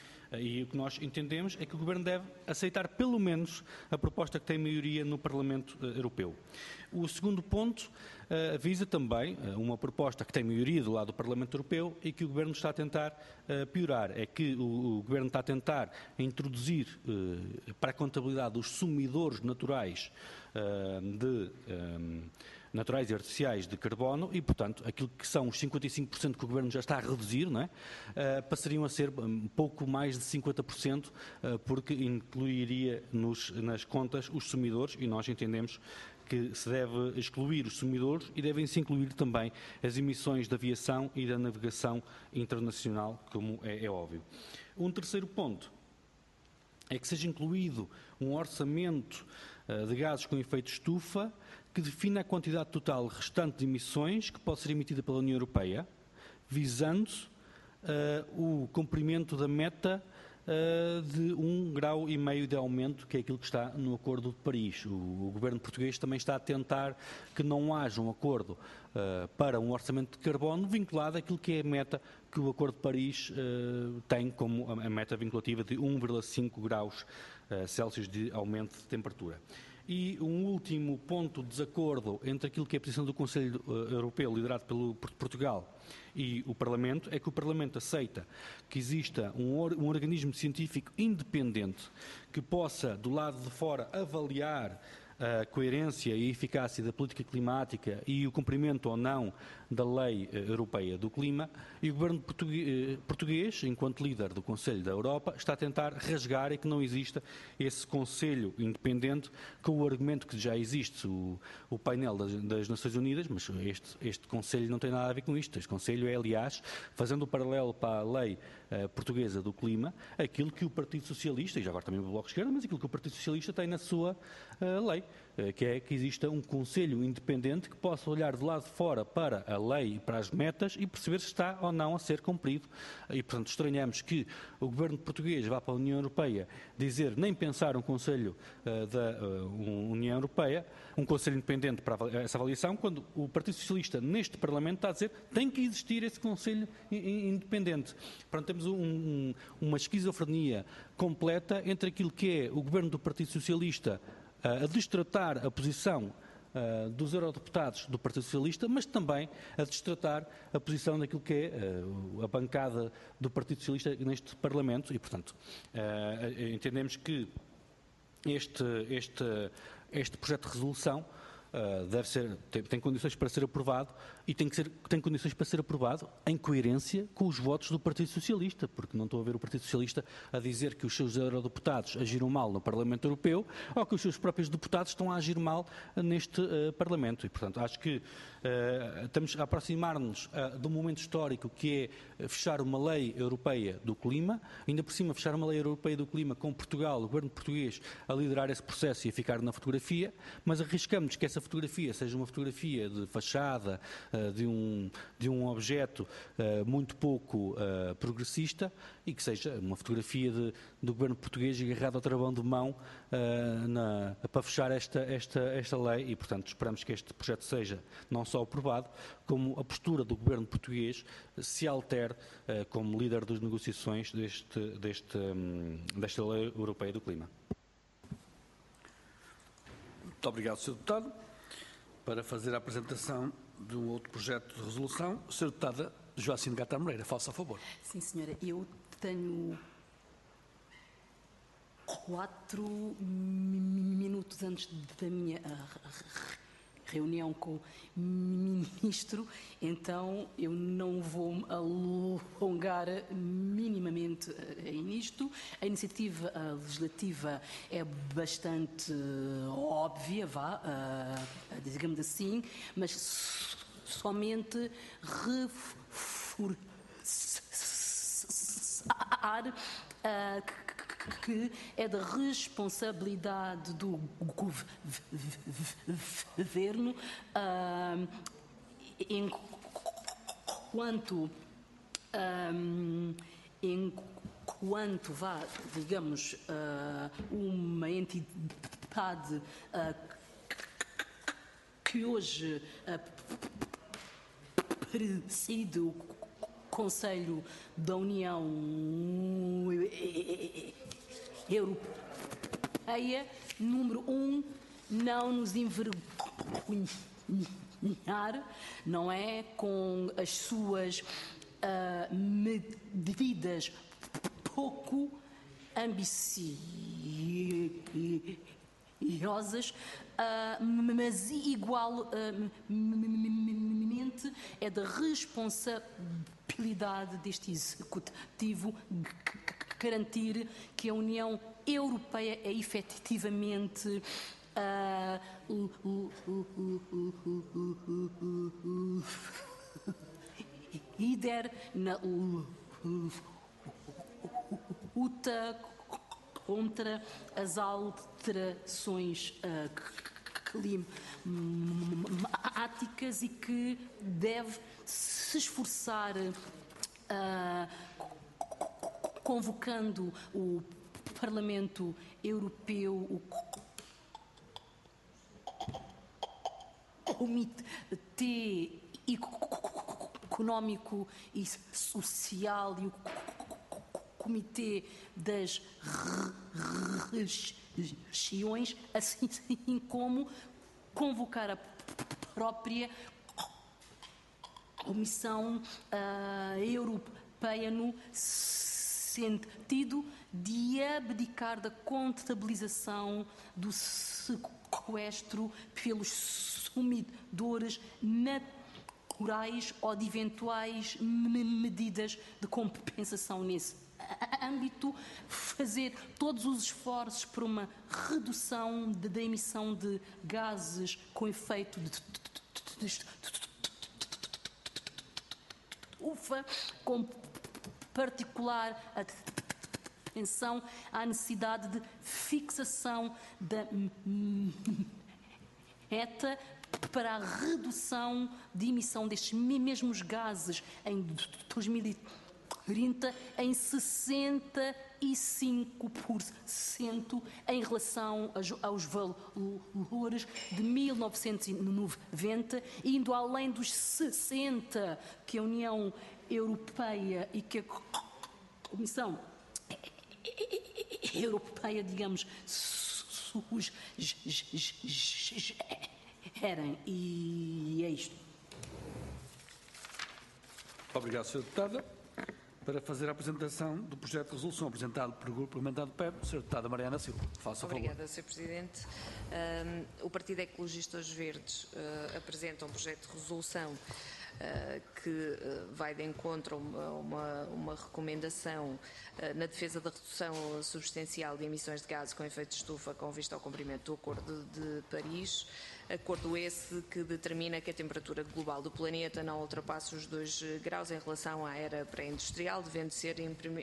E o que nós entendemos é que o Governo deve aceitar pelo menos a proposta que tem maioria no Parlamento uh, Europeu. O segundo ponto uh, visa também uh, uma proposta que tem maioria do lado do Parlamento Europeu e que o Governo está a tentar uh, piorar. É que o, o Governo está a tentar introduzir uh, para a contabilidade os sumidores naturais uh, de... Um, naturais e artificiais de carbono e, portanto, aquilo que são os cinquenta e cinco por cento que o Governo já está a reduzir, não é? Uh, passariam a ser um pouco mais de cinquenta por cento, uh, porque incluiria nos, nas contas os sumidores e nós entendemos que se deve excluir os sumidores e devem-se incluir também as emissões da aviação e da navegação internacional, como é, é óbvio. Um terceiro ponto é que seja incluído um orçamento uh, de gases com efeito estufa que defina a quantidade total restante de emissões que pode ser emitida pela União Europeia, visando uh, o cumprimento da meta uh, de um grau e meio de aumento, que é aquilo que está no Acordo de Paris. O, o Governo português também está a tentar que não haja um acordo uh, para um orçamento de carbono vinculado àquilo que é a meta que o Acordo de Paris uh, tem como a meta vinculativa de um vírgula cinco graus uh, Celsius de aumento de temperatura. E um último ponto de desacordo entre aquilo que é a posição do Conselho Europeu, liderado pelo por Portugal, e o Parlamento, é que o Parlamento aceita que exista um, or, um organismo científico independente que possa, do lado de fora, avaliar a coerência e a eficácia da política climática e o cumprimento ou não da Lei Europeia do Clima, e o Governo português, português, enquanto líder do Conselho da Europa, está a tentar rasgar e que não exista esse Conselho independente com o argumento que já existe o, o painel das, das Nações Unidas, mas este, este Conselho não tem nada a ver com isto. Este Conselho é, aliás, fazendo o paralelo para a Lei uh, Portuguesa do Clima, aquilo que o Partido Socialista, e já agora também o Bloco de Esquerda, mas aquilo que o Partido Socialista tem na sua uh, lei, uh, que é que exista um Conselho independente que possa olhar de lado de fora para a lei e para as metas e perceber se está ou não a ser cumprido. E, portanto, estranhamos que o Governo português vá para a União Europeia dizer nem pensar um Conselho uh, da uh, União Europeia, um Conselho independente para essa avaliação, quando o Partido Socialista neste Parlamento está a dizer que tem que existir esse Conselho independente. Portanto, temos um, um, uma esquizofrenia completa entre aquilo que é o Governo do Partido Socialista uh, a destratar a posição Uh, dos eurodeputados do Partido Socialista, mas também a destratar a posição daquilo que é uh, a bancada do Partido Socialista neste Parlamento e, portanto, uh, entendemos que este, este, este projeto de resolução uh, deve ser, tem, tem condições para ser aprovado e tem, que ser, tem condições para ser aprovado em coerência com os votos do Partido Socialista, porque não estou a ver o Partido Socialista a dizer que os seus eurodeputados agiram mal no Parlamento Europeu ou que os seus próprios deputados estão a agir mal neste uh, Parlamento. E, portanto, acho que uh, estamos a aproximar-nos uh, de um momento histórico que é fechar uma lei europeia do clima, ainda por cima fechar uma lei europeia do clima com Portugal, o governo português, a liderar esse processo e a ficar na fotografia, mas arriscamos que essa fotografia seja uma fotografia de fachada, de um, de um objeto uh, muito pouco uh, progressista e que seja uma fotografia de, do governo português agarrado ao travão de mão uh, na, para fechar esta, esta, esta lei e, portanto, esperamos que este projeto seja não só aprovado, como a postura do governo português se altere uh, como líder das negociações deste, deste, um, desta lei europeia do clima. Muito obrigado, senhor Deputado. Para fazer a apresentação de um outro projeto de resolução, a senhora Deputada Joacine Gata Moreira, faça a favor. Sim, senhora. Eu tenho quatro minutos antes da minha reunião com o Ministro, então eu não vou alongar minimamente nisto. A iniciativa legislativa é bastante óbvia, vá, uh, digamos assim, mas somente reforçar uh, que é da responsabilidade do governo uh, enquanto um, enquanto vá, digamos, uh, uma entidade uh, que hoje uh, preside o Conselho da União Europeia, número um, não nos envergonhar, não é, com as suas uh, medidas pouco ambiciosas, uh, mas igualmente é da responsabilidade deste Executivo garantir que a União Europeia é efetivamente uh, líder na luta contra as alterações uh, climáticas e que deve se esforçar uh, convocando o Parlamento Europeu, o Comitê Económico e Social e o Comitê das Regiões, assim como convocar a própria Comissão uh, Europeia no sentido de abdicar da contabilização do sequestro pelos sumidores naturais ou de eventuais medidas de compensação nesse âmbito, fazer todos os esforços por uma redução da emissão de gases com efeito de ufa, com particular atenção à necessidade de fixação da meta para a redução de emissão destes mesmos gases em dois mil e trinta em sessenta e cinco por cento em relação aos valores de mil novecentos e noventa, indo além dos sessenta que a União Europeia e que a Comissão Europeia, digamos, sugerem. E é isto. Obrigado, senhora Deputada. para fazer a apresentação do projeto de resolução apresentado pelo Grupo Parlamentar do P E B, senhora Deputada Mariana Silva. Faça favor. Obrigada, senhor Presidente. Um, o Partido Ecologistas Verdes uh, apresenta um projeto de resolução uh, que uh, vai de encontro a uma, uma, uma recomendação uh, na defesa da redução substancial de emissões de gases com efeito de estufa com vista ao cumprimento do Acordo de Paris. Acordo esse que determina que a temperatura global do planeta não ultrapasse os dois graus em relação à era pré-industrial, devendo ser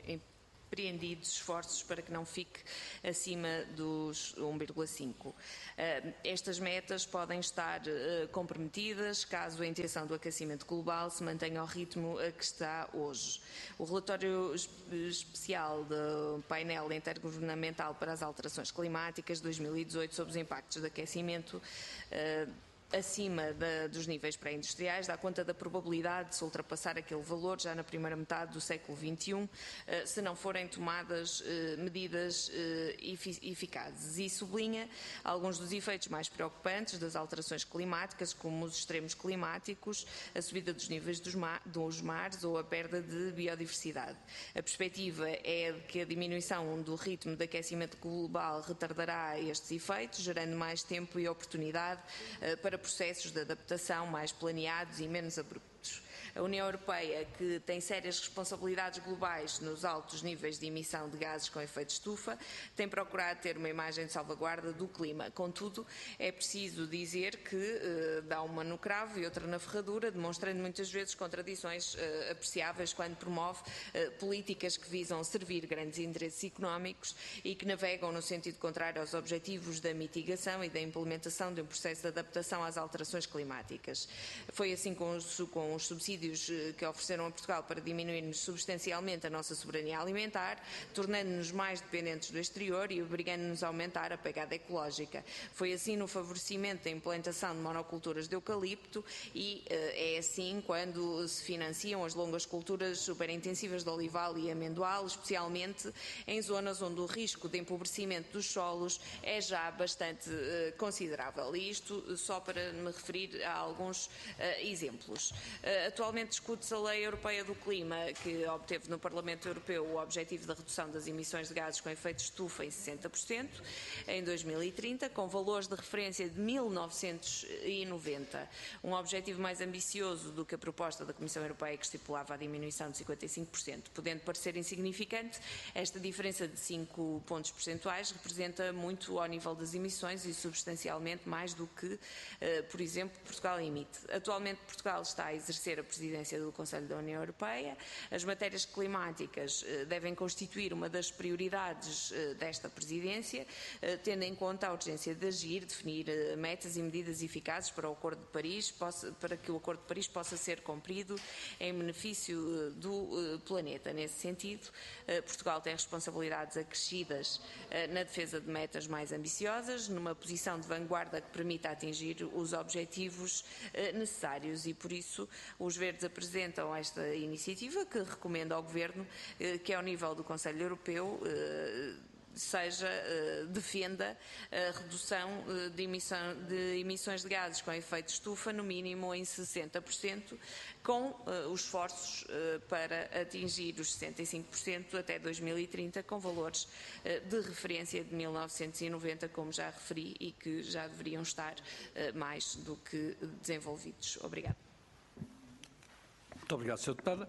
empreendidos esforços para que não fique acima dos um vírgula cinco. Uh, estas metas podem estar uh, comprometidas caso a intenção do aquecimento global se mantenha ao ritmo a que está hoje. O relatório especial do painel intergovernamental para as alterações climáticas de dois mil e dezoito sobre os impactos do aquecimento uh, acima da, dos níveis pré-industriais, dá conta da probabilidade de se ultrapassar aquele valor já na primeira metade do século vinte e um, eh, se não forem tomadas eh, medidas eh, eficazes. E sublinha alguns dos efeitos mais preocupantes das alterações climáticas, como os extremos climáticos, a subida dos níveis dos, mar, dos mares ou a perda de biodiversidade. A perspectiva é de que a diminuição do ritmo de aquecimento global retardará estes efeitos, gerando mais tempo e oportunidade eh, para processos de adaptação mais planeados e menos abruptos. A União Europeia, que tem sérias responsabilidades globais nos altos níveis de emissão de gases com efeito de estufa, tem procurado ter uma imagem de salvaguarda do clima. Contudo, é preciso dizer que uh, dá uma no cravo e outra na ferradura, demonstrando muitas vezes contradições uh, apreciáveis quando promove uh, políticas que visam servir grandes interesses económicos e que navegam no sentido contrário aos objetivos da mitigação e da implementação de um processo de adaptação às alterações climáticas. Foi assim com os, com os subsídios que ofereceram a Portugal para diminuirmos substancialmente a nossa soberania alimentar, tornando-nos mais dependentes do exterior e obrigando-nos a aumentar a pegada ecológica. Foi assim no favorecimento da implantação de monoculturas de eucalipto e uh, é assim quando se financiam as longas culturas superintensivas de olival e amendoal, especialmente em zonas onde o risco de empobrecimento dos solos é já bastante uh, considerável. E isto só para me referir a alguns uh, exemplos. Uh, atualmente discute-se a Lei Europeia do Clima, que obteve no Parlamento Europeu o objetivo da redução das emissões de gases com efeito de estufa em sessenta por cento em dois mil e trinta, com valores de referência de mil novecentos e noventa. Um objetivo mais ambicioso do que a proposta da Comissão Europeia, que estipulava a diminuição de cinquenta e cinco por cento. Podendo parecer insignificante, esta diferença de cinco pontos percentuais representa muito ao nível das emissões e substancialmente mais do que, por exemplo, Portugal emite. Atualmente, Portugal está a exercer a presidência do Conselho da União Europeia. As matérias climáticas eh, devem constituir uma das prioridades eh, desta presidência, eh, tendo em conta a urgência de agir, definir eh, metas e medidas eficazes para o Acordo de Paris, possa, para que o Acordo de Paris possa ser cumprido em benefício eh, do eh, planeta. Nesse sentido, eh, Portugal tem responsabilidades acrescidas eh, na defesa de metas mais ambiciosas, numa posição de vanguarda que permita atingir os objetivos eh, necessários e, por isso, os Verdes apresentam esta iniciativa que recomenda ao Governo eh, que, ao nível do Conselho Europeu, eh, seja, eh, defenda a redução eh, de, emissão, de emissões de gases com efeito de estufa, no mínimo em sessenta por cento, com eh, os esforços eh, para atingir os sessenta e cinco por cento até dois mil e trinta, com valores eh, de referência de mil novecentos e noventa, como já referi, e que já deveriam estar eh, mais do que desenvolvidos. Obrigada. Muito obrigado, senhora Deputada.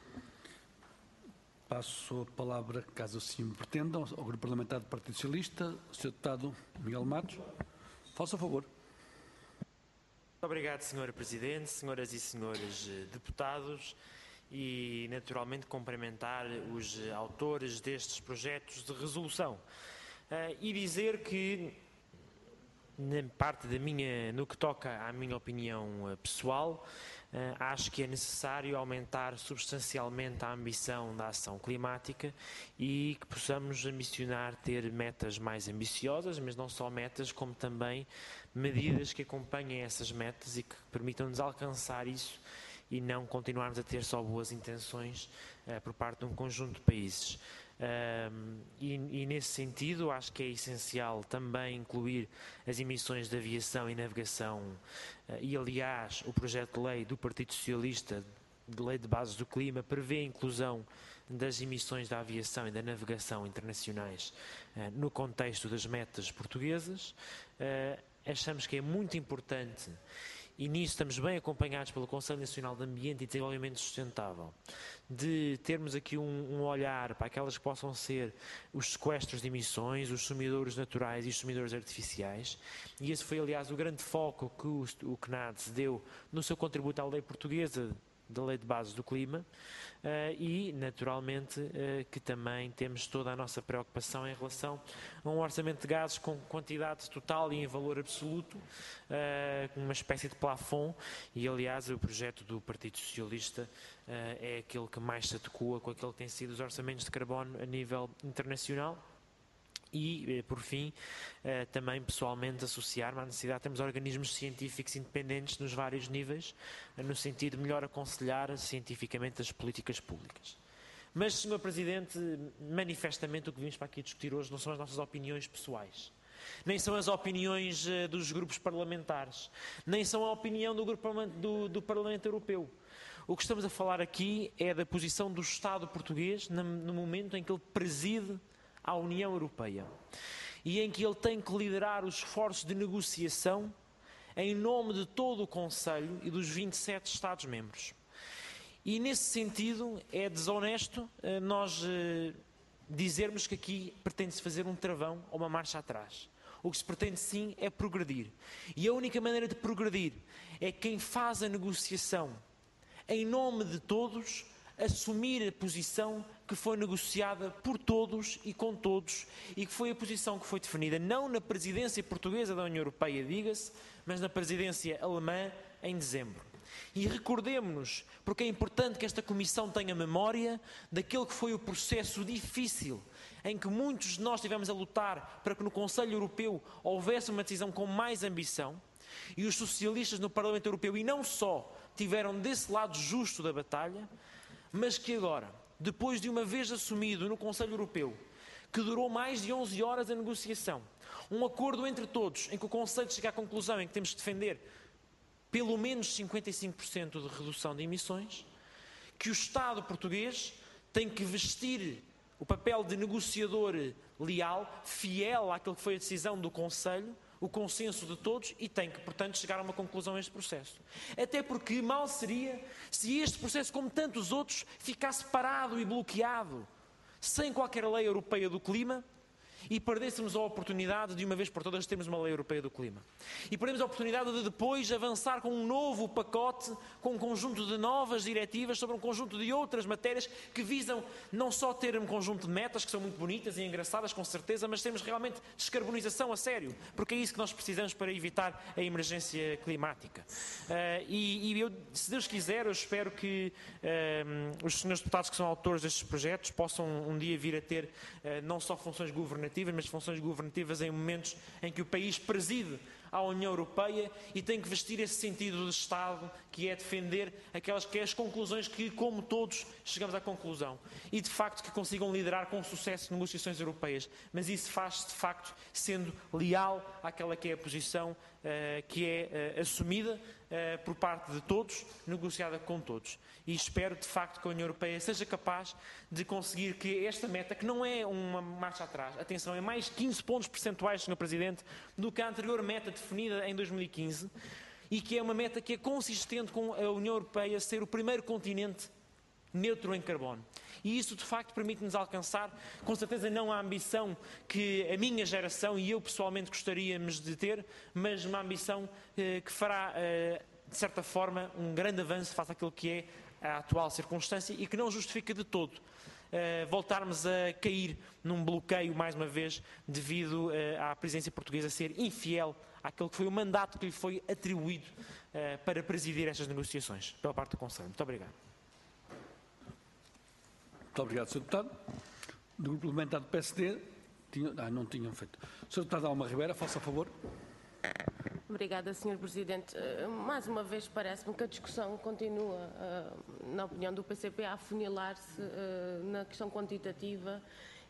Passo a palavra, caso assim me pretendam, ao Grupo Parlamentar do Partido Socialista, senhor Deputado Miguel Matos. Faça favor. Muito obrigado, senhora Presidente, senhoras e senhores deputados, e naturalmente cumprimentar os autores destes projetos de resolução. E dizer que, na parte da minha, no que toca à minha opinião pessoal, Uh, acho que é necessário aumentar substancialmente a ambição da ação climática e que possamos ambicionar ter metas mais ambiciosas, mas não só metas, como também medidas que acompanhem essas metas e que permitam-nos alcançar isso e não continuarmos a ter só boas intenções uh, por parte de um conjunto de países. Um, e, e nesse sentido acho que é essencial também incluir as emissões de aviação e navegação uh, e aliás o projeto de lei do Partido Socialista de Lei de Bases do Clima prevê a inclusão das emissões da aviação e da navegação internacionais uh, no contexto das metas portuguesas. Uh, achamos que é muito importante, e nisso estamos bem acompanhados pelo Conselho Nacional de Ambiente e Desenvolvimento Sustentável, de termos aqui um, um olhar para aquelas que possam ser os sequestros de emissões, os sumidouros naturais e os sumidouros artificiais, e esse foi, aliás, o grande foco que o, o C N A D S deu no seu contributo à lei portuguesa da Lei de Bases do Clima, uh, e, naturalmente, uh, que também temos toda a nossa preocupação em relação a um orçamento de gases com quantidade total e em valor absoluto, uh, com uma espécie de plafond, e, aliás, o projeto do Partido Socialista uh, é aquele que mais se adequa com aquele que tem sido os orçamentos de carbono a nível internacional. E, por fim, também pessoalmente associar-me à necessidade de termos organismos científicos independentes nos vários níveis, no sentido de melhor aconselhar cientificamente as políticas públicas. Mas, senhor Presidente, manifestamente o que vimos para aqui discutir hoje não são as nossas opiniões pessoais, nem são as opiniões dos grupos parlamentares, nem são a opinião do, grupo, do, do Parlamento Europeu. O que estamos a falar aqui é da posição do Estado português no momento em que ele preside à União Europeia e em que ele tem que liderar os esforços de negociação em nome de todo o Conselho e dos vinte e sete Estados-membros. E nesse sentido é desonesto nós dizermos que aqui pretende-se fazer um travão ou uma marcha atrás. O que se pretende sim é progredir. E a única maneira de progredir é quem faz a negociação em nome de todos assumir a posição que foi negociada por todos e com todos, e que foi a posição que foi definida não na presidência portuguesa da União Europeia, diga-se, mas na presidência alemã em dezembro. E recordemos-nos, porque é importante que esta Comissão tenha memória daquele que foi o processo difícil em que muitos de nós estivemos a lutar para que no Conselho Europeu houvesse uma decisão com mais ambição, e os socialistas no Parlamento Europeu, e não só, tiveram desse lado justo da batalha, mas que agora, depois de uma vez assumido no Conselho Europeu, que durou mais de onze horas a negociação, um acordo entre todos, em que o Conselho chega à conclusão em que temos que defender pelo menos cinquenta e cinco por cento de redução de emissões, que o Estado português tem que vestir o papel de negociador leal, fiel àquilo que foi a decisão do Conselho, o consenso de todos, e tem que, portanto, chegar a uma conclusão a este processo. Até porque mal seria se este processo, como tantos outros, ficasse parado e bloqueado, sem qualquer lei europeia do clima, e perdêssemos a oportunidade de uma vez por todas termos uma lei europeia do clima. E perdemos a oportunidade de depois avançar com um novo pacote, com um conjunto de novas diretivas sobre um conjunto de outras matérias que visam não só ter um conjunto de metas que são muito bonitas e engraçadas, com certeza, mas termos realmente descarbonização a sério, porque é isso que nós precisamos para evitar a emergência climática. Uh, e, e eu, se Deus quiser, eu espero que uh, os senhores deputados que são autores destes projetos possam um dia vir a ter uh, não só funções governativas, mas funções governativas em momentos em que o país preside à União Europeia e tem que vestir esse sentido de Estado, que é defender aquelas que é as conclusões que, como todos, chegamos à conclusão. E, de facto, que consigam liderar com sucesso negociações europeias. Mas isso faz-se, de facto, sendo leal àquela que é a posição uh, que é uh, assumida uh, por parte de todos, negociada com todos. E espero, de facto, que a União Europeia seja capaz de conseguir que esta meta, que não é uma marcha atrás, atenção, é mais quinze pontos percentuais, senhor Presidente, do que a anterior meta definida em dois mil e quinze, e que é uma meta que é consistente com a União Europeia ser o primeiro continente neutro em carbono. E isso, de facto, permite-nos alcançar, com certeza não a ambição que a minha geração e eu pessoalmente gostaríamos de ter, mas uma ambição eh, que fará, eh, de certa forma, um grande avanço face àquilo que é a atual circunstância e que não justifica de todo uh, voltarmos a cair num bloqueio, mais uma vez, devido uh, à presidência portuguesa ser infiel àquele que foi o mandato que lhe foi atribuído uh, para presidir estas negociações, pela parte do Conselho. Muito obrigado. Muito obrigado, senhor Deputado. Do Grupo Parlamentar do P S D, tinha, ah, não tinham feito. senhor Deputado Alma Ribeira, faça favor. Obrigada, senhor Presidente. Mais uma vez, parece-me que a discussão continua, na opinião do P C P, a afunilar-se na questão quantitativa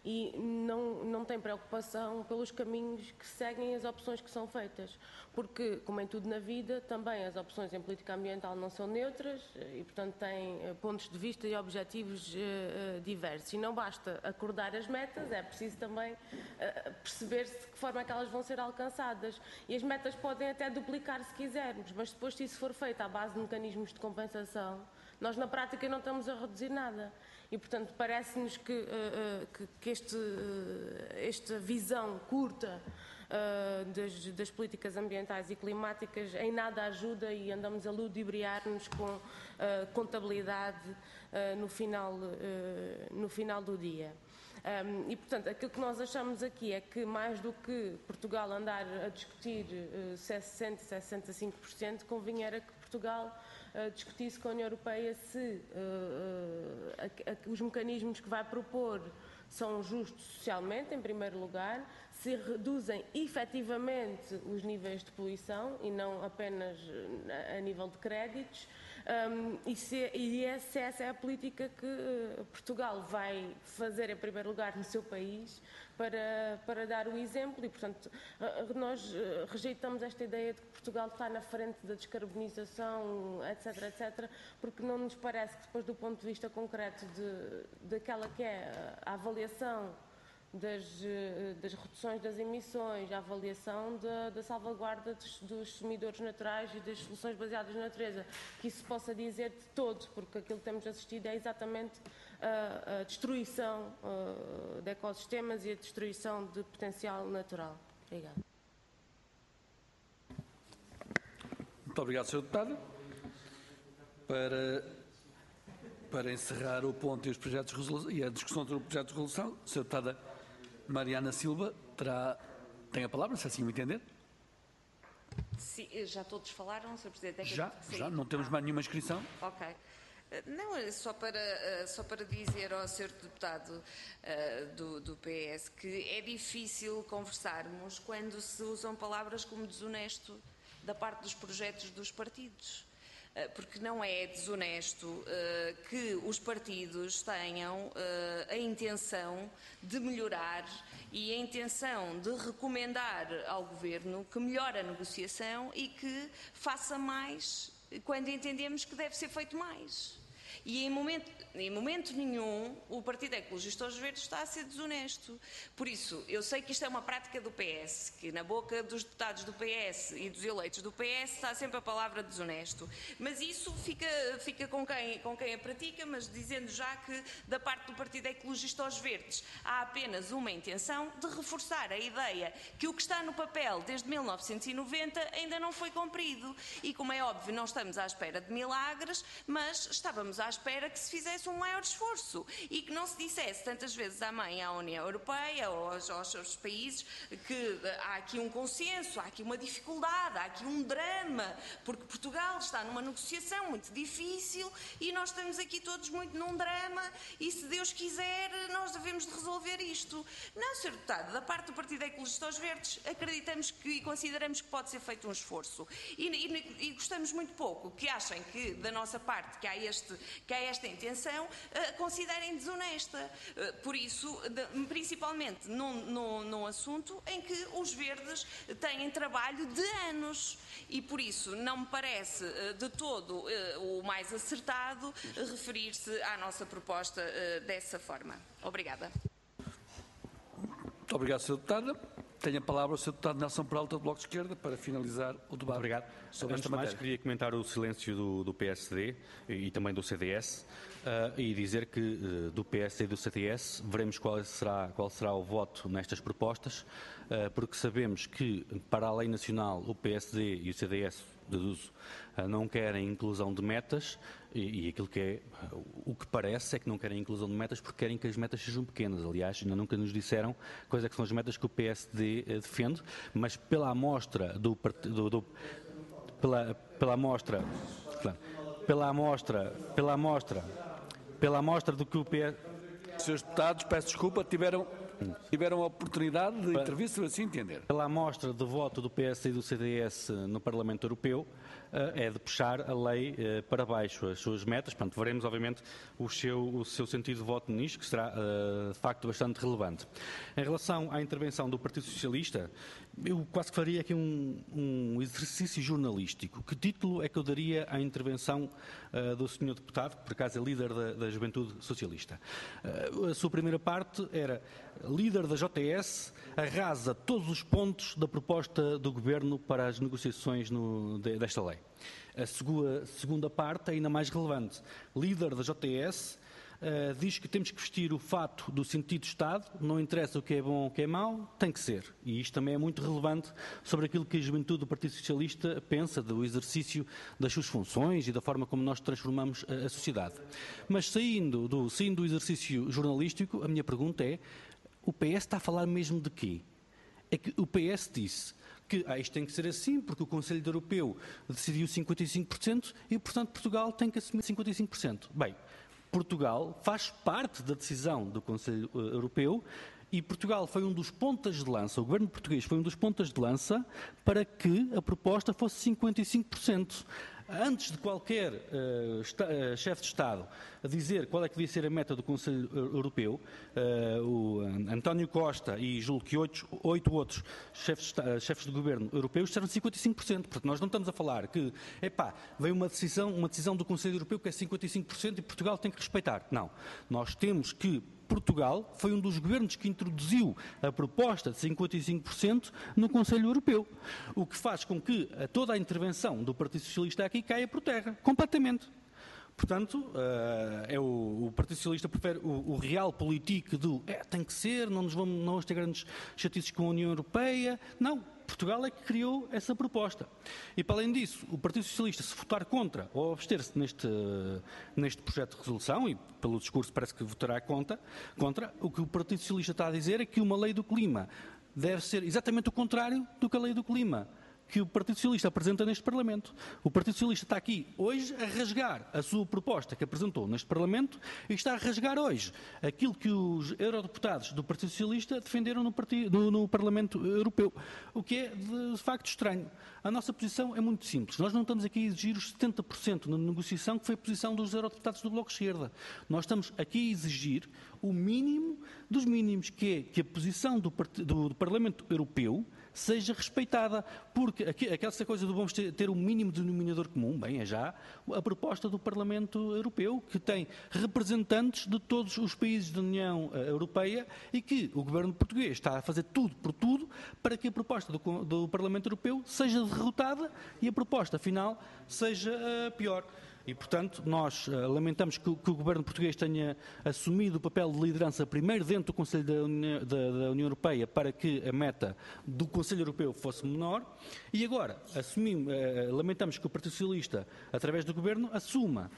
e não, não tem preocupação pelos caminhos que seguem as opções que são feitas. Porque, como em tudo na vida, também as opções em política ambiental não são neutras e, portanto, têm pontos de vista e objetivos uh, diversos. E não basta acordar as metas, é preciso também uh, perceber-se de que forma é que elas vão ser alcançadas. E as metas podem até duplicar se quisermos, mas depois, se isso for feito à base de mecanismos de compensação, nós na prática não estamos a reduzir nada. E, portanto, parece-nos que, uh, que, que este, uh, esta visão curta uh, das, das políticas ambientais e climáticas em nada ajuda e andamos a ludibriar-nos com uh, contabilidade uh, no, final, uh, no final do dia. Um, e, portanto, aquilo que nós achamos aqui é que, mais do que Portugal andar a discutir uh, se é sessenta por cento, se é sessenta e cinco por cento, convinha era que Portugal uh, discutisse com a União Europeia se uh, uh, a, a, os mecanismos que vai propor são justos socialmente, em primeiro lugar, se reduzem efetivamente os níveis de poluição e não apenas a, a nível de créditos. Um, e, se, e se essa é a política que uh, Portugal vai fazer em primeiro lugar no seu país para, para dar o exemplo e, portanto, uh, nós uh, rejeitamos esta ideia de que Portugal está na frente da descarbonização, etc, etcétera, porque não nos parece que depois do ponto de vista concreto de, daquela que é a avaliação Das, das reduções das emissões, a avaliação da, da salvaguarda dos, dos sumidores naturais e das soluções baseadas na natureza, que isso se possa dizer de todo, porque aquilo que temos assistido é exatamente a, a destruição uh, de ecossistemas e a destruição de potencial natural. Obrigada. Muito obrigado, senhor Deputado. Para, para encerrar o ponto e, os projetos de resolução, e a discussão do projeto de resolução, senhor Deputada Mariana Silva terá, tem a palavra, se assim me entender. Sim, já todos falaram, senhor Presidente? É que já, que já, não temos mais nenhuma inscrição. Ok. Não, é só para, só para dizer ao senhor Deputado uh, do, do P S que é difícil conversarmos quando se usam palavras como desonesto da parte dos projetos dos partidos. Porque não é desonesto uh, que os partidos tenham uh, a intenção de melhorar e a intenção de recomendar ao Governo que melhore a negociação e que faça mais quando entendemos que deve ser feito mais. E em momento, em momento nenhum o Partido Ecologista aos Verdes está a ser desonesto. Por isso, eu sei que isto é uma prática do P S, que na boca dos deputados do P S e dos eleitos do P S está sempre a palavra desonesto. Mas isso fica, fica com, quem, com quem a pratica, mas dizendo já que da parte do Partido Ecologista aos Verdes há apenas uma intenção de reforçar a ideia que o que está no papel desde mil novecentos e noventa ainda não foi cumprido. E como é óbvio, não estamos à espera de milagres, mas estávamos à espera que se fizesse um maior esforço e que não se dissesse tantas vezes à mãe, à União Europeia ou aos, aos seus países que há aqui um consenso, há aqui uma dificuldade, há aqui um drama, porque Portugal está numa negociação muito difícil e nós estamos aqui todos muito num drama e se Deus quiser nós devemos de resolver isto. Não, senhor Deputado, da parte do Partido Ecologista aos Verdes acreditamos que e consideramos que pode ser feito um esforço e, e, e gostamos muito pouco que achem que da nossa parte que há este que há esta intenção, uh, considerem desonesta. Uh, por isso, de, principalmente num, num, num assunto em que os verdes têm trabalho de anos. E por isso não me parece uh, de todo uh, o mais acertado uh, referir-se à nossa proposta uh, dessa forma. Obrigada. Muito obrigado, senhor Deputado. Tenho a palavra o senhor Deputado Nelson Peralta, do Bloco de Esquerda, para finalizar o debate. Obrigado. Sobre Antes esta de mais, matéria. queria comentar o silêncio do, do P S D e, e também do C D S uh, e dizer que uh, do P S D e do C D S veremos qual será, qual será o voto nestas propostas, uh, porque sabemos que, para a lei nacional, o P S D e o C D S, deduzo, uh, não querem inclusão de metas e, e aquilo que é, uh, o que parece é que não querem inclusão de metas porque querem que as metas sejam pequenas. Aliás, ainda nunca nos disseram quais é que são as metas que o P S D uh, defende, mas pela amostra do, do, do pela, pela amostra pela amostra pela amostra pela amostra do que o P S D... Senhores deputados, peço desculpa, tiveram Tiveram a oportunidade de intervir, se assim entender. Pela amostra de voto do P S e do C D S no Parlamento Europeu, é de puxar a lei para baixo, as suas metas. Portanto, veremos, obviamente, o seu, o seu sentido de voto nisto, que será, de facto, bastante relevante. Em relação à intervenção do Partido Socialista, eu quase que faria aqui um, um exercício jornalístico. Que título é que eu daria à intervenção uh, do senhor deputado, que por acaso é líder da, da Juventude Socialista? Uh, a sua primeira parte era líder da J S, arrasa todos os pontos da proposta do Governo para as negociações no, de, desta lei. A segunda, segunda parte é ainda mais relevante. Líder da J S, Uh, diz que temos que vestir o fato do sentido de Estado, não interessa o que é bom ou o que é mau, tem que ser. E isto também é muito relevante sobre aquilo que a juventude do Partido Socialista pensa do exercício das suas funções e da forma como nós transformamos a, a sociedade. Mas saindo do, saindo do exercício jornalístico, a minha pergunta é, o P S está a falar mesmo de quê? É que o P S disse que ah, isto tem que ser assim, porque o Conselho Europeu decidiu cinquenta e cinco por cento e, portanto, Portugal tem que assumir cinquenta e cinco por cento. Bem, Portugal faz parte da decisão do Conselho Europeu e Portugal foi um dos pontas de lança, o governo português foi um dos pontas de lança para que a proposta fosse cinquenta e cinco por cento. Antes de qualquer uh, uh, chefe de Estado a dizer qual é que devia ser a meta do Conselho Europeu, uh, o uh, António Costa e julgo que oito, oito outros chefes de, uh, chefes de governo europeus disseram cinquenta e cinco por cento. Portanto, nós não estamos a falar que, epá, veio uma decisão, uma decisão do Conselho Europeu que é cinquenta e cinco por cento e Portugal tem que respeitar. Não. Nós temos que Portugal foi um dos governos que introduziu a proposta de cinquenta e cinco por cento no Conselho Europeu, o que faz com que toda a intervenção do Partido Socialista aqui caia por terra, completamente. Portanto, uh, é o, o Partido Socialista prefere o, o real político do é, tem que ser, não nos vamos, não vamos ter grandes chatices com a União Europeia. Não, Portugal é que criou essa proposta. E, para além disso, o Partido Socialista, se votar contra ou abster-se neste, neste projeto de resolução, e pelo discurso parece que votará contra, contra, o que o Partido Socialista está a dizer é que uma lei do clima deve ser exatamente o contrário do que a lei do clima que o Partido Socialista apresenta neste Parlamento. O Partido Socialista está aqui hoje a rasgar a sua proposta que apresentou neste Parlamento e está a rasgar hoje aquilo que os eurodeputados do Partido Socialista defenderam no, partido, no, no Parlamento Europeu, o que é de facto estranho. A nossa posição é muito simples. Nós não estamos aqui a exigir os setenta por cento na negociação que foi a posição dos eurodeputados do Bloco de Esquerda. Nós estamos aqui a exigir o mínimo dos mínimos, que é que a posição do, do, do Parlamento Europeu seja respeitada, porque aqui, aquela coisa do vamos ter, ter um mínimo denominador comum, bem, é já a proposta do Parlamento Europeu, que tem representantes de todos os países da União Europeia e que o governo português está a fazer tudo por tudo para que a proposta do, do Parlamento Europeu seja derrotada e a proposta final seja uh, pior. E, portanto, nós uh, lamentamos que, que o Governo português tenha assumido o papel de liderança primeiro dentro do Conselho da União, da, da União Europeia para que a meta do Conselho Europeu fosse menor e agora assumimos, uh, lamentamos que o Partido Socialista, através do Governo, assuma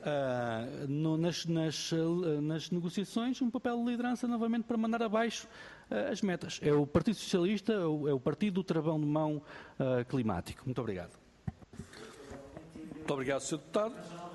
uh, no, nas, nas, uh, nas negociações um papel de liderança novamente para mandar abaixo uh, as metas. É o Partido Socialista, é o, é o partido do travão de mão uh, climático. Muito obrigado. Muito obrigado, senhor Deputado.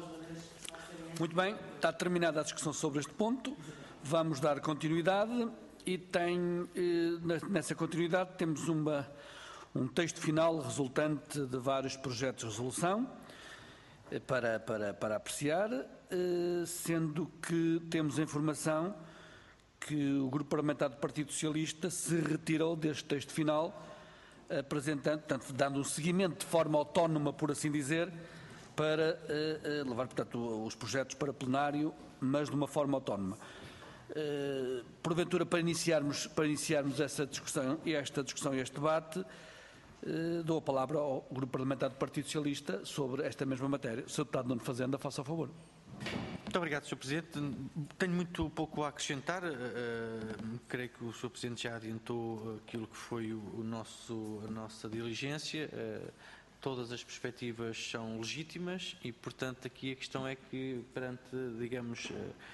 Muito bem, está terminada a discussão sobre este ponto. Vamos dar continuidade e tem, nessa continuidade temos uma, um texto final resultante de vários projetos de resolução para, para, para apreciar, sendo que temos a informação que o Grupo Parlamentar do Partido Socialista se retirou deste texto final, apresentando, portanto, dando um seguimento de forma autónoma, por assim dizer, para uh, uh, levar, portanto, os projetos para plenário, mas de uma forma autónoma. Uh, porventura, para iniciarmos, para iniciarmos essa discussão, esta discussão e este debate, uh, dou a palavra ao Grupo Parlamentar do Partido Socialista sobre esta mesma matéria. senhor Deputado Nuno Fazenda, faça o favor. Muito obrigado, senhor Presidente. Tenho muito pouco a acrescentar. Uh, creio que o senhor Presidente já adiantou aquilo que foi o, o nosso, a nossa diligência. Uh, Todas as perspectivas são legítimas e, portanto, aqui a questão é que, perante, digamos,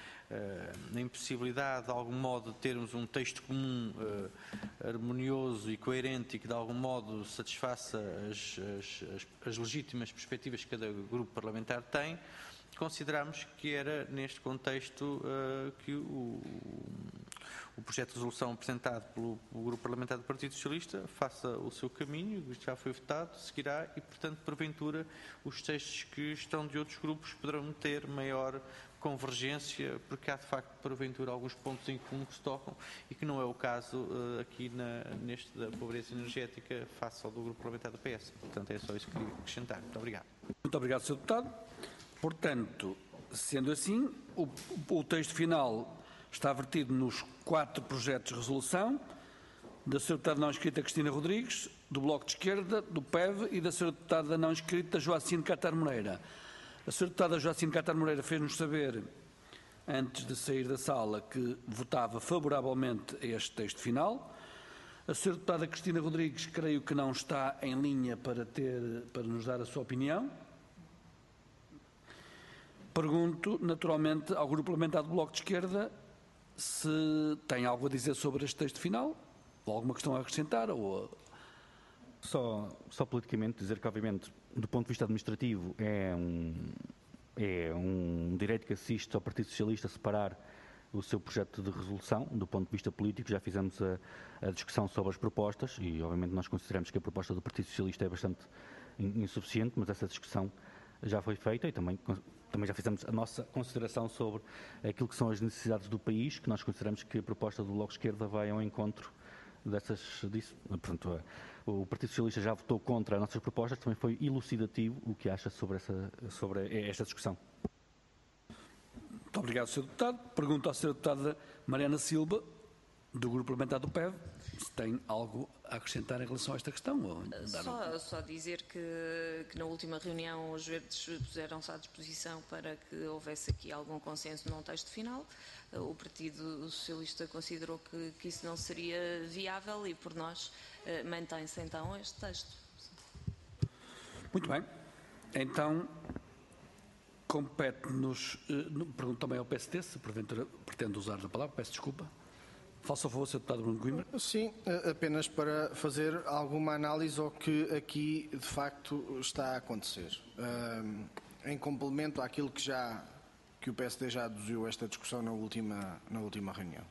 a impossibilidade, de algum modo, de termos um texto comum harmonioso e coerente e que, de algum modo, satisfaça as, as, as legítimas perspectivas que cada grupo parlamentar tem, consideramos que era, neste contexto, que o o projeto de resolução apresentado pelo, pelo Grupo Parlamentar do Partido Socialista faça o seu caminho, isto já foi votado, seguirá e, portanto, porventura, os textos que estão de outros grupos poderão ter maior convergência, porque há de facto, porventura, alguns pontos em comum que se tocam e que não é o caso uh, aqui na, neste da pobreza energética face ao do Grupo Parlamentar do P S. Portanto, é só isso que queria acrescentar. Muito obrigado. Muito obrigado, senhor Deputado. Portanto, sendo assim, o, o texto final está vertido nos quatro projetos de resolução da senhora Deputada não inscrita Cristina Rodrigues, do Bloco de Esquerda, do P E V e da senhora Deputada não inscrita Joacine Catar Moreira. A senhora Deputada Joacine Catar Moreira fez-nos saber, antes de sair da sala, que votava favoravelmente a este texto final. A senhora Deputada Cristina Rodrigues, creio que não está em linha para, ter, para nos dar a sua opinião. Pergunto, naturalmente, ao Grupo Parlamentar do Bloco de Esquerda se tem algo a dizer sobre este texto final, ou alguma questão a acrescentar, ou... Só, só politicamente dizer que, obviamente, do ponto de vista administrativo, é um, é um direito que assiste ao Partido Socialista a separar o seu projeto de resolução. Do ponto de vista político, já fizemos a, a discussão sobre as propostas e, obviamente, nós consideramos que a proposta do Partido Socialista é bastante insuficiente, mas essa discussão já foi feita e também, também já fizemos a nossa consideração sobre aquilo que são as necessidades do país, que nós consideramos que a proposta do Bloco de Esquerda vai ao encontro dessas, disso. Portanto, o Partido Socialista já votou contra as nossas propostas, também foi elucidativo o que acha sobre, essa, sobre esta discussão. Muito obrigado, senhor Deputado. Pergunto à senhora Deputada Mariana Silva, do Grupo Parlamentar do P E V, se tem algo a acrescentar em relação a esta questão. Ou só, só dizer que, que na última reunião os verdes puseram-se à disposição para que houvesse aqui algum consenso num texto final. O Partido Socialista considerou que, que isso não seria viável e por nós eh, mantém-se então este texto. Muito bem. Então, compete-nos, eh, pergunto também ao P S D, se porventura pretende usar a palavra, peço desculpa. Faça o favor, senhor Deputado Bruno Coimbra. Sim, apenas para fazer alguma análise ao que aqui de facto está a acontecer. Um, em complemento àquilo que já que o P S D já aduziu esta discussão na última, na última reunião.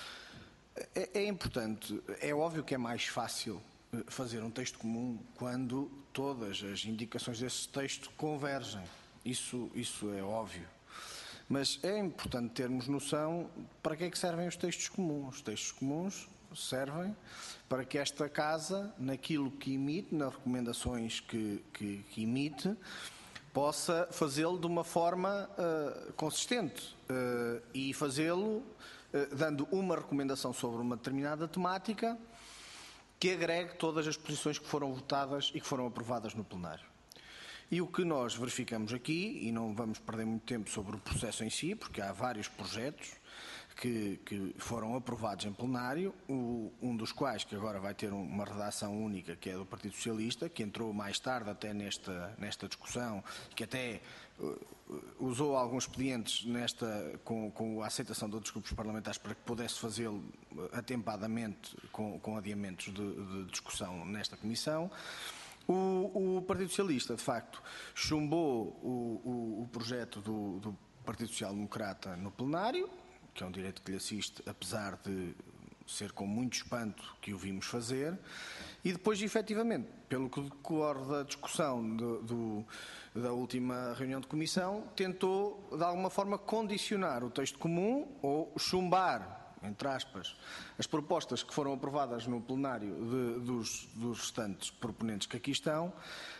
É, é importante, é óbvio que é mais fácil fazer um texto comum quando todas as indicações desse texto convergem. Isso, isso é óbvio. Mas é importante termos noção para que é que servem os textos comuns. Os textos comuns servem para que esta Casa, naquilo que emite, nas recomendações que, que, que emite, possa fazê-lo de uma forma uh, consistente uh, e fazê-lo uh, dando uma recomendação sobre uma determinada temática que agregue todas as posições que foram votadas e que foram aprovadas no plenário. E o que nós verificamos aqui, e não vamos perder muito tempo sobre o processo em si, porque há vários projetos que, que foram aprovados em plenário, o, um dos quais que agora vai ter uma redação única, que é do Partido Socialista, que entrou mais tarde até nesta, nesta discussão, que até uh, usou alguns expedientes nesta, com, com a aceitação de outros grupos parlamentares para que pudesse fazê-lo atempadamente com, com adiamentos de, de discussão nesta comissão. O, o Partido Socialista, de facto, chumbou o, o, o projeto do, do Partido Social Democrata no plenário, que é um direito que lhe assiste, apesar de ser com muito espanto que o vimos fazer, e depois, efetivamente, pelo que decorre da discussão do, do, da última reunião de comissão, tentou, de alguma forma, condicionar o texto comum ou chumbar, entre aspas, as propostas que foram aprovadas no plenário de, dos, dos restantes proponentes que aqui estão,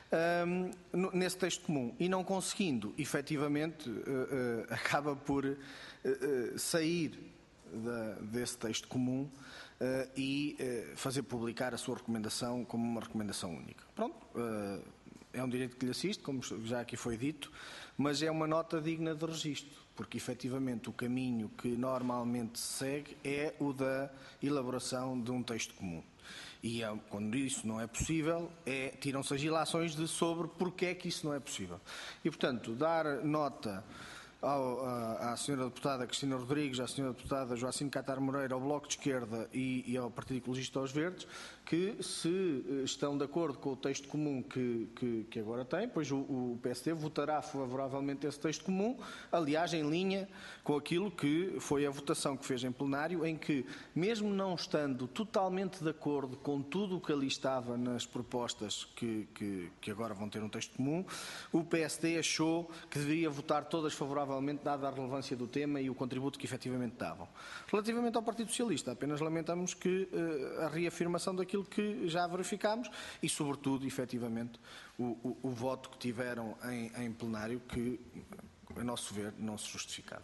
um, nesse texto comum. E não conseguindo, efetivamente, uh, uh, acaba por uh, uh, sair da, desse texto comum uh, e uh, fazer publicar a sua recomendação como uma recomendação única. Pronto, uh, é um direito que lhe assiste, como já aqui foi dito, mas é uma nota digna de registro, porque efetivamente o caminho que normalmente se segue é o da elaboração de um texto comum. E é, quando isso não é possível, é, tiram-se as ilações de sobre porque é que isso não é possível. E, portanto, dar nota ao, à, à senhora deputada Cristina Rodrigues, à senhora deputada Joacine Catar Moreira, ao Bloco de Esquerda e, e ao Partido Ecologista aos Verdes, que se estão de acordo com o texto comum que, que, que agora tem, pois o, o P S D votará favoravelmente esse texto comum, aliás, em linha com aquilo que foi a votação que fez em plenário, em que, mesmo não estando totalmente de acordo com tudo o que ali estava nas propostas que, que, que agora vão ter um texto comum, o P S D achou que deveria votar todas favoravelmente, dada a relevância do tema e o contributo que efetivamente davam. Relativamente ao Partido Socialista, apenas lamentamos que uh, a reafirmação daquilo que já verificámos e, sobretudo, efetivamente, o, o, o voto que tiveram em, em plenário que, a nosso ver, não se justificava.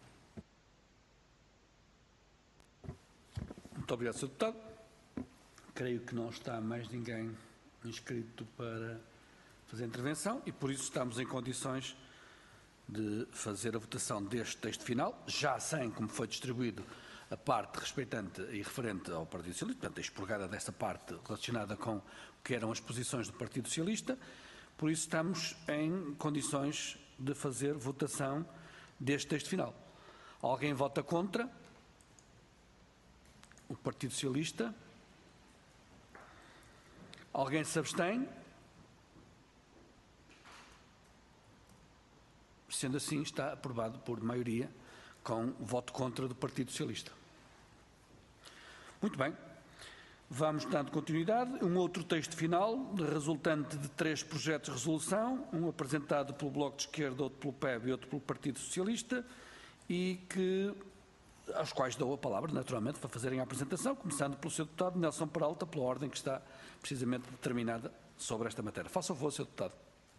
Muito obrigado, senhor Deputado. Creio que não está mais ninguém inscrito para fazer a intervenção e, por isso, estamos em condições de fazer a votação deste texto final, já sem, como foi distribuído, a parte respeitante e referente ao Partido Socialista, portanto, expurgada dessa parte relacionada com o que eram as posições do Partido Socialista, por isso estamos em condições de fazer votação deste texto final. Alguém vota contra? O Partido Socialista? Alguém se abstém? Sendo assim, está aprovado por maioria com o voto contra do Partido Socialista. Muito bem. Vamos dando continuidade. Um outro texto final, resultante de três projetos de resolução, um apresentado pelo Bloco de Esquerda, outro pelo P E B e outro pelo Partido Socialista, e que, aos quais dou a palavra, naturalmente, para fazerem a apresentação, começando pelo senhor Deputado Nelson Peralta, pela ordem que está precisamente determinada sobre esta matéria. Faça favor, senhor Deputado.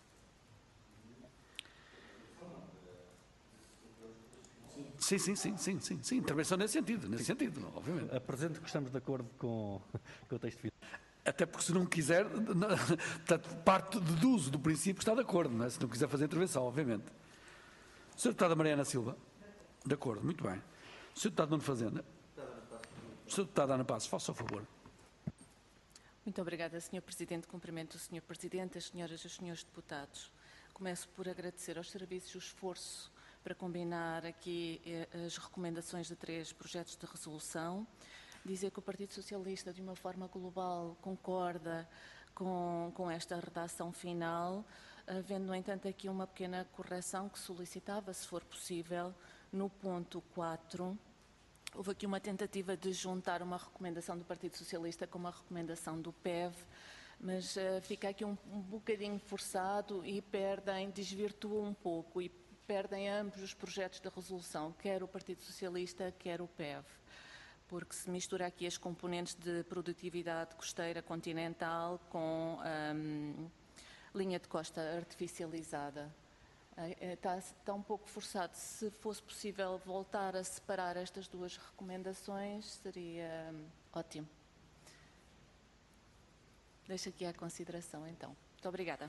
Sim, sim, sim, sim, sim, sim. Intervenção nesse sentido, nesse sentido, obviamente. Apresento que estamos de acordo com, com o texto final. Até porque, se não quiser, não, portanto, parte deduzo do princípio que está de acordo, não é? Se não quiser fazer intervenção, obviamente. senhor Deputada Mariana Silva, de acordo, muito bem. senhor Deputado Nuno Fazenda. senhor Deputado Ana Passos, faça o favor. Muito obrigada, senhor Presidente. Cumprimento o senhor Presidente, as senhoras e os senhores deputados. Começo por agradecer aos serviços o esforço para combinar aqui as recomendações de três projetos de resolução. Dizer que o Partido Socialista, de uma forma global, concorda com, com esta redação final, havendo, no entanto, aqui uma pequena correção que solicitava, se for possível, no ponto quatro. Houve aqui uma tentativa de juntar uma recomendação do Partido Socialista com uma recomendação do P E V, mas uh, fica aqui um, um bocadinho forçado e perdem, desvirtuam um pouco e perdem ambos os projetos de resolução, quer o Partido Socialista, quer o P E V, porque se mistura aqui as componentes de produtividade costeira continental com um, linha de costa artificializada. Está, está um pouco forçado. Se fosse possível voltar a separar estas duas recomendações, seria um, ótimo. Deixo aqui à consideração, então. Muito obrigada.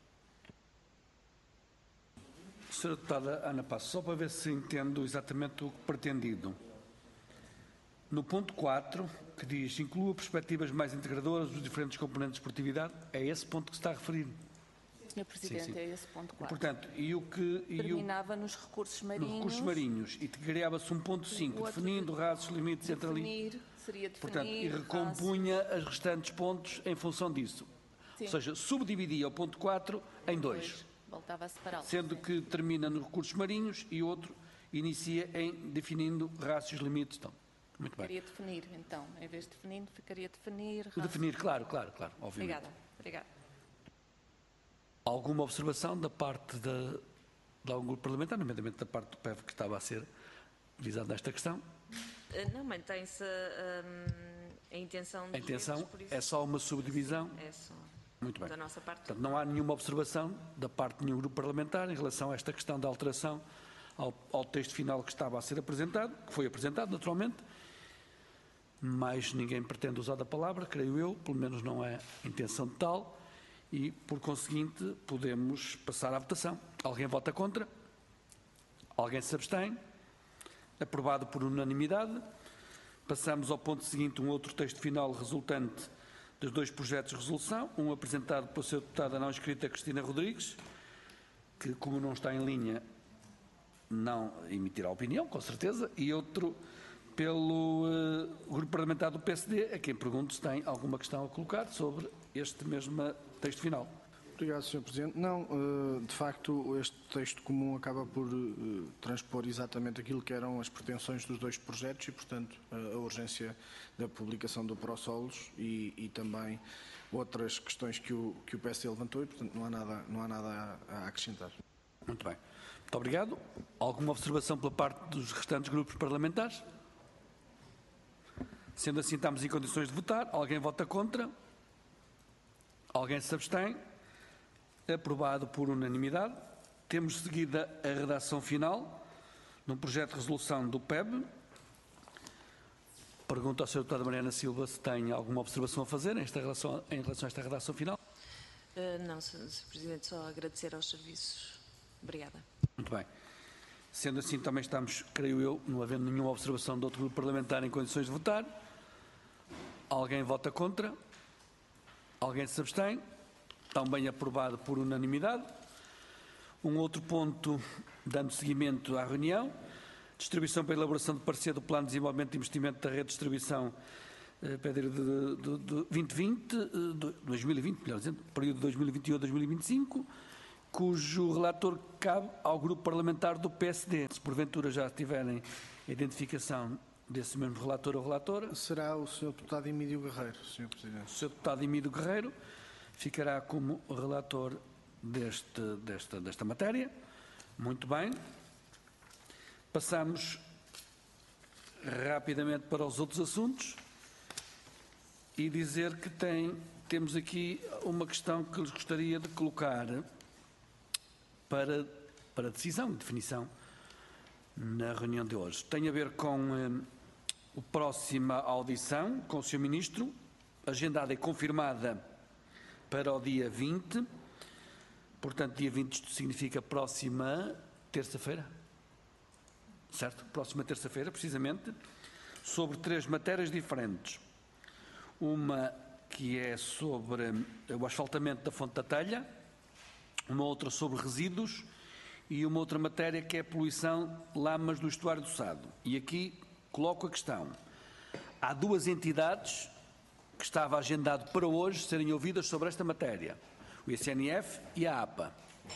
senhora Deputada Ana Passos, só para ver se entendo exatamente o pretendido. No ponto quatro, que diz, inclua perspectivas mais integradoras dos diferentes componentes de esportividade, é esse ponto que se está a referir? senhor Presidente, sim, sim. É esse ponto quatro. E, portanto, e o que... E Terminava o, nos recursos marinhos. Nos recursos marinhos. E criava-se um ponto cinco, definindo rasos, limites entre ali. Definir, seria definir... Portanto, e recompunha as restantes pontos em função disso. Sim. Ou seja, subdividia o ponto quatro em dois. dois. Voltava a separá-lo. Sendo que termina nos recursos marinhos e outro inicia em definindo rácios, limites. Então, muito bem. Ficaria definir, então. Em vez de definindo, ficaria definir... Rácios. Definir, claro, claro, claro. Obviamente. Obrigada. Obrigada. Alguma observação da parte de, de algum grupo parlamentar, nomeadamente da parte do P E V que estava a ser visado nesta questão? Não, mantém-se um, a intenção dos A intenção membros, por isso... é só uma subdivisão? É só. Muito bem. Da nossa parte. Portanto, não há nenhuma observação da parte de nenhum grupo parlamentar em relação a esta questão da alteração ao, ao texto final que estava a ser apresentado, que foi apresentado, naturalmente. Mas ninguém pretende usar da palavra, creio eu, pelo menos não é intenção de tal. E, por conseguinte, podemos passar à votação. Alguém vota contra? Alguém se abstém? Aprovado por unanimidade. Passamos ao ponto seguinte, um outro texto final resultante dos dois projetos de resolução, um apresentado pela senhora deputada não inscrita Cristina Rodrigues, que, como não está em linha, não emitirá opinião, com certeza, e outro pelo uh, Grupo Parlamentar do P S D, a quem pergunto se tem alguma questão a colocar sobre este mesmo texto final. Obrigado, senhor Presidente. Não, de facto, este texto comum acaba por transpor exatamente aquilo que eram as pretensões dos dois projetos e, portanto, a urgência da publicação do ProSolos e, e também outras questões que o, que o P S D levantou e, portanto, não há nada, não há nada a acrescentar. Muito bem. Muito obrigado. Alguma observação pela parte dos restantes grupos parlamentares? Sendo assim, estamos em condições de votar. Alguém vota contra? Alguém se abstém? Aprovado por unanimidade. Temos de seguida a redação final num projeto de resolução do P E B. Pergunto ao senhor Deputado Mariana Silva se tem alguma observação a fazer em, esta relação, em relação a esta redação final. Uh, não, senhor Presidente, só agradecer aos serviços. Obrigada. Muito bem. Sendo assim, também estamos, creio eu, não havendo nenhuma observação de outro grupo parlamentar em condições de votar. Alguém vota contra? Alguém se abstém? Também aprovado por unanimidade. Um outro ponto, dando seguimento à reunião, distribuição para a elaboração de parecer do Plano de Desenvolvimento e Investimento da Rede de Distribuição eh, de, de, de, de vinte vinte, de dois mil e vinte, melhor dizendo, período de dois mil e vinte e um a dois mil e vinte e cinco, cujo relator cabe ao Grupo Parlamentar do P S D. Se porventura já tiverem a identificação desse mesmo relator ou relatora. Será o senhor Deputado Emílio Guerreiro, senhor Presidente. O senhor Deputado Emílio Guerreiro ficará como relator deste, desta, desta matéria. Muito bem. Passamos rapidamente para os outros assuntos e dizer que tem, temos aqui uma questão que lhes gostaria de colocar para, para decisão e definição na reunião de hoje. Tem a ver com eh, a próxima audição com o senhor Ministro, agendada e confirmada para o dia vinte, portanto, dia vinte isto significa próxima terça-feira, certo? Próxima terça-feira, precisamente, sobre três matérias diferentes. Uma que é sobre o asfaltamento da Fonte da Telha, uma outra sobre resíduos e uma outra matéria que é a poluição lamas do estuário do Sado. E aqui coloco a questão. Há duas entidades que estava agendado para hoje serem ouvidas sobre esta matéria, o I C N F e a APA.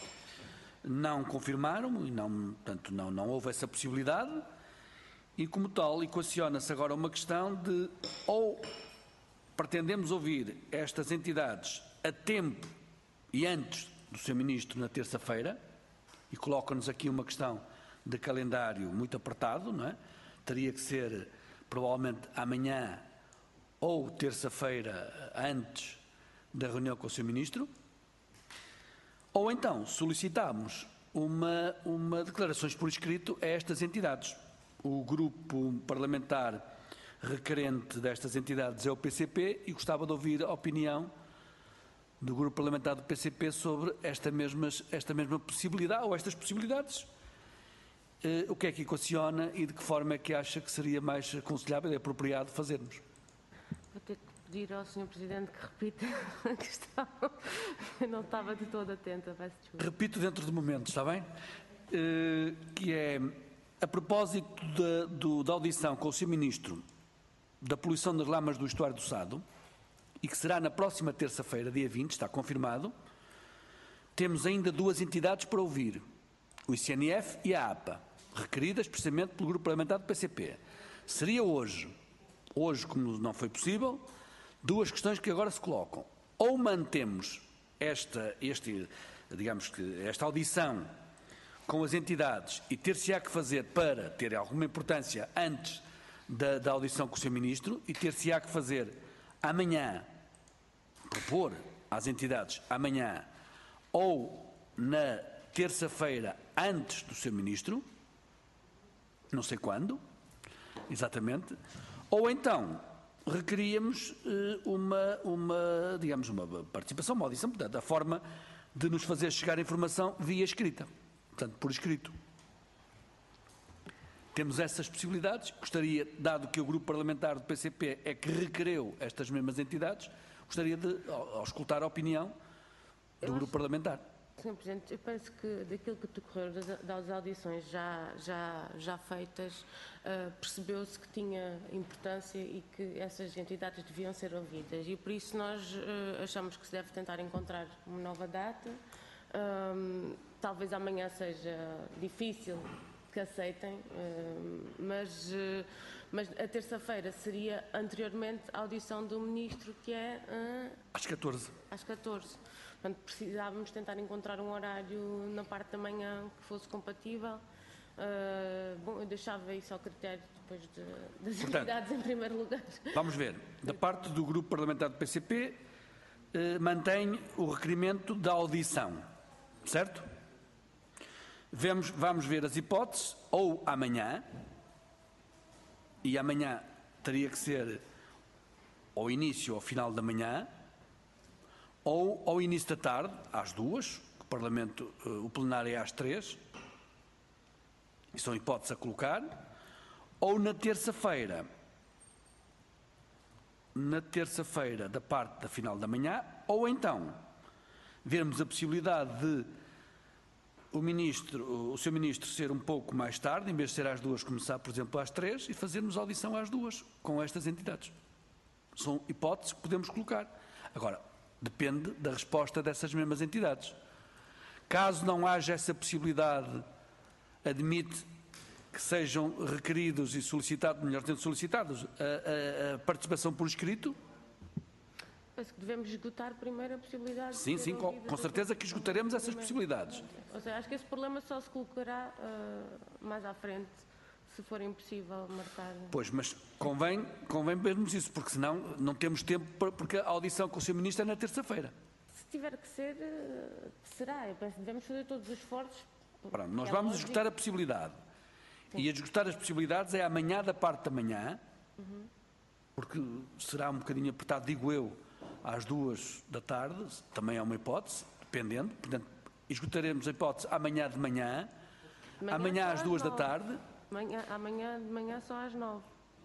Não confirmaram e não, portanto, não, não houve essa possibilidade e, como tal, equaciona-se agora uma questão de ou pretendemos ouvir estas entidades a tempo e antes do senhor Ministro na terça-feira, e coloca-nos aqui uma questão de calendário muito apertado, não é? Teria que ser provavelmente amanhã ou terça-feira antes da reunião com o senhor Ministro, ou então solicitamos uma, uma declarações por escrito a estas entidades. O grupo parlamentar requerente destas entidades é o P C P e gostava de ouvir a opinião do grupo parlamentar do P C P sobre esta, mesmas, esta mesma possibilidade ou estas possibilidades. Eh, o que é que equaciona e de que forma é que acha que seria mais aconselhável e apropriado fazermos? Vou ter que pedir ao senhor Presidente que repita a questão. Eu não estava de todo atenta, peço desculpa. Repito dentro do momento, está bem? Uh, que é, a propósito da, do, da audição com o senhor Ministro da poluição das lamas do estuário do Sado, e que será na próxima terça-feira, dia vinte, está confirmado, temos ainda duas entidades para ouvir, o I C N F e a APA, requeridas precisamente pelo Grupo Parlamentar do P C P. Seria hoje... Hoje, como não foi possível, duas questões que agora se colocam. Ou mantemos esta, este, digamos que, esta audição com as entidades e ter-se-á que fazer para ter alguma importância antes da, da audição com o senhor Ministro e ter-se-á que fazer amanhã, propor às entidades amanhã ou na terça-feira antes do senhor Ministro, não sei quando, exatamente. Ou então requeríamos eh, uma, uma, digamos, uma participação, uma audição, portanto, a forma de nos fazer chegar a informação via escrita, portanto, por escrito. Temos essas possibilidades. Gostaria, dado que o grupo parlamentar do P C P é que requereu estas mesmas entidades, gostaria de ao, ao escutar a opinião do Eu grupo acho, parlamentar. senhor Presidente, eu penso que daquilo que decorreu das, das audições já, já, já feitas, uh, percebeu-se que tinha importância e que essas entidades deviam ser ouvidas, e por isso nós uh, achamos que se deve tentar encontrar uma nova data. Um, talvez amanhã seja difícil que aceitem, um, mas, uh, mas a terça-feira seria anteriormente à audição do Ministro, que é uh, às catorze. Às catorze. Portanto, precisávamos tentar encontrar um horário na parte da manhã que fosse compatível. Uh, bom, eu deixava isso ao critério depois de, das Portanto, entidades em primeiro lugar. Vamos ver. Da parte do Grupo Parlamentar do P C P, uh, mantém o requerimento da audição, certo? Vemos, vamos ver as hipóteses, ou amanhã, e amanhã teria que ser ao início ou ao final da manhã, ou ao início da tarde, às duas, o Parlamento, o plenário é às três, e são hipóteses a colocar, ou na terça-feira, na terça-feira da parte da final da manhã, ou então vermos a possibilidade de o ministro, o senhor Ministro ser um pouco mais tarde, em vez de ser às duas, começar, por exemplo, às três, e fazermos audição às duas, com estas entidades. São hipóteses que podemos colocar. Agora, depende da resposta dessas mesmas entidades. Caso não haja essa possibilidade, admite que sejam requeridos e solicitados, melhor dizendo, solicitados, a, a, a participação por escrito? Penso que devemos esgotar primeiro a possibilidade Sim, de sim, com, com certeza que esgotaremos essas possibilidades. Ou seja, acho que esse problema só se colocará uh, mais à frente, se for impossível marcar. Pois, mas convém, convém vermos isso, porque senão não temos tempo, para, porque a audição com o senhor Ministro é na terça-feira. Se tiver que ser, uh, será. Eu penso que devemos fazer todos os esforços. Pronto, nós é vamos lógico. esgotar a possibilidade. Sim. E a esgotar as possibilidades é amanhã da parte da manhã, uhum. porque será um bocadinho apertado, digo eu, às duas da tarde, também é uma hipótese, dependendo. Portanto, esgotaremos a hipótese amanhã de manhã, manhã amanhã às duas da tarde. Amanhã, amanhã de manhã só às nove.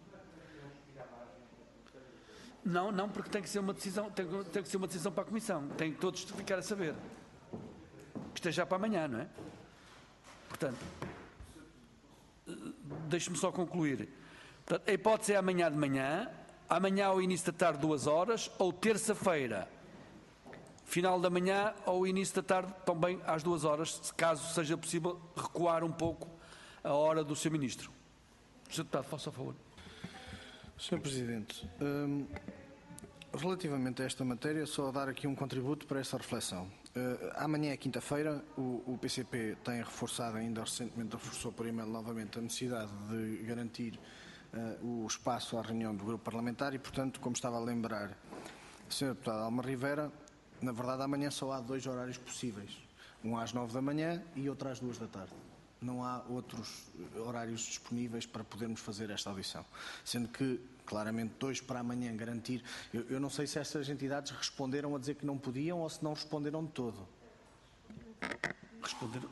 Não, não, porque tem que ser uma decisão, tem, tem que ser uma decisão para a Comissão. Tem que todos ficar a saber. Que esteja para amanhã, não é? Portanto, deixe-me só concluir. Portanto, a hipótese é amanhã de manhã, amanhã ao início da tarde, duas horas, ou terça-feira, final da manhã, ou início da tarde, também às duas horas, caso seja possível recuar um pouco a hora do senhor Ministro. senhor Deputado, faça a favor. senhor Presidente, hum, relativamente a esta matéria, só dar aqui um contributo para essa reflexão. Uh, amanhã é quinta-feira, o, o P C P tem reforçado, ainda recentemente reforçou por e-mail novamente a necessidade de garantir uh, o espaço à reunião do grupo parlamentar e, portanto, como estava a lembrar o senhor Deputado Alma Rivera, na verdade amanhã só há dois horários possíveis, um às nove da manhã e outro às duas da tarde. Não há outros horários disponíveis para podermos fazer esta audição. Sendo que, claramente, dois para amanhã garantir... Eu, eu não sei se estas entidades responderam a dizer que não podiam ou se não responderam de todo. Responderam...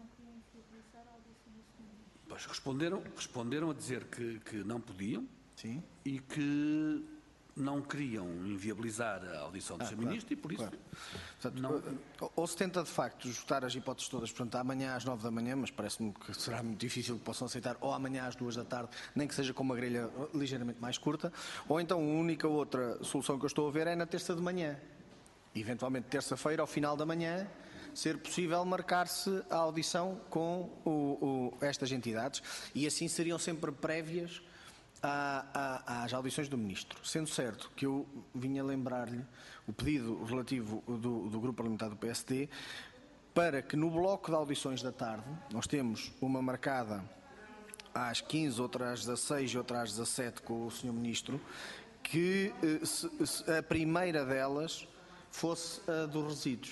Pois, responderam, responderam a dizer que, que não podiam. Sim. E que não queriam inviabilizar a audição do ah, senhor claro, Ministro e, por isso... Claro. Portanto, não... Ou se tenta, de facto, esgotar as hipóteses todas, portanto, amanhã às nove da manhã, mas parece-me que será muito difícil que possam aceitar, ou amanhã às duas da tarde, nem que seja com uma grelha ligeiramente mais curta, ou então a única outra solução que eu estou a ver é na terça de manhã. Eventualmente, terça-feira, ao final da manhã, ser possível marcar-se a audição com o, o, estas entidades, e assim seriam sempre prévias às audições do Ministro. Sendo certo que eu vinha lembrar-lhe o pedido relativo do, do Grupo Parlamentar do P S D para que no bloco de audições da tarde, nós temos uma marcada às quinze, outra às dezasseis e outra às dezassete com o senhor Ministro, que se, se a primeira delas fosse a dos resíduos.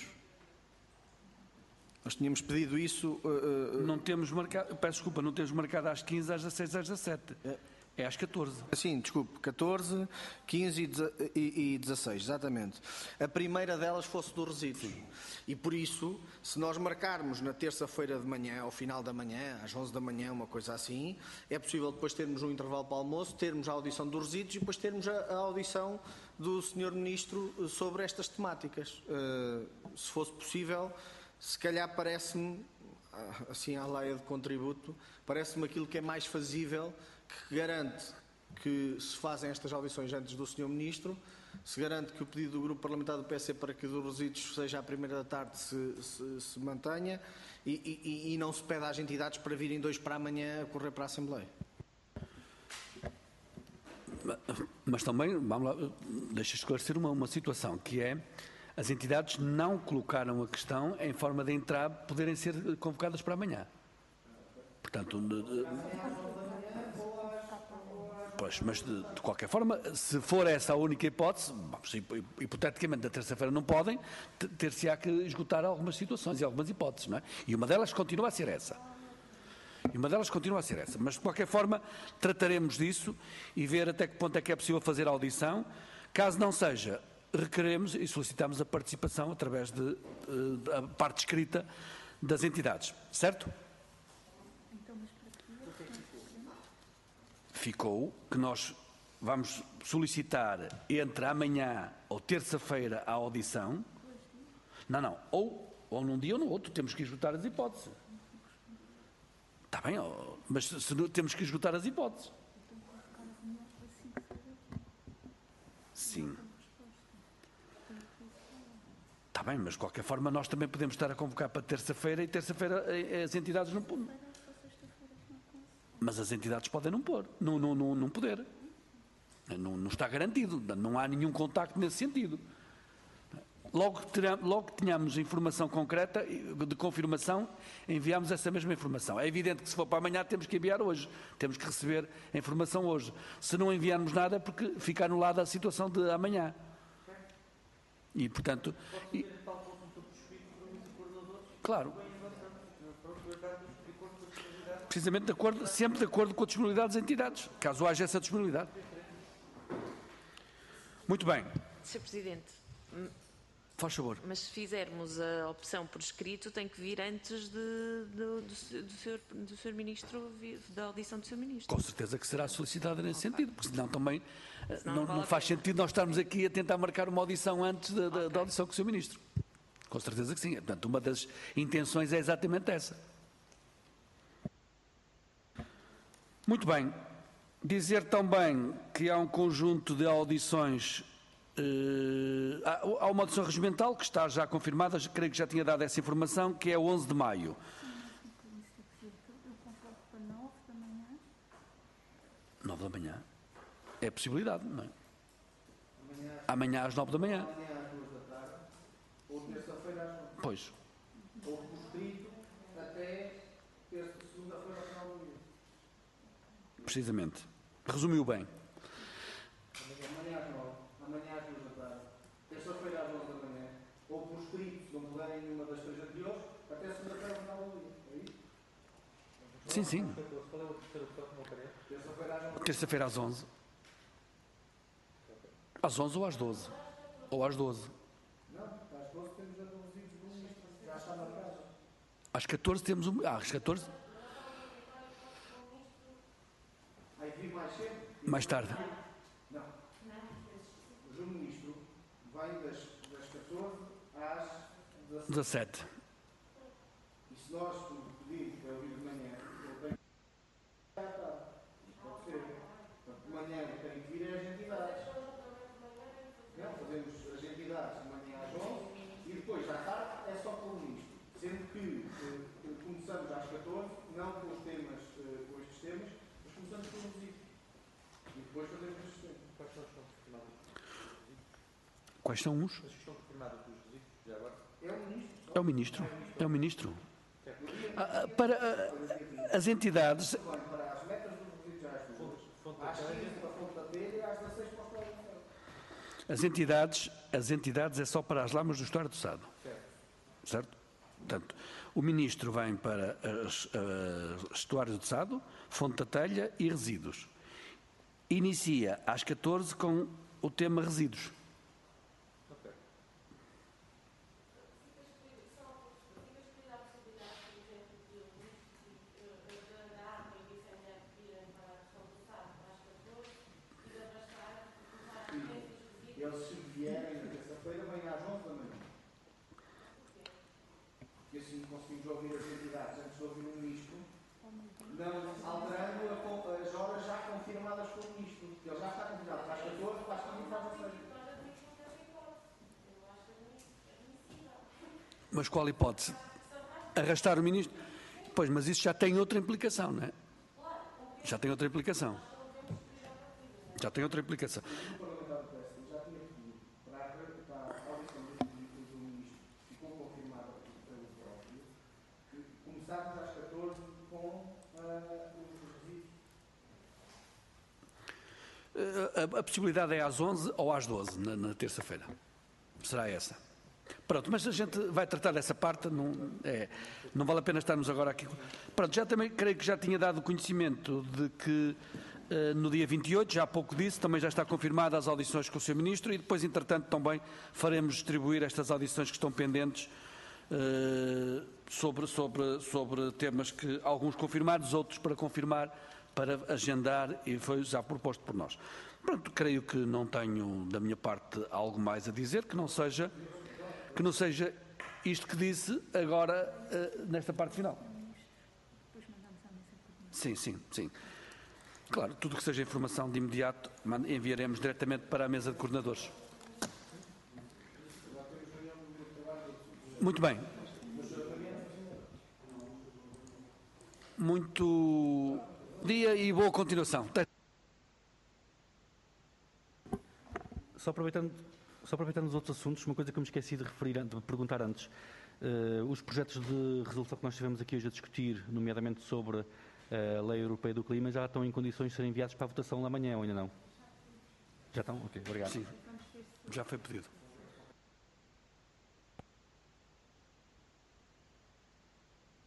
Nós tínhamos pedido isso... Uh, não temos marcado, peço desculpa, não temos marcado às quinze, às dezasseis, às dezassete. É. É às catorze. Sim, desculpe, catorze, quinze e dezasseis, exatamente. A primeira delas fosse do resíduos. Sim. E por isso, se nós marcarmos na terça-feira de manhã, ao final da manhã, às onze da manhã, uma coisa assim, é possível depois termos um intervalo para o almoço, termos a audição dos resíduos e depois termos a, a audição do senhor Ministro sobre estas temáticas. Uh, se fosse possível, se calhar parece-me, assim à laia de contributo, parece-me aquilo que é mais fazível, que garante que se fazem estas audições antes do senhor Ministro, se garante que o pedido do Grupo Parlamentar do P S para que o dos resíduos seja à primeira da tarde se, se, se mantenha e, e, e não se pede às entidades para virem dois para amanhã a correr para a Assembleia. Mas também, vamos lá, deixa esclarecer uma, uma situação, que é, as entidades não colocaram a questão em forma de entrar, poderem ser convocadas para amanhã. Portanto, de, de, pois, mas de, de qualquer forma, se for essa a única hipótese, vamos, hipoteticamente na terça-feira não podem, ter-se-á que esgotar algumas situações e algumas hipóteses, não é? E uma delas continua a ser essa. E uma delas continua a ser essa. Mas, de qualquer forma, trataremos disso e ver até que ponto é que é possível fazer a audição. Caso não seja, requeremos e solicitamos a participação através de, de a parte escrita das entidades. Certo? Ficou que nós vamos solicitar entre amanhã ou terça-feira a audição. Não, não. Ou, ou num dia ou no outro. Temos que esgotar as hipóteses. Está bem, mas se, se, temos que esgotar as hipóteses. Sim. Está bem, mas de qualquer forma nós também podemos estar a convocar para terça-feira e terça-feira as entidades não podem. Mas as entidades podem não pôr, não, não, não, não poder. Não, não está garantido, não há nenhum contacto nesse sentido. Logo que, terá, logo que tenhamos informação concreta de confirmação, enviamos essa mesma informação. É evidente que se for para amanhã temos que enviar hoje, temos que receber a informação hoje. Se não enviarmos nada é porque fica anulada a situação de amanhã. E, portanto... E, claro. Precisamente de acordo, sempre de acordo com a disponibilidade das entidades, caso haja essa disponibilidade. Muito bem. senhor Presidente. Faz favor. Mas se fizermos a opção por escrito, tem que vir antes de, de, do, do, senhor, do senhor Ministro, da audição do senhor Ministro. Com certeza que será solicitada nesse sentido, porque senão também senão não, não, vale não faz sentido nós estarmos aqui a tentar marcar uma audição antes da, da, okay. da audição com o senhor Ministro. Com certeza que sim. Portanto, uma das intenções é exatamente essa. Muito bem. Dizer também que há um conjunto de audições. Uh, há uma audição regimental que está já confirmada, creio que já tinha dado essa informação, que é o onze de maio. nove da manhã? É a possibilidade, não é? Amanhã às nove da manhã. Amanhã às duas da tarde, ou terça-feira às nove. Pois. Ou por escrito até terça, segunda-feira ao final do dia. Precisamente. Resumiu bem. Amanhã às nove, amanhã às duas da tarde, terça-feira às onze da manhã, ou por escrito, se não puderem nenhuma das três anteriores, até segunda-feira ao final do dia. É isso? Sim, sim. Terça-feira às onze. Às onze ou às doze? Ou às doze? Não, às doze temos a do resíduos do Ministro. Já está na casa. Às catorze temos um... Ah, às catorze? Aí vi mais cedo. Mais tarde. Não. O senhor Ministro vai das, das catorze às dezassete. E se nós pedirmos para ouvir de manhã, eu tenho que ir à tarde. Pode ser. Portanto, de manhã tem que vir as entidades. Não, fazemos as entidades de manhã às onze e depois à tarde é só com o Ministro. Sendo que eh, começamos às catorze, não com os temas, eh, com estes temas, mas começamos com o Ministro. E depois fazemos estes temas. Quais são os que estão confirmados? Quais são os? Os que estão confirmados dos resíduos, já agora? É o Ministro. É o Ministro. É o Ministro. Ah, ah, para ah, as entidades... Para as metas dos resíduos já às duas, às quinze para a Fonte da Telha e às dezasseis para o Estado do Sado. As entidades, as entidades é só para as lamas do Estuário do Sado. Certo. Certo? Portanto, o Ministro vem para as, uh, Estuário do Sado, Fonte da Telha e resíduos. Inicia às catorze com o tema resíduos. Okay. Eles, se vierem na terça-feira, vêm às onze da manhã. conseguimos ouvir as entidades antes de ouvir o Ministro, não alterando as horas já confirmadas pelo Ministro, que ele já está convidado para as catorze, para as quinze e para as dezesseis. Mas qual hipótese? Arrastar o Ministro? Pois, mas isso já tem outra implicação, não é? Já tem outra implicação. Já tem outra implicação. A, a possibilidade é às onze ou às doze, na, na terça-feira. Será essa. Pronto, mas a gente vai tratar dessa parte, não, é, não vale a pena estarmos agora aqui. Pronto, já também creio que já tinha dado conhecimento de que uh, no dia vinte e oito, já há pouco disse, também já está confirmada as audições com o senhor Ministro e depois, entretanto, também faremos distribuir estas audições que estão pendentes uh, sobre, sobre, sobre temas que alguns confirmados, outros para confirmar, para agendar, e foi já proposto por nós. Pronto, creio que não tenho, da minha parte, algo mais a dizer, que não seja, que não seja isto que disse agora, uh, nesta parte final. Sim, sim, sim. Claro, tudo que seja informação de imediato, enviaremos diretamente para a mesa de coordenadores. Muito bem. Muito dia e boa continuação. Só aproveitando, só aproveitando os outros assuntos, uma coisa que eu me esqueci de referir, de perguntar antes. Uh, os projetos de resolução que nós tivemos aqui hoje a discutir, nomeadamente sobre a Lei Europeia do Clima, já estão em condições de serem enviados para a votação amanhã ou ainda não? Já estão? Ok, obrigado. Sim, já foi pedido.